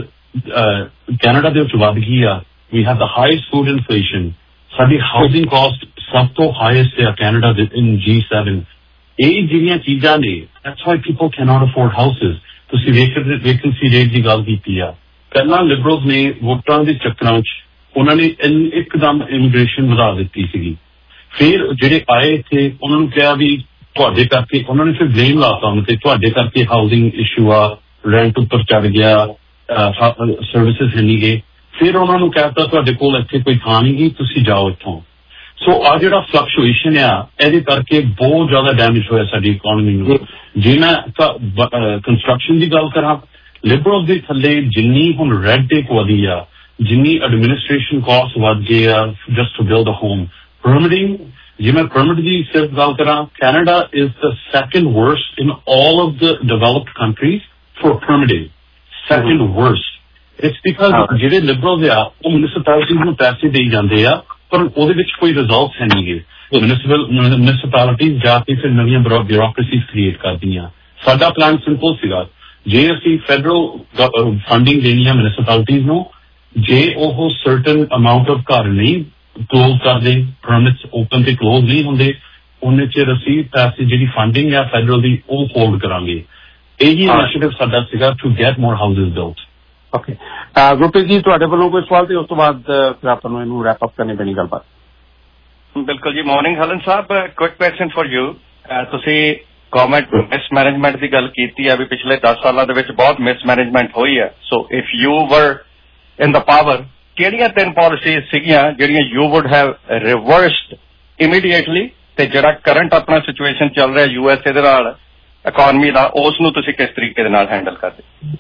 ਕੈਨੇਡਾ ਦੇ ਵਿੱਚ ਵੱਧ ਗਈ ਆ, we have the highest food inflation, ਸਾਡੀ ਹਾਊਸਿੰਗ ਕਾਸਟ ਸਭ ਤੋਂ ਹਾਈਐਸਟ ਆ ਕੈਨੇਡਾ ਦੇ ਇਨ ਜੀ ਸੈਵਨ। ਇਹ ਜਿਹੜੀਆਂ ਚੀਜ਼ਾਂ ਨੇ, that's why people can not afford houses. ਤੁਸੀਂ ਵੇਕੈਂਸੀ ਰੇਟ ਦੀ ਗੱਲ ਕੀਤੀ ਆ, ਪਹਿਲਾਂ ਲਿਬਰਲਸ ਨੇ ਵੋਟਾਂ ਦੇ ਚੱਕਰਾਂ 'ਚ ਉਹਨਾਂ ਨੇ ਇੱਕਦਮ ਇਮੀਗ੍ਰੇਸ਼ਨ ਵਧਾ ਦਿੱਤੀ ਸੀਗੀ। ਫਿਰ ਜਿਹੜੇ ਆਏ ਇੱਥੇ ਉਹਨਾਂ ਨੂੰ ਕਿਹਾ ਵੀ ਤੁਹਾਡੇ ਕਰਕੇ, ਉਹਨਾਂ ਨੇ ਫਿਰ ਬਲੇਮ ਲਾਤਾ ਉਹਨਾਂ ਤੇ, ਤੁਹਾਡੇ ਕਰਕੇ ਹਾਊਸਿੰਗ ਇਸ਼ੂ ਆ, ਰੈਂਟ ਉੱਪਰ ਚੜ ਗਿਆ, ਸਰਵਿਸਿਜ਼ ਹੈ ਨਹੀਂ ਗਏ। ਫਿਰ ਉਹਨਾਂ ਨੂੰ ਕਹਿਤਾ ਤੁਹਾਡੇ ਕੋਲ ਇੱਥੇ ਕੋਈ ਥਾਂ ਨਹੀਂ ਗਈ, ਤੁਸੀਂ ਜਾਓ ਇੱਥੋਂ। ਸੋ ਆ ਜਿਹੜਾ ਫਲਕਚੁਏਸ਼ਨ ਆ, ਇਹਦੇ ਕਰਕੇ ਬਹੁਤ ਜ਼ਿਆਦਾ ਡੈਮੇਜ ਹੋਇਆ ਸਾਡੀ ਇਕੋਨਮੀ ਨੂੰ। ਜੇ ਮੈਂ ਕੰਸਟਰਕਸ਼ਨ ਦੀ ਗੱਲ ਕਰਾਂ, ਲਿਬਰਲ ਦੇ ਥੱਲੇ ਜਿੰਨੀ ਹੁਣ ਰੈਡ ਟੇਪ ਵਧੀ ਆ, ਜਿੰਨੀ ਐਡਮਿਨਿਸਟ੍ਰੇਸ਼ਨ ਕਾਸਟ ਵੱਧ ਗਏ ਆ just to build a home, permitting, ਜੇ ਮੈਂ ਪਰਮਿਟ ਦੀ ਸਿਰਫ ਗੱਲ ਕਰਾਂ, Canada is the second worst in all of the developed countries for permitting, second worst. It's because ਜਿਹੜੇ ਲਿਬਰਲ ਆ ਉਹ ਮਿਊਨਿਸਪੈਲਿਟੀਜ਼ ਨੂੰ ਪੈਸੇ ਦੇਈ ਜਾਂਦੇ ਆ, ਪਰ ਉਹਦੇ ਵਿੱਚ ਕੋਈ ਰਿਜ਼ਲਟਸ ਹੈ ਨਹੀਂ ਗੇ। ਮਿਊਨਿਸਪਲ ਮਿਊਨਿਸਪੈਲਿਟੀਜ਼ ਜਾ ਕੇ ਫਿਰ ਨਵੀਆਂ ਬਿਊਰੋਕਰੇਸੀਜ਼ ਕ੍ਰੀਏਟ ਕਰਦੀਆਂ। ਸਾਡਾ ਪਲਾਨ ਸਿੰਪਲ ਸੀਗਾ, ਜੇ ਅਸੀਂ ਫੈਡਰਲ ਫੰਡਿੰਗ ਦੇਣੀ ਆ ਮਿਊਨਿਸਪੈਲਿਟੀਜ਼ ਨੂੰ, ਜੇ ਉਹ ਸਰਟਨ ਅਮਾਊਂਟ ਆਫ ਘਰ ਨਹੀਂ ਕਲੋਜ਼ ਕਰਦੇ, ਪਰਮਿਟਸ ਓਪਨ ਤੇ ਕਲੋਜ਼ ਨਹੀਂ ਹੁੰਦੇ, ਉਹਨੇ ਚਿਰ ਅਸੀਂ ਪੈਸੇ ਜਿਹੜੀ ਫੰਡਿੰਗ ਆ ਫੈਡਰਲ ਦੀ ਉਹ ਹੋਲਡ ਕਰਾਂਗੇ। ਇਹੀ ਇਨੀਸ਼ੀਏਟਿਵ ਸਾਡਾ ਸੀਗਾ to get more houses built. Okay Gurpreet ji, ਤੁਹਾਡੇ ਵੱਲੋਂ ਕੋਈ ਸਵਾਲ ਤੇ ਉਸ ਤੋਂ ਬਾਅਦ ਫਿਰ ਆਪਾਂ ਨੂੰ ਇਹਨੂੰ ਰੈਪ ਅਪ ਕਰਨੀ ਪੈਣੀ ਗੱਲਬਾਤ। ਬਿਲਕੁਲ ਜੀ। ਮਾਰਨਿੰਗ ਹਲਨ ਸਾਹਿਬ, ਕੁਇਕ ਕੁਐਸਚਨ ਫॉर ਯੂ। ਤੁਸੀਂ ਗਵਰਨਮੈਂਟ ਮਿਸਮੈਨੇਜਮੈਂਟ ਦੀ ਗੱਲ ਕੀਤੀ ਹੈ ਵੀ ਪਿਛਲੇ ਦਸ ਸਾਲਾਂ ਦੇ ਵਿੱਚ ਬਹੁਤ ਮਿਸਮੈਨੇਜਮੈਂਟ ਹੋਈ ਹੈ। ਸੋ if you were in the power, ਕਿਹੜੀਆਂ ਤਿੰਨ ਪਾਲਿਸੀਜ਼ ਸੀਗੀਆਂ ਜਿਹੜੀਆਂ you would have reversed immediately, ਤੇ ਜਿਹੜਾ ਕਰੰਟ ਆਪਣਾ ਸਿਚੁਏਸ਼ਨ ਚੱਲ ਰਿਹਾ ਯੂ ਐਸ ਏ ਦੇ ਨਾਲ ਇਕੋਨਮੀ ਦਾ, ਉਸ ਨੂੰ ਤੁਸੀਂ ਕਿਸ ਤਰੀਕੇ ਦੇ ਨਾਲ ਹੈਂਡਲ ਕਰਦੇ?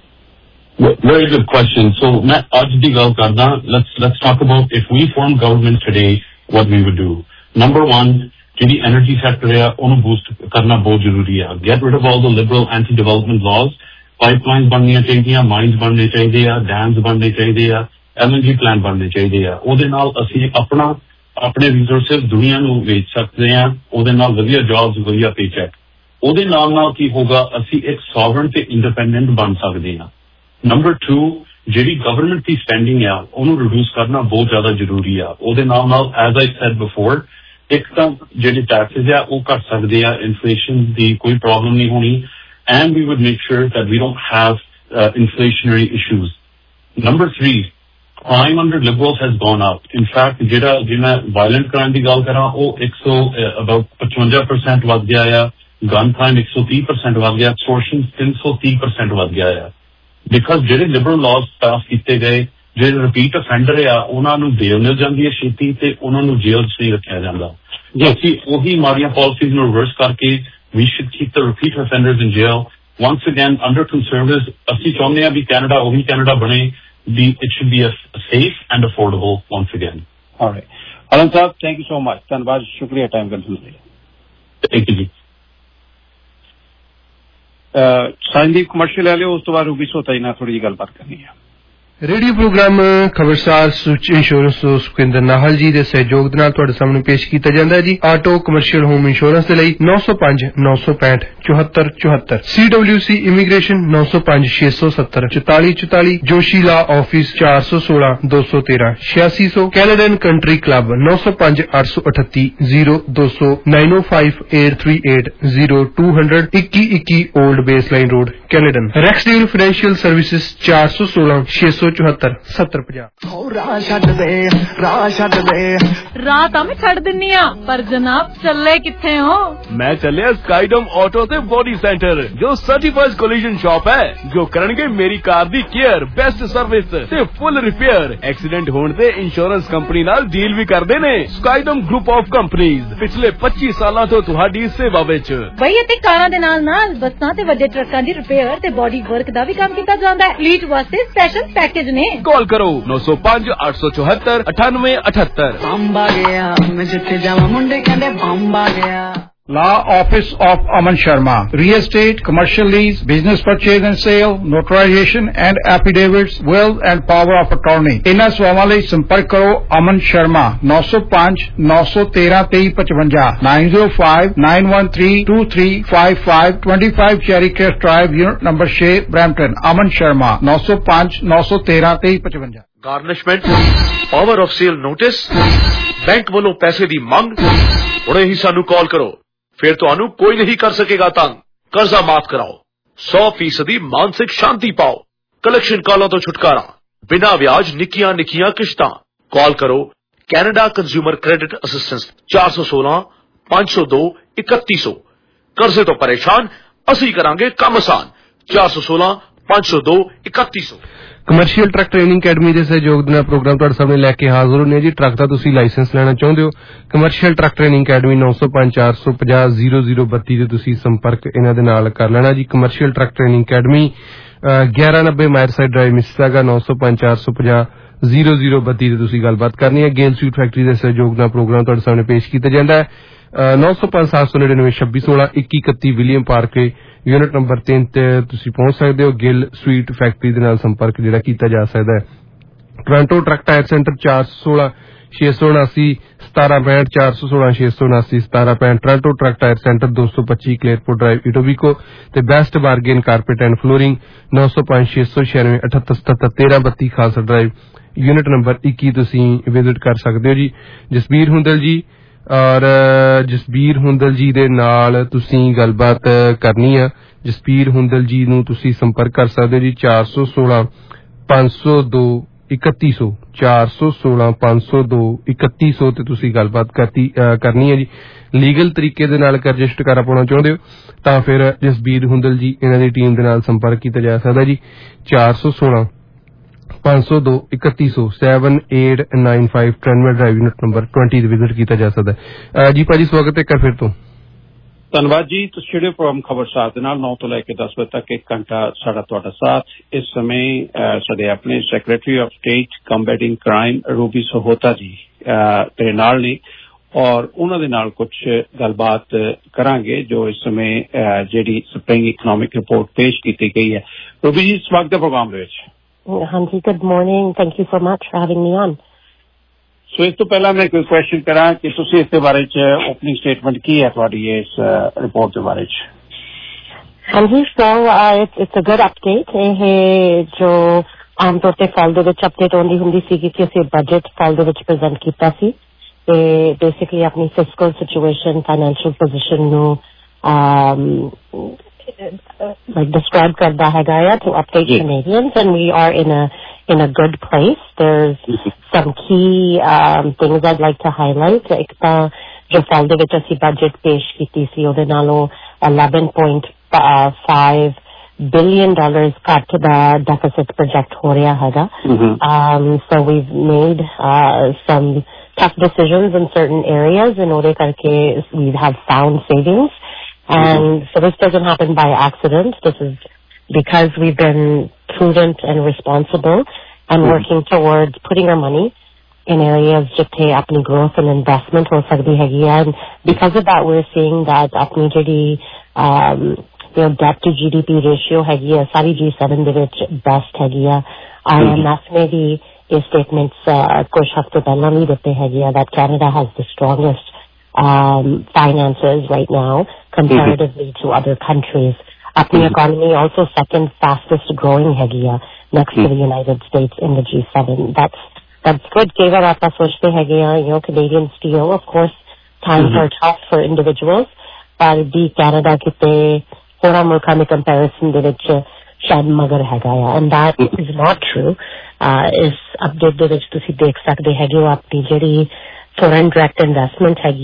Very good question. So ਮੈਂ ਅੱਜ ਦੀ ਗੱਲ ਕਰਦਾ। Let's let's talk about if we form government today, what we would do. Number one, ਜਿਹੜੀ energy sector ਹੈ ਉਹਨੂੰ boost ਕਰਨਾ ਬਹੁਤ ਜ਼ਰੂਰੀ ਹੈ। Get rid of all the liberal anti-development laws. Pipeline ਬਣਨੀਆਂ ਚਾਹੀਦੀਆਂ, ਮਾਈਨਸ ਬਣਨੇ ਚਾਹੀਦੇ ਆ, ਡੈਮਸ ਬਣਨੇ ਚਾਹੀਦੇ ਆ, ਐਲ ਐਨ ਜੀ ਪਲਾਂਟ ਬਣਨੇ ਚਾਹੀਦੇ ਆ। ਉਹਦੇ ਨਾਲ ਅਸੀਂ ਆਪਣਾ ਆਪਣੇ ਰਿਸੋਰਸਿਸ ਦੁਨੀਆ ਨੂੰ ਵੇਚ ਸਕਦੇ ਆ, ਉਹਦੇ ਨਾਲ ਵਧੀਆ ਜੌਬਸ, ਵਧੀਆ ਪੇ ਚੈੱਕ। ਉਹਦੇ ਨਾਲ ਨਾਲ ਕੀ ਹੋਗਾ, ਅਸੀਂ ਇੱਕ ਸੋਵਰਨ ਤੇ ਇੰਡੀਪੈਂਡੈਂਟ ਬਣ ਸਕਦੇ ਆ। ਨੰਬਰ ਟੂ, ਜਿਹੜੀ ਗਵਰਨਮੈਂਟ ਦੀ ਸਪੈਂਡਿੰਗ ਆ ਉਹਨੂੰ ਰਿਡਿਊਸ ਕਰਨਾ ਬਹੁਤ ਜ਼ਿਆਦਾ ਜ਼ਰੂਰੀ ਆ। ਉਹਦੇ ਨਾਲ ਨਾਲ ਐਜ਼ ਆਈ ਸੈਡ ਬਿਫੋਰ, ਇੱਕ ਤਾਂ ਜਿਹੜੇ ਟੈਕਸਿਸ ਆ ਉਹ ਘੱਟ ਸਕਦੇ ਆ, ਇਨਫਲੇਸ਼ਨ ਦੀ ਕੋਈ ਪ੍ਰੋਬਲਮ ਨਹੀਂ ਹੋਣੀ। and we would make sure that we don't have uh, inflationary issues. Number three, crime under Liberals has gone up. In fact, jehda jina violent crime di gal kara oh one hundred about fifty-five percent wad gaya ya, gun crime one hundred thirty percent wad gaya, extortion three hundred thirty percent wad gaya ya. Because jehde liberal laws pass ਕੀਤੇ ਗਏ, ਜਿਹੜੇ ਰਿਪੀਟ ਅਫੈਂਡਰ ਆ ਉਹਨਾਂ ਨੂੰ ਬੇਲ ਮਿਲ ਜਾਂਦੀ ਹੈ ਛੇਤੀ ਤੇ ਉਹਨਾਂ ਨੂੰ ਜੇਲ੍ਹ 'ਚ ਨਹੀਂ ਰੱਖਿਆ ਜਾਂਦਾ। ਜੇ ਅਸੀਂ ਉਹੀ ਮਾੜੀਆਂ ਪਾਲਿਸੀਜ਼ ਨੂੰ ਰਿਵਰਸ ਕਰਕੇ we should keep the repeat offenders in jail. Once again, under conservatives, ਅਸੀਂ ਚਾਹੁੰਦੇ ਹਾਂ ਵੀ ਕੈਨੇਡਾ ਉਹੀ ਕੈਨੇਡਾ ਬਣੇ, ਵੀ it should be a safe and affordable once again. All right. Alan Sahib, thank you so much. ਧੰਨਵਾਦ, ਸ਼ੁਕਰੀਆ ਟਾਈਮ ਕੱਢਣ ਲਈ। Thank you ਜੀ। ਸਾਂਝੀ ਕਮਰਸ਼ੀਅਲ ਲੈ ਲਿਓ, ਉਸ ਤੋਂ ਬਾਅਦ ਰੂਬੀ ਸੋਤਾ ਜੀ ਨਾਲ ਥੋੜੀ ਜਿਹੀ ਗੱਲਬਾਤ ਕਰਨੀ ਹੈ। रेडियो प्रोग्राम खबरसार सुच इंश्योरेंस ਤੋਂ ਸੁਖਿੰਦਰ ਨਾਹਲ ਜੀ ਦੇ ਸਹਿਯੋਗ ਦੇ ਨਾਲ ਤੁਹਾਡੇ ਸਾਹਮਣੇ ਪੇਸ਼ ਕੀਤਾ ਜਾਂਦਾ ਹੈ ਜੀ। ਆਟੋ ਕਮਰਸ਼ੀਅਲ ਹੋਮ ਇੰਸ਼ੋਰੈਂਸ ਦੇ ਲਈ nine oh five nine six five ਚੌਹੱਤਰ ਚੌਹੱਤਰ, C W C immigration nine oh five ਛੇ ਸੌ ਸੱਤਰ ਚੁਤਾਲੀ ਚੁਤਾਲੀ, ਜੋਸ਼ੀ ਲਾ ਆਫਿਸ ਚਾਰ ਸੌ ਸੋਲਾਂ ਦੋ ਸੌ ਤੇਰਾਂ ਛਿਆਸੀ ਸੌ, Canadian country club nine oh five ਅੱਠ ਸੌ ਅਠੱਤੀ ਜ਼ੀਰੋ ਦੋ ਸੌ nine oh five eight three eight zero two hundred ਇੱਕੀ ਇੱਕੀ Old Baseline Road Canadian. Rexdale financial services ਚਾਰ ਸੌ ਸੋਲਾਂ ਛੇ ਸੌ ਚੌਹੱਤਰ ਸੱਤਰ ਪੰਜਾਹ। ਰਾਹ ਛੱਡ ਦੇ ਰਾਹ ਛੱਡ ਦੇ ਰਾਹ ਤਾਂ ਮੈਂ ਛੱਡ ਦਿੰਨੀ ਆ, ਪਰ ਜਨਾਬ ਚੱਲੇ ਕਿੱਥੇ ਹੋ? ਮੈਂ ਚੱਲਿਆ ਸਕਾਈਡਮ ਆਟੋ ਤੇ ਬੋਡੀ ਸੈਂਟਰ, ਜੋ ਸਰਟੀਫਾਈਡ ਕੋਲੀਜਨ ਸ਼ਾਪ ਹੈ, ਜੋ ਕਰਨਗੇ ਮੇਰੀ ਕਾਰ ਦੀ ਕੇਅਰ, ਬੈਸਟ ਸਰਵਿਸ ਤੇ ਫੁੱਲ ਰਿਪੇਅਰ। ਐਕਸੀਡੈਂਟ ਹੋਣ ਤੇ ਇੰਸ਼ੋਰੈਂਸ ਕੰਪਨੀ ਨਾਲ ਡੀਲ ਵੀ ਕਰਦੇ ਨੇ। ਸਕਾਈਡਮ ਗਰੁੱਪ ਆਫ ਕੰਪਨੀਜ਼ ਪਿਛਲੇ ਪੱਚੀ ਸਾਲਾਂ ਤੋਂ ਤੁਹਾਡੀ ਸੇਵਾ ਵਿੱਚ। ਬਈ ਅਤੇ ਕਾਰਾਂ ਦੇ ਨਾਲ ਨਾਲ ਬੱਸਾਂ ਤੇ ਵੱਡੇ ਟਰੱਕਾਂ ਦੀ ਰਿਪੇਅਰ ਤੇ ਬੋਡੀ ਵਰਕ ਦਾ ਵੀ ਕੰਮ ਕੀਤਾ ਜਾਂਦਾ ਹੈ। ਫਲੀਟ ਵਾਸਤੇ ਸਪੈਸ਼ਲ ਪੈਕੇਜ ਨੇ। ਕਾਲ ਕਰੋ nine oh five eight four four ninety-eight eighty-eight। Bamba ਗਿਆ ਮੈਂ ਜਿੱਥੇ ਜਾਵਾਂ ਮੁੰਡੇ ਕਹਿੰਦੇ ਬੰਬਾ ਗਿਆ। Law Office of Aman Sharma. Real estate, commercial lease, business purchase and sale, notarization and affidavits, will and power of attorney. इन्हां सेवावां लई संपर्क करो Aman Sharma nine oh five nine one three three three five nine oh five nine one three two three five five twenty-five Cherry Crest Drive, unit number six, Brampton. Aman Sharma nine oh five nine one three three three five। Garnishment, power of sale notice, bank ਵੱਲੋਂ ਪੈਸੇ ਦੀ ਮੰਗ। ਹੁਣੇ ਹੀ ਸਾਨੂੰ ਕਾਲ ਕਰੋ, ਫਿਰ ਤੁਹਾਨੂੰ ਕੋਈ ਨਹੀਂ ਕਰ ਸਕੇਗਾ ਤੰਗ। ਕਰਜ਼ਾ ਮਾਫ ਕਰਾਓ, ਸੌ ਫੀਸਦੀ ਮਾਨਸਿਕ ਸ਼ਾਂਤੀ ਪਾਓ, ਕਲੈਕਸ਼ਨ ਕਾਲਾਂ ਤੋਂ ਛੁਟਕਾਰਾ, ਬਿਨਾਂ ਵਿਆਜ ਨਿੱਕੀਆਂ ਨਿੱਕੀਆਂ ਕਿਸ਼ਤਾਂ। ਕਾਲ ਕਰੋ ਕੈਨੇਡਾ ਕੰਜ਼ਿਊਮਰ ਕ੍ਰੈਡਿਟ ਅਸਿਸਟੈਂਸ ਚਾਰ ਸੌ ਸੋਲਾਂ ਪੰਜ ਸੌ ਦੋ ਇਕੱਤੀ ਸੌ। ਕਰਜ਼ੇ ਤੋਂ ਪਰੇਸ਼ਾਨ, ਅਸੀਂ ਕਰਾਂਗੇ ਕੰਮ ਆਸਾਨ। ਚਾਰ ਸੌ ਸੋਲਾਂ ਪੰਜ ਸੌ ਦੋ ਇਕੱਤੀ ਸੌ। ਕਮਰਸ਼ੀਅਲ ਟਰੱਕ ਟ੍ਰੇਨਿੰਗ ਅਕੈਡਮੀ ਦੇ ਸਹਿਯੋਗ ਨਾਲ ਪ੍ਰੋਗਰਾਮ ਤੁਹਾਡੇ ਸਾਹਮਣੇ ਲੈ ਕੇ ਹਾਜ਼ਰ ਹੋਣੇ ਜੀ। ਟਰੱਕ ਦਾ ਤੁਸੀਂ ਲਾਇਸੈਂਸ ਲੈਣਾ ਚਾਹੁੰਦੇ ਹੋ, commercial truck training academy nine oh five four five zero zero zero two zero ਤੇ ਤੁਸੀਂ ਸੰਪਰਕ ਇਹਨਾਂ ਦੇ ਨਾਲ ਕਰ ਲੈਣਾ ਜੀ। Commercial truck training academy eleven ninety Myerside Drive Mississauga nine oh five four five zero zero zero two zero ਤੇ ਤੁਸੀਂ ਗੱਲਬਾਤ ਕਰਨੀ ਹੈ। ਗੇਲ ਸਵੀਟ ਫੈਕਟਰੀ ਦੇ ਸਹਿਯੋਗ ਨਾਲ ਪ੍ਰੋਗਰਾਮ ਤੁਹਾਡੇ ਸਾਹਮਣੇ ਪੇਸ਼ ਕੀਤਾ ਜਾਂਦਾ ਹੈ। nine oh five seven nine nine ਛੱਬੀ ਸੋਲਾਂ ਇੱਕੀ ਇਕੱਤੀ ਵਿਲੀਅਮ ਪਾਰਕ ਯੂਨਿਟ ਨੰਬਰ ਤਿੰਨ ਤੇ ਤੁਸੀਂ ਪਹੁੰਚ ਸਕਦੇ ਹੋ। ਗਿੱਲ ਸਵੀਟ ਫੈਕਟਰੀ ਦੇ ਨਾਲ ਸੰਪਰਕ ਜਿਹੜਾ ਕੀਤਾ ਜਾ ਸਕਦਾ ਹੈ। ਟੋਰਾਂਟੋ ਟਰੱਕ ਟਾਇਰ ਸੈਂਟਰ ਚਾਰ ਸੌ ਸੋਲਾਂ ਛੇ ਸੌ ਉਨਾਸੀ ਸਤਾਰਾਂ ਪੈਂਹਠ ਚਾਰ ਸੌ ਸੋਲਾਂ ਛੇ ਸੌ ਉਨਾਸੀ ਸਤਾਰਾਂ ਪੈਂਹਠ। ਟੋਰਾਂਟੋ ਟਰੱਕ ਟਾਇਰ ਸੈਂਟਰ ਦੋ ਸੌ ਪੱਚੀ ਕਲੇਰਪੁਰ ਡਰਾਈਵ ਇਟੋਬੀਕੋ ਤੇ best bargain carpet and flooring nine oh five ਛੇ ਸੌ ਛਿਆਨਵੇਂ ਅਠੱਤਰ ਸਤੱਤਰ ਤੇਰਾਂ ਬੱਤੀ ਖਾਲਸਾ ਡਰਾਈਵ ਯੂਨਿਟ ਨੰਬਰ ਇੱਕੀ ਤੁਸੀਂ ਵਿਜ਼ਿਟ ਕਰ ਸਕਦੇ ਹੋ ਜੀ। ਜਸਬੀਰ ਹੁੰਦਲ ਜੀ ਔਰ ਜਸਬੀਰ ਹੁੰਦਲ ਜੀ ਦੇ ਨਾਲ ਤੁਸੀਂ ਗੱਲਬਾਤ ਕਰਨੀ ਆ। ਜਸਬੀਰ ਹੁੰਦਲ ਜੀ ਨੂੰ ਤੁਸੀਂ ਸੰਪਰਕ ਕਰ ਸਕਦੇ ਹੋ ਜੀ। ਚਾਰ ਸੌ ਸੋਲਾਂ ਪੰਜ ਸੌ ਦੋ ਇਕੱਤੀ ਸੌ ਚਾਰ ਸੌ ਸੋਲਾਂ ਪੰਜ ਸੌ ਦੋ ਇਕੱਤੀ ਸੌ ਤੇ ਤੁਸੀਂ ਗੱਲਬਾਤ ਕਰਤੀ ਕਰਨੀ ਹੈ ਜੀ। ਲੀਗਲ ਤਰੀਕੇ ਦੇ ਨਾਲ ਰਜਿਸਟਰ ਕਰਾ ਪਾਉਣਾ ਚਾਹੁੰਦੇ ਹੋ ਤਾਂ ਫਿਰ ਜਸਬੀਰ ਹੁੰਦਲ ਜੀ ਇਹਨਾਂ ਦੀ ਟੀਮ ਦੇ ਨਾਲ ਸੰਪਰਕ ਕੀਤਾ ਜਾ ਸਕਦਾ ਜੀ। ਚਾਰ ਸੌ ਸੋਲਾਂ ਪੰਜ ਸੌ ਦੋ ਇਕੱਤੀ ਸੌ seven eight nine five Tranmere Drive unit number ਵੀਹ ਤੇ ਵਿਜ਼ਿਟ ਕੀਤਾ ਜਾ ਸਕਦਾ ਜੀ। ਭਾਜੀ ਸਵਾਗਤ ਹੈ ਇੱਕ ਫਿਰ ਤੋਂ। ਧੰਨਵਾਦ ਜੀ। ਤੁਸੀਂ ਜਿਹੜੇ ਪ੍ਰੋਗਰਾਮ ਖਬਰਸਾਰ ਦੇ ਨਾਲ ਨੌ ਤੋਂ ਲੈ ਕੇ ਦਸ ਵਜੇ ਤੱਕ ਇੱਕ ਘੰਟਾ ਸਾਡਾ ਤੁਹਾਡਾ ਸਾਥ। ਇਸ ਸਮੇਂ ਸਾਡੇ ਆਪਣੇ secretary of state combatting crime Ruby Sahota ji ਤੇਰੇ ਨਾਲ ਨੇ ਔਰ ਉਹਨਾਂ ਦੇ ਨਾਲ ਕੁਝ ਗੱਲਬਾਤ ਕਰਾਂਗੇ ਜੋ ਇਸ ਸਮੇਂ ਜਿਹੜੀ ਸਪਰਿੰਗ ਇਕਨੋਮਿਕ ਰਿਪੋਰਟ ਪੇਸ਼ ਕੀਤੀ ਗਈ ਹੈ। ਰੂਬੀ ਜੀ ਸਵਾਗਤ ਹੈ ਪ੍ਰੋਗਰਾਮ ਦੇ ਵਿੱਚ। ਹਾਂਜੀ, good morning, thank you so much for having me on. So ਇਸ ਤੋਂ ਪਹਿਲਾਂ ਮੈਂ ਕੋਈ ਕੁਐਸਚਨ ਕਰਾਂ ਕਿ ਤੁਸੀਂ ਇਸ ਦੇ ਬਾਰੇ ਚ ਓਪਨਿੰਗ ਸਟੇਟਮੈਂਟ ਕੀ ਹੈ ਤੁਹਾਡੀ ਇਸ ਰਿਪੋਰਟ ਦੇ ਬਾਰੇ ਚ? ਹਾਂਜੀ, so it's a good update. ਇਹ ਜੋ ਆਮ ਤੌਰ ਤੇ ਫਾਈਲ ਦੇ ਵਿੱਚ ਅਪਡੇਟ ਆਉਂਦੀ ਹੁੰਦੀ ਸੀ ਕਿ ਅਸੀਂ ਬਜਟ ਫਾਈਲ ਦੇ ਵਿੱਚ ਪ੍ਰੈਜ਼ੈਂਟ ਕੀਤਾ ਸੀ ਤੇ ਬੇਸਿਕਲੀ ਆਪਣੀ ਫਿਸਕਲ ਸਿਚੁਏਸ਼ਨ ਫਾਈਨੈਂਸ਼ੀਅਲ ਪੋਜੀਸ਼ਨ ਨੂੰ like describe karda hai ya to update yeah. Canadians, and we are in a in a good place. There's some key um, things I'd like to highlight. Ek ta jo saal de vich assi budget pesh kiti si ode nalo eleven point five billion dollars cut the deficit project ho reha hai. Mm-hmm. Um, so we've made uh, some tough decisions in certain areas in order karke we have found savings. And mm-hmm. so this doesn't happen by accident. This is because we've been prudent and responsible and mm-hmm. working towards putting our money in areas jithe apni growth and investment ho sakdi hai. And because of that, we're seeing that apni jehdi um, you know, debt to G D P ratio hai sari G seven de vich best hai. I M F ne bhi ye statements kuch hafte pehla bhi dete hai that Canada has the strongest um, finances right now comparatively mm-hmm. to other countries. Apni mm-hmm. economy also second fastest growing hai next mm-hmm. to the United States in the G seven. That's that's good. Keva aapa sochte hai you know, Canadian steel, of course, times mm-hmm. are tough for individuals, but the Canada kite hora mulka mein comparison de vich shayad magar hai and that mm-hmm. is not true. Uh, is update de vich tusi dekh sakde hai apni jehdi foreign direct investment hai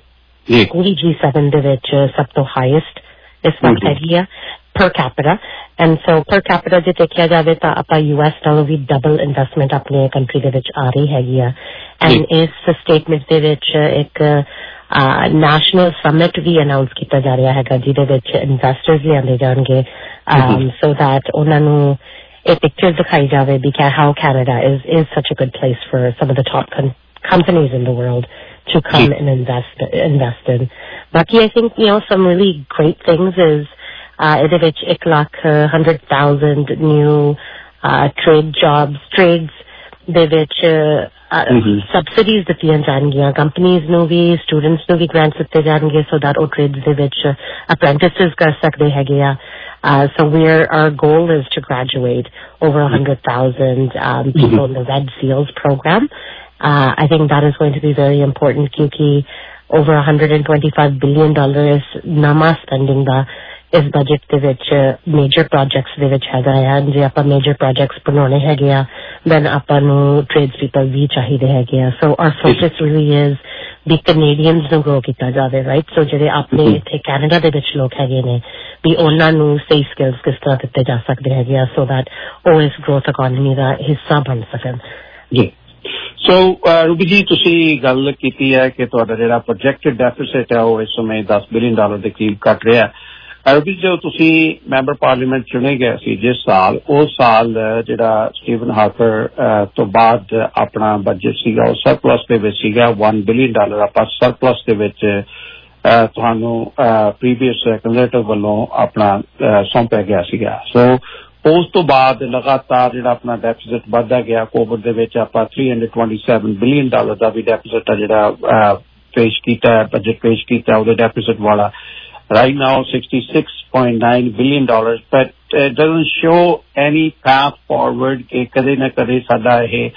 puri G seven de vich sab to highest is what hai per capita, and so per capita je dekhiya jave ta apa U S nalo bhi double investment apne country de vich aa rahi hai. And is statement de vich ek uh, national summit bhi announce kita ja raha hai jide vich investors liande jange um, mm-hmm. so that ਉਹਨਾਂ ਨੂੰ a picture dikhai jave because how Canada is is such a good place for some of the top con- companies in the world to come and invest invest in. Baki, I think, you know, some really great things is uh ede vich one lakh one hundred thousand new uh trade jobs, trades de vich uh, uh, mm-hmm. subsidies ditiyan jangiyan companies nu bhi, students nu bhi grants ditte jange so that o trades de vich uh, apprentices kar sakde hai. Uh, so we're, our goal is to graduate over one hundred thousand um, people mm-hmm. in the Red Seals program. Uh, I think that is going to be very important because over one hundred twenty-five billion dollars nama spending da is budget de vich uh, major projects de vich hai and je apa major projects banane hai then apa nu trades people bhi chahide hai. So our focus really is the Canadians nu grow kita jave, right? So jehde apne ithe Canada de vich log hai ne bhi onna nu sahi skills kis tarah ditte ja sakde hai so that o is growth economy da hissa ban sakan. जी सो रूबी जी तुसी गल कीती है कि तुहाडा जिहड़ा प्रोजेक्टेड डेफिसिट है वो इस समय दस बिलियन डॉलर के करीब घट रहा है. रूबी जो तुसी मैंबर पार्लीमेंट चुने गए सी जिस साल उस साल जिहड़ा स्टीवन हार्पर तो बाद अपना बजट सीगा वो सरप्लस दे विच सीगा वन बिलियन डॉलर आपां सरप्लस दे विच तुहानू प्रीवियस कंजरवेटिव वालों अपना सौंपया गया सीगा. सो उस तो बाद लगातार जिहड़ा अपना डेफिसिट बढ़दा गया. कोविड दे विच आपां three hundred twenty seven billion dollar दा भी डेफिसिट है जिहड़ा पेश कीता है, बजट पेश कीता ਉਹਦੇ डेफिसिट वाला right now sixty-six point nine billion dollars, but it doesn't show any path forward कि कदे ना कदे साडा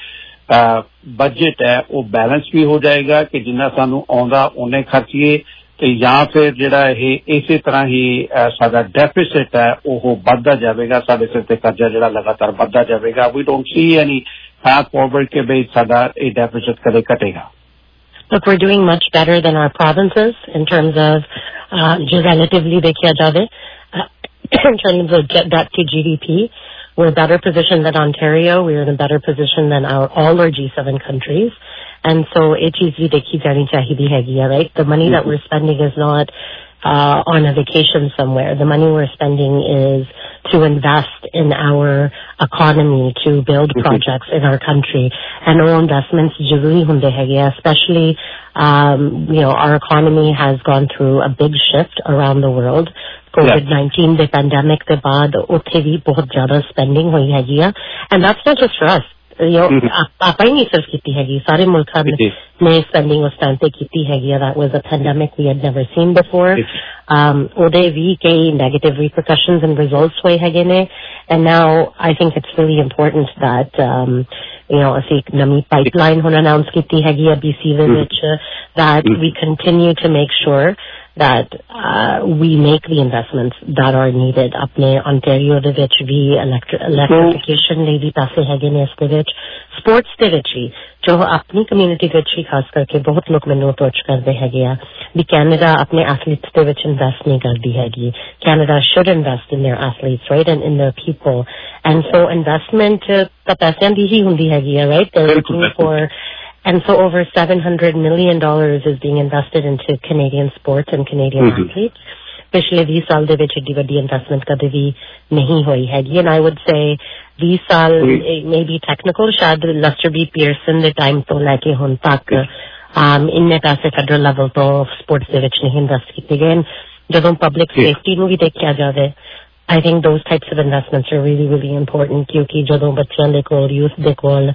ਇਹ बजट है वो बैलेंस भी हो जाएगा कि जिन्ना सानू आउंदा ਉਹਨੇ ਖਰਚੀਏ ਤੇ ਜਾਂ ਫਿਰ ਜਿਹੜਾ ਇਹ ਇਸੇ ਤਰ੍ਹਾਂ ਹੀ ਸਾਡਾ ਡੈਫਿਸਿਟ ਹੈ ਉਹ ਵੱਧਦਾ ਜਾਵੇਗਾ, ਸਾਡੇ ਸਿਰ ਤੇ ਕਰਜ਼ਾ ਜਿਹੜਾ ਲਗਾਤਾਰ ਵੱਧਦਾ ਜਾਵੇਗਾ. We don't see any path forward ਕਿ ਬਈ ਸਾਡਾ ਇਹ ਡੈਫਿਸਿਟ ਕਦੇ ਘਟੇਗਾ. Look, we're doing much better than our provinces in terms of uh, relatively dekhiya jave uh, in terms of debt to G D P. We're better positioned than Ontario. We're in a better position than our all our G seven countries. And so it is dekhi jani chahidi hai, right? The money that we're spending is not uh, on a vacation somewhere. The money we're spending is to invest in our economy, to build projects in our country. And all investments jaruri hunde hai, especially, um, you know, our economy has gone through a big shift around the world. COVID nineteen, the pandemic, the baad, uthe bhi bahut zyada spending hui hai. And that's not just for us. You know, आप ही नहीं सिर्फ की हैगी, सारे मुल्क ने spending उस time पे कीती हैगी है. That was a pandemic we had never seen before. Um, ਉਹਦੇ ਵੀ कई negative repercussions and results ਹੋਏ ਹੈਗੇ ਨੇ. And now I think it's really important that um, you know, ਅਸੀਂ ਇੱਕ ਨਵੀਂ pipeline ਹੁਣ announce ਕੀਤੀ ਹੈਗੀ ਹੈ B C ਦੇ ਵਿੱਚ, that we continue to make sure that uh, we make the investments that are needed. अपने Ontario ਦੇ ਵਿੱਚ ਵੀ electrification ਲਈ ਵੀ ਪੈਸੇ ਹੈਗੇ ਨੇ ਇਸ ਦੇ ਵਿੱਚ. Sports ਦੇ ਵਿੱਚ ਵੀ ਜੋ ਆਪਣੀ community ਵਿੱਚ ਵੀ ਖਾਸ ਕਰਕੇ ਬਹੁਤ ਲੋਕ ਮੈਨੂੰ approach ਕਰਦੇ ਹੈਗੇ ਆ ਵੀ Canada ਆਪਣੇ athletes ਦੇ ਵਿੱਚ invest ਨਹੀਂ ਕਰਦੀ ਹੈਗੀ. Canada should invest in their athletes, right, and in their people. And so investment ਤਾਂ ਪੈਸਿਆਂ ਦੀ ਹੀ ਹੁੰਦੀ ਹੈਗੀ ਆ, right? They're looking for. And so over seven hundred million dollars is being invested into Canadian sports and Canadian mm-hmm. athletes. Piछले twenty ਸਾਲ ਦੇ ਵਿੱਚ ਏਡੀ ਵੱਡੀ ਇਨਵੈਸਟਮੈਂਟ ਕਦੇ ਵੀ ਨਹੀਂ ਹੋਈ ਹੈਗੀ. And I would say twenty ਸਾਲ maybe technical ਸ਼ਾਇਦ Lester B. Pearson ਦੇ ਟਾਈਮ ਤੋਂ ਲੈ ਕੇ ਹੁਣ ਤੱਕ um, ਇੰਨੇ ਪੈਸੇ ਫੈਡਰਲ ਲੈਵਲ ਤੋਂ ਸਪੋਰਟਸ ਦੇ ਵਿੱਚ ਨਹੀਂ ਇਨਵੈਸਟ ਕੀਤੇ ਗਏ. ਜਦੋਂ ਪਬਲਿਕ ਸੇਫਟੀ ਨੂੰ ਵੀ ਦੇਖਿਆ ਜਾਵੇ, I think those types of investments are really, really important क्योंकि ਜਦੋਂ ਬੱਚਿਆਂ ਦੇ ਕੋਲ youth ਦੇ ਕੋਲ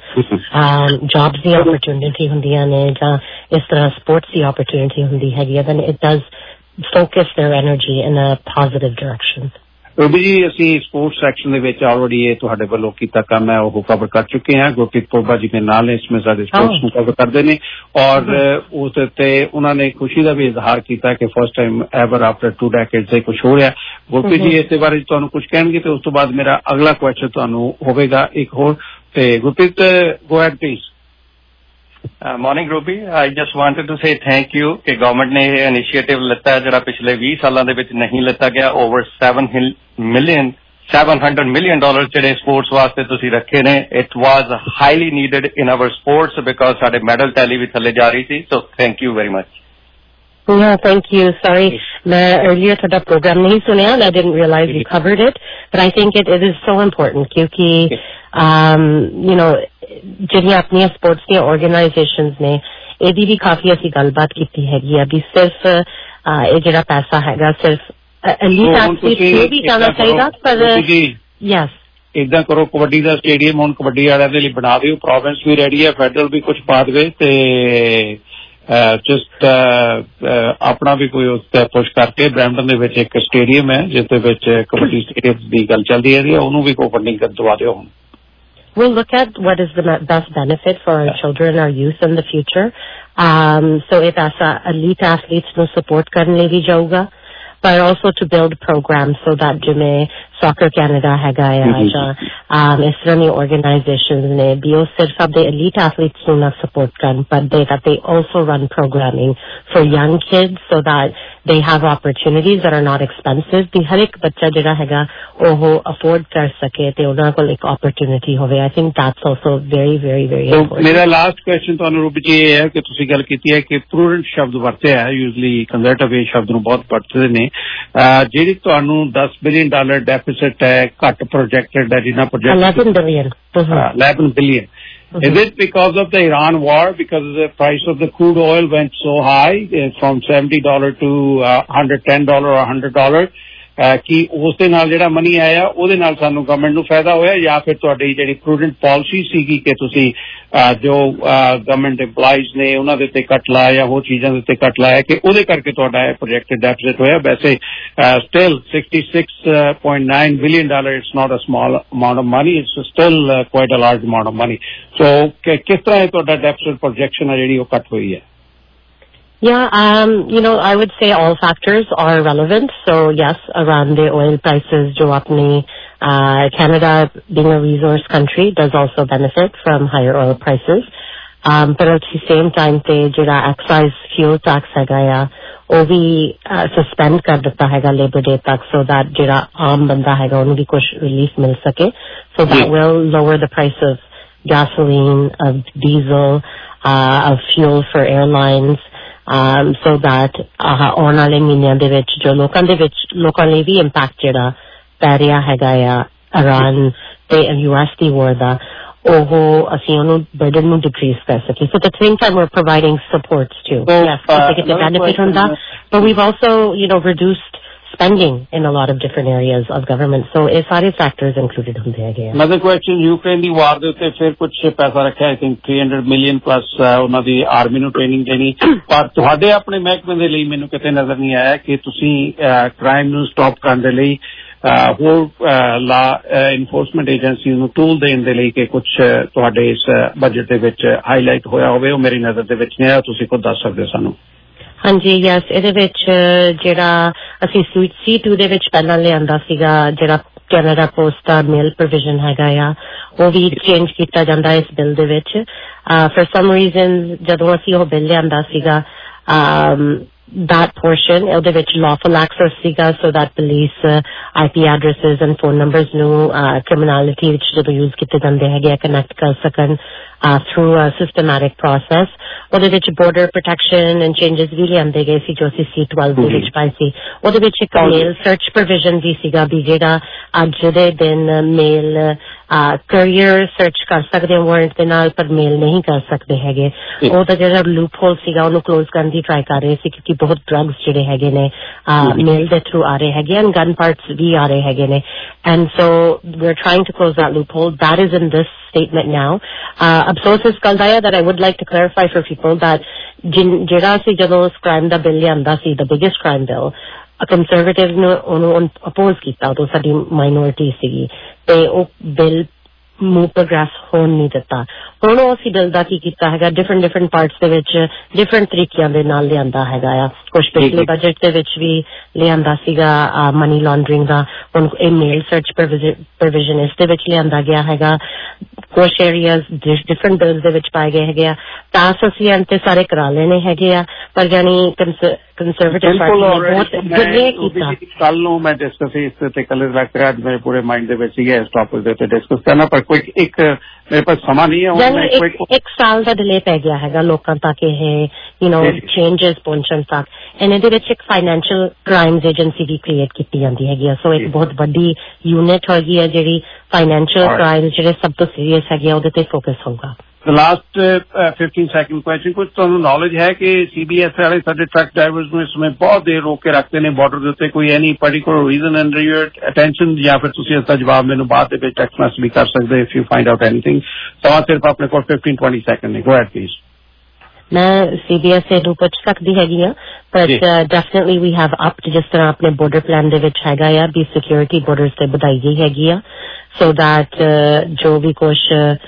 jobs ਦੀ opportunity ਹੁੰਦੀਆਂ ਨੇ ਜਾਂ ਇਸ ਤਰ੍ਹਾਂ sports ਦੀ opportunity ਹੁੰਦੀ ਹੈਗੀ ਹੈ, then it does focus their energy in a positive direction. Ruby ji, ਅਸੀਂ ਸਪੋਰਟਸ ਸੈਕਸ਼ਨ ਦੇ ਵਿੱਚ ਆਲਰੇਡੀ ਇਹ ਤੁਹਾਡੇ ਵੱਲੋਂ ਕੀਤਾ ਕੰਮ ਹੈ ਉਹ ਕਵਰ ਕਰ ਚੁੱਕੇ ਹਾਂ. ਗੁਰਪ੍ਰੀਤ ਪੋਬਾ ਜੀ ਮੇਰੇ ਨਾਲ ਨੇ, ਇਸ ਵਿੱਚ ਸਾਡੇ ਸਪੋਰਟਸ ਨੂੰ ਕਵਰ ਕਰਦੇ ਨੇ ਔਰ ਉਸ ਤੇ ਉਹਨਾਂ ਨੇ ਖੁਸ਼ੀ ਦਾ ਵੀ ਇਜ਼ਹਾਰ ਕੀਤਾ ਕਿ first time ever after two decades ਇਹ ਕੁਝ ਹੋ ਰਿਹਾ. ਗੁਰਪ੍ਰੀਤ ਜੀ ਇਸ ਬਾਰੇ ਤੁਹਾਨੂੰ ਕੁਝ ਕਹਿਣਗੇ ਤੇ ਉਸ ਤੋਂ ਬਾਅਦ ਮੇਰਾ ਅਗਲਾ ਕੁਐਸਚਨ ਤੁਹਾਨੂੰ ਹੋਵੇਗਾ ਇੱਕ ਹੋਰ. ਤੇ Gurpreet, go ahead please. Uh, morning Ruby, I just wanted to say thank you ਕਿ ਗਵਰਨਮੈਂਟ ਨੇ ਇਹ ਇਨੀਸ਼ੀਏਟਿਵ ਲਿੱਤਾ ਜਿਹੜਾ ਪਿਛਲੇ twenty ਸਾਲਾਂ ਦੇ ਵਿੱਚ ਨਹੀਂ ਲਿੱਤਾ ਗਿਆ. Over seven million seven hundred million dollars ਜਿਹੜੇ ਸਪੋਰਟਸ ਵਾਸਤੇ ਤੁਸੀਂ ਰੱਖੇ ਨੇ. It was highly needed in our sports because ਸਾਡੇ ਮੈਡਲ ਟੈਲੀ ਵੀ ਥੱਲੇ ਜਾ ਰਹੀ ਸੀ. So thank you very much. Yeah, thank you. Sorry, मैं earlier ਤੁਹਾਡਾ program ਨਹੀਂ ਸੁਣਿਆ. I didn't realize you covered it, but I think it, it is so important ਕਿਉਂਕਿ um, you know, ਜਿਹੜੀਆਂ ਆਪਣੀਆਂ ਸਪੋਰਟਸ ਦੀਆਂ ਆਰਗੇਨਾਈਜੇਸ਼ਨਸ ਨੇ ਇਹਦੀ ਵੀ ਕਾਫੀ ਅਸੀਂ ਗੱਲਬਾਤ ਕੀਤੀ ਹੈਗੀ ਆ ਵੀ ਸਿਰਫ ਇਹ ਜਿਹੜਾ ਪੈਸਾ ਹੈਗਾ ਸਿਰਫ ਐਲੀਟ ਐਥਲੀਟਸ ਨੂੰ ਵੀ ਜਾਣਾ ਚਾਹੀਦਾ. ਪਰ ਯੈਸ, ਏਦਾਂ ਕਰੋ, ਕਬੱਡੀ ਦਾ ਸਟੇਡੀਅਮ ਹੁਣ ਕਬੱਡੀ ਵਾਲਿਆਂ ਦੇ ਲਈ ਬਣਾ ਦਿਓ. ਪ੍ਰੋਵਿੰਸ ਵੀ ਰੈਡੀ ਹੈ, ਫੈਡਰਲ ਵੀ ਕੁਝ ਪਾ ਦੇਵੇ ਤੇ ਜਸਟ ਆਪਣਾ ਵੀ ਕੋਈ ਉਸ ਤੇ ਪੁਸ਼ ਕਰਕੇ ਬਰੈਂਪਟਨ ਦੇ ਵਿੱਚ ਇੱਕ ਸਟੇਡੀਅਮ ਹੈ ਜਿਸ ਦੇ ਵਿੱਚ ਕਬੱਡੀ ਸਟੇਡੀਅਮ ਦੀ ਗੱਲ ਚੱਲਦੀ ਹੈ, ਉਹਨੂੰ ਵੀ ਕੋਈ ਫੰਡਿੰਗ ਦਵਾ ਦਿਓ ਹੁਣ. We'll look at what is the best benefit for our children, our youth in the future. Um, so if as a elite athletes no support karne bhi jauga, but also to build programs so that jime Soccer Canada हैगा या um, इस तरह की organizations ने भी वो सिर्फ अपने elite athletes को ना support कर, but they that they also run programming for young kids so that they have opportunities that are not expensive. भी हर एक बच्चा जिहड़ा हैगा वो afford कर सके ते उन्हां कोल एक opportunity होवे. I think that's also very very very so, important. मेरा last question ਤੁਹਾਨੂੰ ਰੂਪ ਜੀ ਇਹ ਹੈ ਕਿ ਤੁਸੀਂ ਗੱਲ ਕੀਤੀ ਹੈ ਕਿ prudent ਸ਼ਬਦ ਵਰਤਿਆ ਹੈ. Usually conservative ਇਹ ਸ਼ਬਦ ਨੂੰ ਬਹੁਤ ਵਰਤਦੇ ਨੇ. ਜਿਹੜੀ ਤੁਹਾਨੂੰ ten billion dollar deficit ਹੈ ਘੱਟ projected ਹੈ ਜਿੰਨਾ projected eleven billion eleven billion Mm-hmm. Is it because of the Iran war, because the price of the crude oil went so high uh, from seventy dollars to uh, one hundred ten dollars or one hundred dollars ਕਿ ਉਸ ਦੇ ਨਾਲ ਜਿਹੜਾ ਮਨੀ ਆਇਆ ਉਹਦੇ ਨਾਲ ਸਾਨੂੰ ਗਵਰਨਮੈਂਟ ਨੂੰ ਫਾਇਦਾ ਹੋਇਆ ਜਾਂ ਫਿਰ ਤੁਹਾਡੀ ਜਿਹੜੀ ਪ੍ਰੂਡੈਂਟ ਪਾਲਿਸੀ ਸੀਗੀ ਕਿ ਤੁਸੀਂ ਜੋ ਗਵਰਨਮੈਂਟ EMPLOYEES ਨੇ ਉਹਨਾਂ ਦੇ ਉੱਤੇ ਕੱਟ ਲਾਇਆ ਜਾਂ ਹੋਰ ਚੀਜ਼ਾਂ ਦੇ ਉੱਤੇ ਕੱਟ ਲਾਇਆ ਕਿ ਉਹਦੇ ਕਰਕੇ ਤੁਹਾਡਾ ਇਹ ਪ੍ਰੋਜੈਕਟਡ ਡੈਫਿਸਿਟ ਹੋਇਆ? ਵੈਸੇ still sixty-six point nine billion dollars it's not a small amount of money, it's still uh, quite a large amount of money. So ਕਿਸ ਤਰ੍ਹਾਂ ਇਹ ਤੁਹਾਡਾ ਡੈਫਿਸਿਟ ਪ੍ਰੋਜੈਕਸ਼ਨ ਹੈ ਜਿਹੜੀ ਉਹ ਕੱਟ ਹੋਈ ਹੈ? Yeah, um, you know, I would say all factors are relevant. So yes, around the oil prices, jo apne, uh, Canada being a resource country does also benefit from higher oil prices. Um, but at the same time, te jira excise fuel tax hai gaya, wo bhi uh, suspend kar dita hai Labor Day tak so that jira aam banda hai ga, unhu bhi kuch relief mil sake. So that yeah. will lower the price of gasoline, of diesel, uh, of fuel for airlines. Um, so that ਆਉਣ ਵਾਲੇ ਮਹੀਨਿਆਂ ਦੇ ਵਿੱਚ ਜੋ ਲੋਕਾਂ ਦੇ ਵਿੱਚ ਲੋਕਾਂ ਲਈ ਵੀ ਇੰਪੈਕਟ ਜਿਹੜਾ ਪੈ ਰਿਹਾ ਹੈਗਾ ਆ ਇਰਾਨ ਤੇ ਯੂ ਐਸ ਦੀ ਵਾਰ ਦਾ ਉਹ ਅਸੀਂ ਉਹਨੂੰ ਬਰਡਨ ਨੂੰ ਡਿਕਰੀਜ਼ ਕਰ ਸਕੀਏ. So at the same time we're providing supports too. So, yes, uh, we get the benefit from that. But we've also, you know, reduced spending in a lot of different areas of government. So ਇਹ ਸਾਰੇ factors included ਹੁੰਦੇ ਹੈਗੇ ਆ. Another question, Ukraine ਦੀ ਵਾਰ ਦੇ ਉੱਤੇ ਫਿਰ ਕੁਝ ਪੈਸਾ ਰੱਖਿਆ, I think three hundred million plus ਉਹਨਾਂ ਦੀ ਆਰਮੀ ਨੂੰ ਟ੍ਰੇਨਿੰਗ ਦੇਣੀ, ਪਰ ਤੁਹਾਡੇ ਆਪਣੇ ਮਹਿਕਮੇ ਦੇ ਲਈ ਮੈਨੂੰ ਕਿਤੇ ਨਜ਼ਰ ਨਹੀਂ ਆਇਆ ਕਿ ਤੁਸੀਂ ਕ੍ਰਾਈਮ ਨੂੰ ਸਟਾਪ ਕਰਨ ਦੇ ਲਈ ਹੋਰ ਲਾ ਇਨਫੋਰਸਮੈਂਟ ਏਜੰਸੀ ਨੂੰ ਟੂਲ ਦੇਣ ਦੇ ਲਈ ਕਿ ਕੁਝ ਤੁਹਾਡੇ ਇਸ ਬਜਟ ਦੇ ਵਿੱਚ ਹਾਈਲਾਈਟ ਹੋਇਆ ਹੋਵੇ, ਉਹ ਮੇਰੀ ਨਜ਼ਰ ਦੇ ਵਿੱਚ ਨਹੀਂ ਆਇਆ, ਤੁਸੀਂ ਖੁਦ ਦੱਸ ਸਕਦੇ ਹੋ ਸਾਨੂੰ? ਹਾਂਜੀ, ਯੈਸ, ਇਹਦੇ ਵਿੱਚ ਜਿਹੜਾ ਅਸੀਂ ਸੂਟ ਸੀ ਟੂ ਦੇ ਵਿੱਚ ਪਹਿਲਾਂ ਲਿਆਂਦਾ ਸੀਗਾ ਜਿਹੜਾ ਕੈਨੇਡਾ ਪੋਸਟ ਦਾ ਮੇਲ ਪ੍ਰੋਵੀਜ਼ਨ ਹੈਗਾ ਆ, ਉਹ ਵੀ ਚੇਂਜ ਕੀਤਾ ਜਾਂਦਾ ਇਸ ਬਿੱਲ ਦੇ ਵਿੱਚ. ਫॉर ਸਮ ਰੀਜ਼ਨ ਜਦੋਂ ਅਸੀਂ ਉਹ ਬਿੱਲ ਲਿਆਂਦਾ ਸੀਗਾ that portion ਉਹਦੇ ਵਿੱਚ lawful access ਸੀਗਾ, so that police uh, I P addresses and phone numbers ਨੂੰ uh, criminality ਵਿੱਚ ਜਦੋਂ use ਕੀਤੇ ਜਾਂਦੇ ਹੈਗੇ connect ਕਰ ਸਕਣ uh, through a systematic process. ਉਹਦੇ ਵਿੱਚ border protection and changes ਵੀ ਲਿਆਂਦੇ ਗਏ ਸੀ ਜੋ ਅਸੀਂ C twelve ਦੇ ਵਿੱਚ ਪਾਈ ਸੀ. ਉਹਦੇ ਵਿੱਚ ਇੱਕ mail search provision ਵੀ ਸੀਗਾ ਵੀ ਜਿਹੜਾ ਅੱਜ ਦੇ ਦਿਨ mail courier search ਕਰ ਸਕਦੇ ਹੋ ਵਾਰੰਟ ਦੇ ਨਾਲ, ਪਰ ਮੇਲ ਨਹੀਂ ਕਰ ਸਕਦੇ ਹੈਗੇ. ਉਹਦਾ ਜਿਹੜਾ ਲੂਪ ਹੋਲ ਸੀਗਾ ਉਹਨੂੰ ਕਲੋਜ਼ ਕਰਨ ਦੀ ਟਰਾਈ ਕਰ ਰਹੇ ਸੀ ਕਿਉਂਕਿ ਬਹੁਤ ਡਰੱਗਸ ਜਿਹੜੇ ਹੈਗੇ ਨੇ ਮੇਲ ਦੇ ਥਰੂ ਆ ਰਹੇ ਹੈਗੇ ਐਂਡ ਗਨ ਪਾਰਟਸ ਵੀ ਆ ਰਹੇ ਹੈਗੇ ਨੇ. And so we are trying to close that loop hole. That is in this statement now. Uh, ਅਫਸੋਸ ਇਸ ਗੱਲ ਦਾ ਹੈ that I would like to clarify for people that ਜਿਹੜਾ ਅਸੀਂ ਜਦੋਂ ਉਸ ਕ੍ਰਾਈਮ ਦਾ ਬਿੱਲ ਲਿਆਂਦਾ ਸੀ, the biggest crime bill, conservative ਨੇ ਉਹਨੂੰ ਅਪੋਜ਼ ਕੀਤਾ, ਉਦੋਂ ਸਾਡੀ ਮਾਈਨੋਰਿਟੀ ਸੀਗੀ ਤੇ ਉਹ ਬਿੱਲ ਨੂੰ ਪ੍ਰੋਗਰੈਸ ਹੋਣ ਨਹੀਂ ਦਿੱਤਾ. ਹੁਣ ਉਹ ਅਸੀਂ ਬਿੱਲ ਦਾ ਕੀ ਕੀਤਾ ਹੈਗਾ ਡਿਫਰੈਂਟ ਡਿਫਰੈਂਟ ਪਾਰਟਸ ਦੇ ਵਿੱਚ ਡਿਫਰੈਂਟ ਤਰੀਕਿਆਂ ਦੇ ਨਾਲ ਲਿਆਂਦਾ ਹੈਗਾ ਆ. ਕੁਛ ਪਿਛਲੇ ਬਜਟ ਦੇ ਵਿੱਚ ਵੀ ਲਿਆਂਦਾ ਸੀਗਾ ਮਨੀ ਲਾਂਡਰਿੰਗ ਦਾ, ਹੁਣ ਇਹ ਮੇਲ ਸਰਚ ਪ੍ਰੋਵੀਜ਼ਨ ਇਸ ਦੇ ਵਿੱਚ ਲਿਆਂਦਾ ਗਿਆ ਹੈਗਾ. ਕੁਛ ਏਰੀਆਜ਼ ਡਿਫਰੈਂਟ ਬਿਲਸ ਦੇ ਵਿੱਚ ਪਾਏ ਗਏ ਹੈਗੇ ਆ. ਪਾਸ ਅਸੀਂ ਐਂਡ ਤੇ ਸਾਰੇ ਕਰਾ ਲੈਣੇ ਹੈਗੇ ਆ, ਪਰ ਯਾਨੀ ਕੰਸਰਵੇਟਿਵ ਪਾਰਟੀ ਨੇ ਬਹੁਤ ਡਿਲੇ ਕੀਤਾ. ਕੱਲ ਨੂੰ ਮੈਂ ਡਿਸਕਸ ਇਸ ਤੇ ਕੱਲ ਰੱਖ ਰਿਹਾ, ਅੱਜ ਮੇਰੇ ਪੂਰੇ ਮਾਈਂਡ ਦੇ ਵਿੱਚ ਸੀਗਾ ਇਸ ਟੌਪਿਕ ਦੇ ਉੱਤੇ ਡਿਸਕਸ ਕਰਨਾ, ਪਰ ਕੋਈ ਇੱਕ ਮੇਰੇ ਪਾਸ ਸਮਾਂ ਨਹੀਂ ਹੈ. ਇੱਕ ਸਾਲ ਦਾ ਡਿਲੇ ਪੈ ਗਿਆ ਹੈਗਾ ਲੋਕਾਂ ਤੱਕ ਇਹ ਯੂ ਨੋ ਚੇਂਜਸ ਪਹੁੰਚਣ ਤੱਕ. ਐਂਡ ਇਹਦੇ ਵਿੱਚ ਇੱਕ ਫਾਈਨੈਂਸ਼ੀਅਲ ਕ੍ਰਾਈਮਸ ਏਜੰਸੀ ਵੀ ਕ੍ਰੀਏਟ ਕੀਤੀ ਜਾਂਦੀ ਹੈਗੀ ਆ. ਸੋ ਇੱਕ ਬਹੁਤ ਵੱਡੀ ਯੂਨਿਟ ਹੈਗੀ ਆ ਜਿਹੜੀ ਫਾਈਨੈਂਸ਼ੀਅਲ ਕ੍ਰਾਈਮਸ ਜਿਹੜੇ ਸਭ ਤੋਂ ਸੀਰੀਅਸ ਹੈਗੇ ਆ ਉਹਦੇ ਤੇ ਫੋਕਸ ਹੋਊਗਾ. The last uh, fifteen second question, ਕੁਝ ਤੁਹਾਨੂੰ ਨੌਲੇਜ ਹੈ ਕਿ C B S ਵਾਲੇ ਸਾਡੇ ਟਰੱਕ ਡਰਾਈਵਰਸ ਨੂੰ ਇਸ ਸਮੇਂ ਬਹੁਤ ਦੇਰ ਰੋਕ ਕੇ ਰੱਖਦੇ ਨੇ ਬਾਰਡਰ ਦੇ ਉੱਤੇ? ਕੋਈ any particular reason under your attention, ਜਾਂ ਫਿਰ ਤੁਸੀਂ ਇਸ ਦਾ ਜਵਾਬ ਮੈਨੂੰ ਬਾਅਦ ਦੇ ਵਿੱਚ ਟੈਕਸਟ ਮੈਸੇਜ ਵੀ ਕਰ ਸਕਦੇ if you find out anything? ਸਮਾਂ ਸਿਰਫ ਆਪਣੇ ਕੋਲ fifteen twenty ਸੈਕਿੰਡ ਨੇ. Go ahead please. ਮੈਂ C B S ਨੂੰ ਪੁੱਛ ਸਕਦੀ ਹੈਗੀ ਆ, but definitely we have upped ਜਿਸ ਤਰ੍ਹਾਂ ਆਪਣੇ ਬਾਰਡਰ ਪਲਾਨ ਦੇ ਵਿੱਚ ਹੈਗਾ ਆ ਵੀ ਸਿਕਿਉਰਿਟੀ ਬਾਰਡਰਸ ਤੇ ਵਧਾਈ ਗਈ ਹੈਗੀ ਆ, ਸੋ ਦੈਟ ਜੋ ਵੀ ਕੁਛ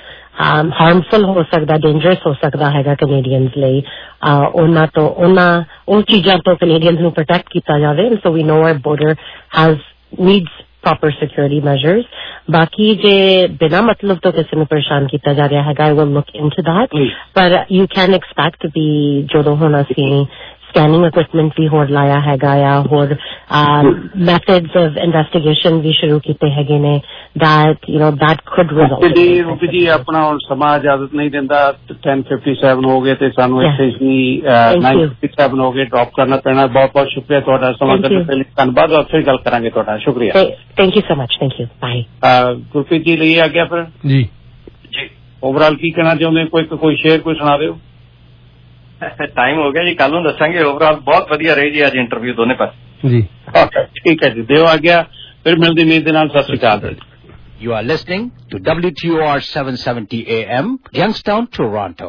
ਹਾਰਮਫੁਲ ਹੋ ਸਕਦਾ, ਡੇਂਜਰਸ ਹੋ ਸਕਦਾ ਹੈਗਾ ਕੈਨੇਡੀਅਨਸ ਲਈ, ਉਹਨਾਂ ਤੋਂ ਉਹਨਾਂ ਉਹ ਚੀਜ਼ਾਂ ਤੋਂ ਕੈਨੇਡੀਅਨਸ ਨੂੰ ਪ੍ਰੋਟੈਕਟ ਕੀਤਾ ਜਾਵੇ. So we know our border has needs proper security measures. ਬਾਕੀ ਜੇ ਬਿਨਾਂ ਮਤਲਬ ਤੋਂ ਕਿਸੇ ਨੂੰ ਪਰੇਸ਼ਾਨ ਕੀਤਾ ਜਾ ਰਿਹਾ ਹੈਗਾ, I will look into that. But you can expect ਵੀ ਜਦੋਂ ਹੁਣ ਅਸੀਂ ਸਕੈਨਿੰਗ ਇਕਵਿਪਮੈਂਟ ਵੀ ਹੋਰ ਲਾਇਆ ਹੈਗਾ ਆ, ਹੋਰ ਮੈਥਡਸ ਆਫ ਇਨਵੈਸਟੀਗੇਸ਼ਨ ਵੀ ਸ਼ੁਰੂ ਕੀਤੇ ਹੈਗੇ ਨੇ that you know that could result. ਜੀ ਰੂਪੀ ਜੀ ਆਪਣਾ ਹੁਣ ਸਮਾਂ ਇਜਾਜ਼ਤ ਨਹੀਂ ਦਿੰਦਾ, ten fifty-seven ਹੋ ਗਏ ਤੇ ਸਾਨੂੰ ਇੱਥੇ ਹੀ nine fifty-seven ਹੋ ਗਏ ਡ੍ਰੌਪ ਕਰਨਾ ਪੈਣਾ. ਬਹੁਤ ਬਹੁਤ ਸ਼ੁਕਰੀਆ ਤੁਹਾਡਾ ਸਮਾਂ ਦੇਣ ਲਈ, ਧੰਨਵਾਦ. ਔਰ ਫਿਰ ਗੱਲ ਕਰਾਂਗੇ ਤੁਹਾਡਾ. ਸ਼ੁਕਰੀਆ. Thank you so much. Thank you. Bye. Gurpreet ji ਲਈ ਆ ਗਿਆ ਫਿਰ ਜੀ ਜੀ ਓਵਰਆਲ ਕੀ ਕਹਿਣਾ ਚਾਹੁੰਦੇ? ਕੋਈ ਕੋਈ ਸ਼ੇਅਰ ਕੋਈ ਸੁਣਾ ਦਿਓ. ਟਾਈਮ ਹੋ ਗਿਆ ਜੀ, ਕੱਲ ਨੂੰ ਦੱਸਾਂਗੇ. ਓਵਰਆਲ ਬਹੁਤ ਵਧੀਆ ਰਹੀ ਜੀ ਅੱਜ ਇੰਟਰਵਿਊ ਦੋਨੇ ਪਾਸੇ ਜੀ. ਠੀਕ ਹੈ ਜੀ, ਦਿਓ ਆ ਗਿਆ. ਫਿਰ ਮਿਲਦੀ ਮੀਤ ਦੇ ਨਾਲ. ਸਤਿ ਸ਼੍ਰੀ ਅਕਾਲ. You are listening to W T O R seven seventy A M, Youngstown, Toronto.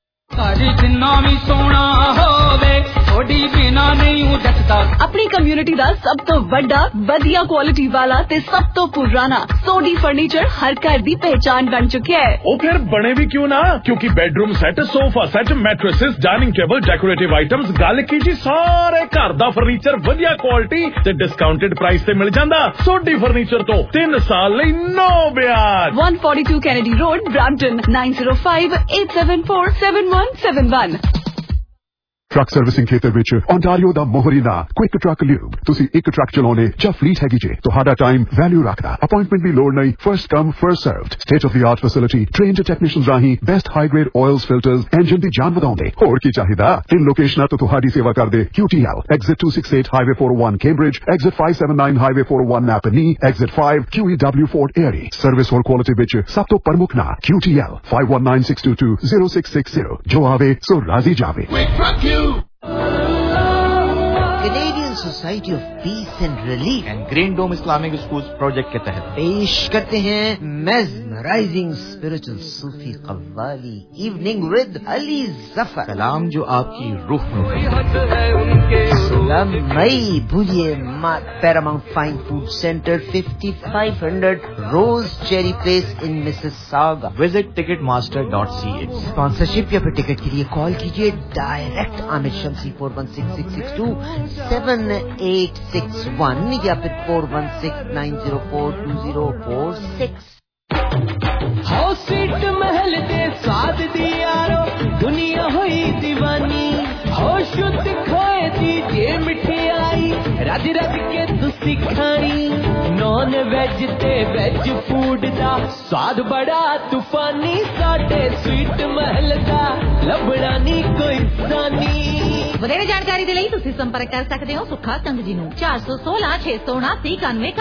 अपनी कम्युनिटी दा सब तो बड़ा वधिया क्वालिटी वाला ते सब तो पुराना सोडी फर्नीचर हर घर दी पहचान बन चुके है. ओ फिर बने भी क्यों ना, क्योंकि bedroom set, sofa set, mattresses, dining table, decorative items, गल की जी सारे घर दा फर्नीचर वधिया क्वालिटी ते डिस्काउंटेड प्राइस ते मिल जांदा. सोडी फर्नीचर तो तीन साल लई नो ब्याज. one forty-two Kennedy Road, Brampton, nine zero five eight seven four seven one seven one. Truck servicing ਖੇਤਰ ਵਿੱਚ ਓਨਟਾਰੀਓ ਦਾ ਮੋਹਰੀਨਾ ਕੁਇਕ ਟਰੱਕ ਲਿਊਬ. ਤੁਸੀਂ ਇੱਕ ਟਰੱਕ ਚਲਾਉਣੇ ਜਾਂ ਫਲੀਟ ਹੈਗੀ ਜੇ, ਤੁਹਾਡਾ ਟਾਈਮ ਵੈਲਿਊ ਰੱਖਦਾ. ਅਪਾਇੰਟਮੈਂਟ ਦੀ ਲੋੜ ਨਹੀਂ. First come first served. State of the art facility, trained technicians ਰਾਹੀਂ best high grade oils, filters, engine ਦੀ ਜਾਨ ਵਧਾਉਂਦੇ. ਹੋਰ ਕੀ ਚਾਹੀਦਾ? ਤਿੰਨ ਲੋਕੇਸ਼ਨਾਂ ਤੋਂ ਤੁਹਾਡੀ ਸੇਵਾ ਕਰਦੇ. Q T L, Exit two sixty-eight Highway four oh one Cambridge, Exit five seventy-nine Highway four oh one Napanee, Exit five Q E W Fort Erie. Service ਹੋਰ ਕੁਆਲਿਟੀ ਵਿੱਚ ਸਭ ਤੋਂ ਪ੍ਰਮੁੱਖ ਨਾਂ Q T L five one nine six two two zero six six zero. ਜੋ ਆਵੇ ਸੋ ਰਾਜ਼ੀ ਜਾਵੇ. Canadians society of peace and relief and green dome Islamic school project के तहत पेश करते हैं mesmerizing spiritual Sufi qawwali evening with Ali Zafar. कलाम जो आपकी रूह मई भूलिए Paramount fine food centre fifty five hundred Rose Cherry Place in Mississauga. Visit ticketmaster dot C A. Sponsorship या फिर टिकट के लिए कॉल कीजिए direct Amir Shamsi four one six six six two seven eight six one या फिर four one six nine zero four two zero four six. House सीट महल दे स्वाद दी यारो दुनिया हुई दीवानी हो शुद्ध खोए दी जे मिठाई रज रज के तुसी खानी नॉन वेज ते वेज फूड दा स्वाद बड़ा तूफानी साडे स्वीट महल दा लभड़ा नी कोई सानी। ਵਧੇਰੇ ਜਾਣਕਾਰੀ ਦੇ ਲਈ ਤੁਸੀਂ ਸੰਪਰਕ ਕਰ ਸਕਦੇ ਹੋ ਸੁੱਖਾ ਕੰਗ ਜੀ ਨੂੰ ਚਾਰ ਸੌ ਸੋਲਾਂ ਛੇ ਸੌ ਉਨਾਸੀ ਇਕਾਨਵੇਂ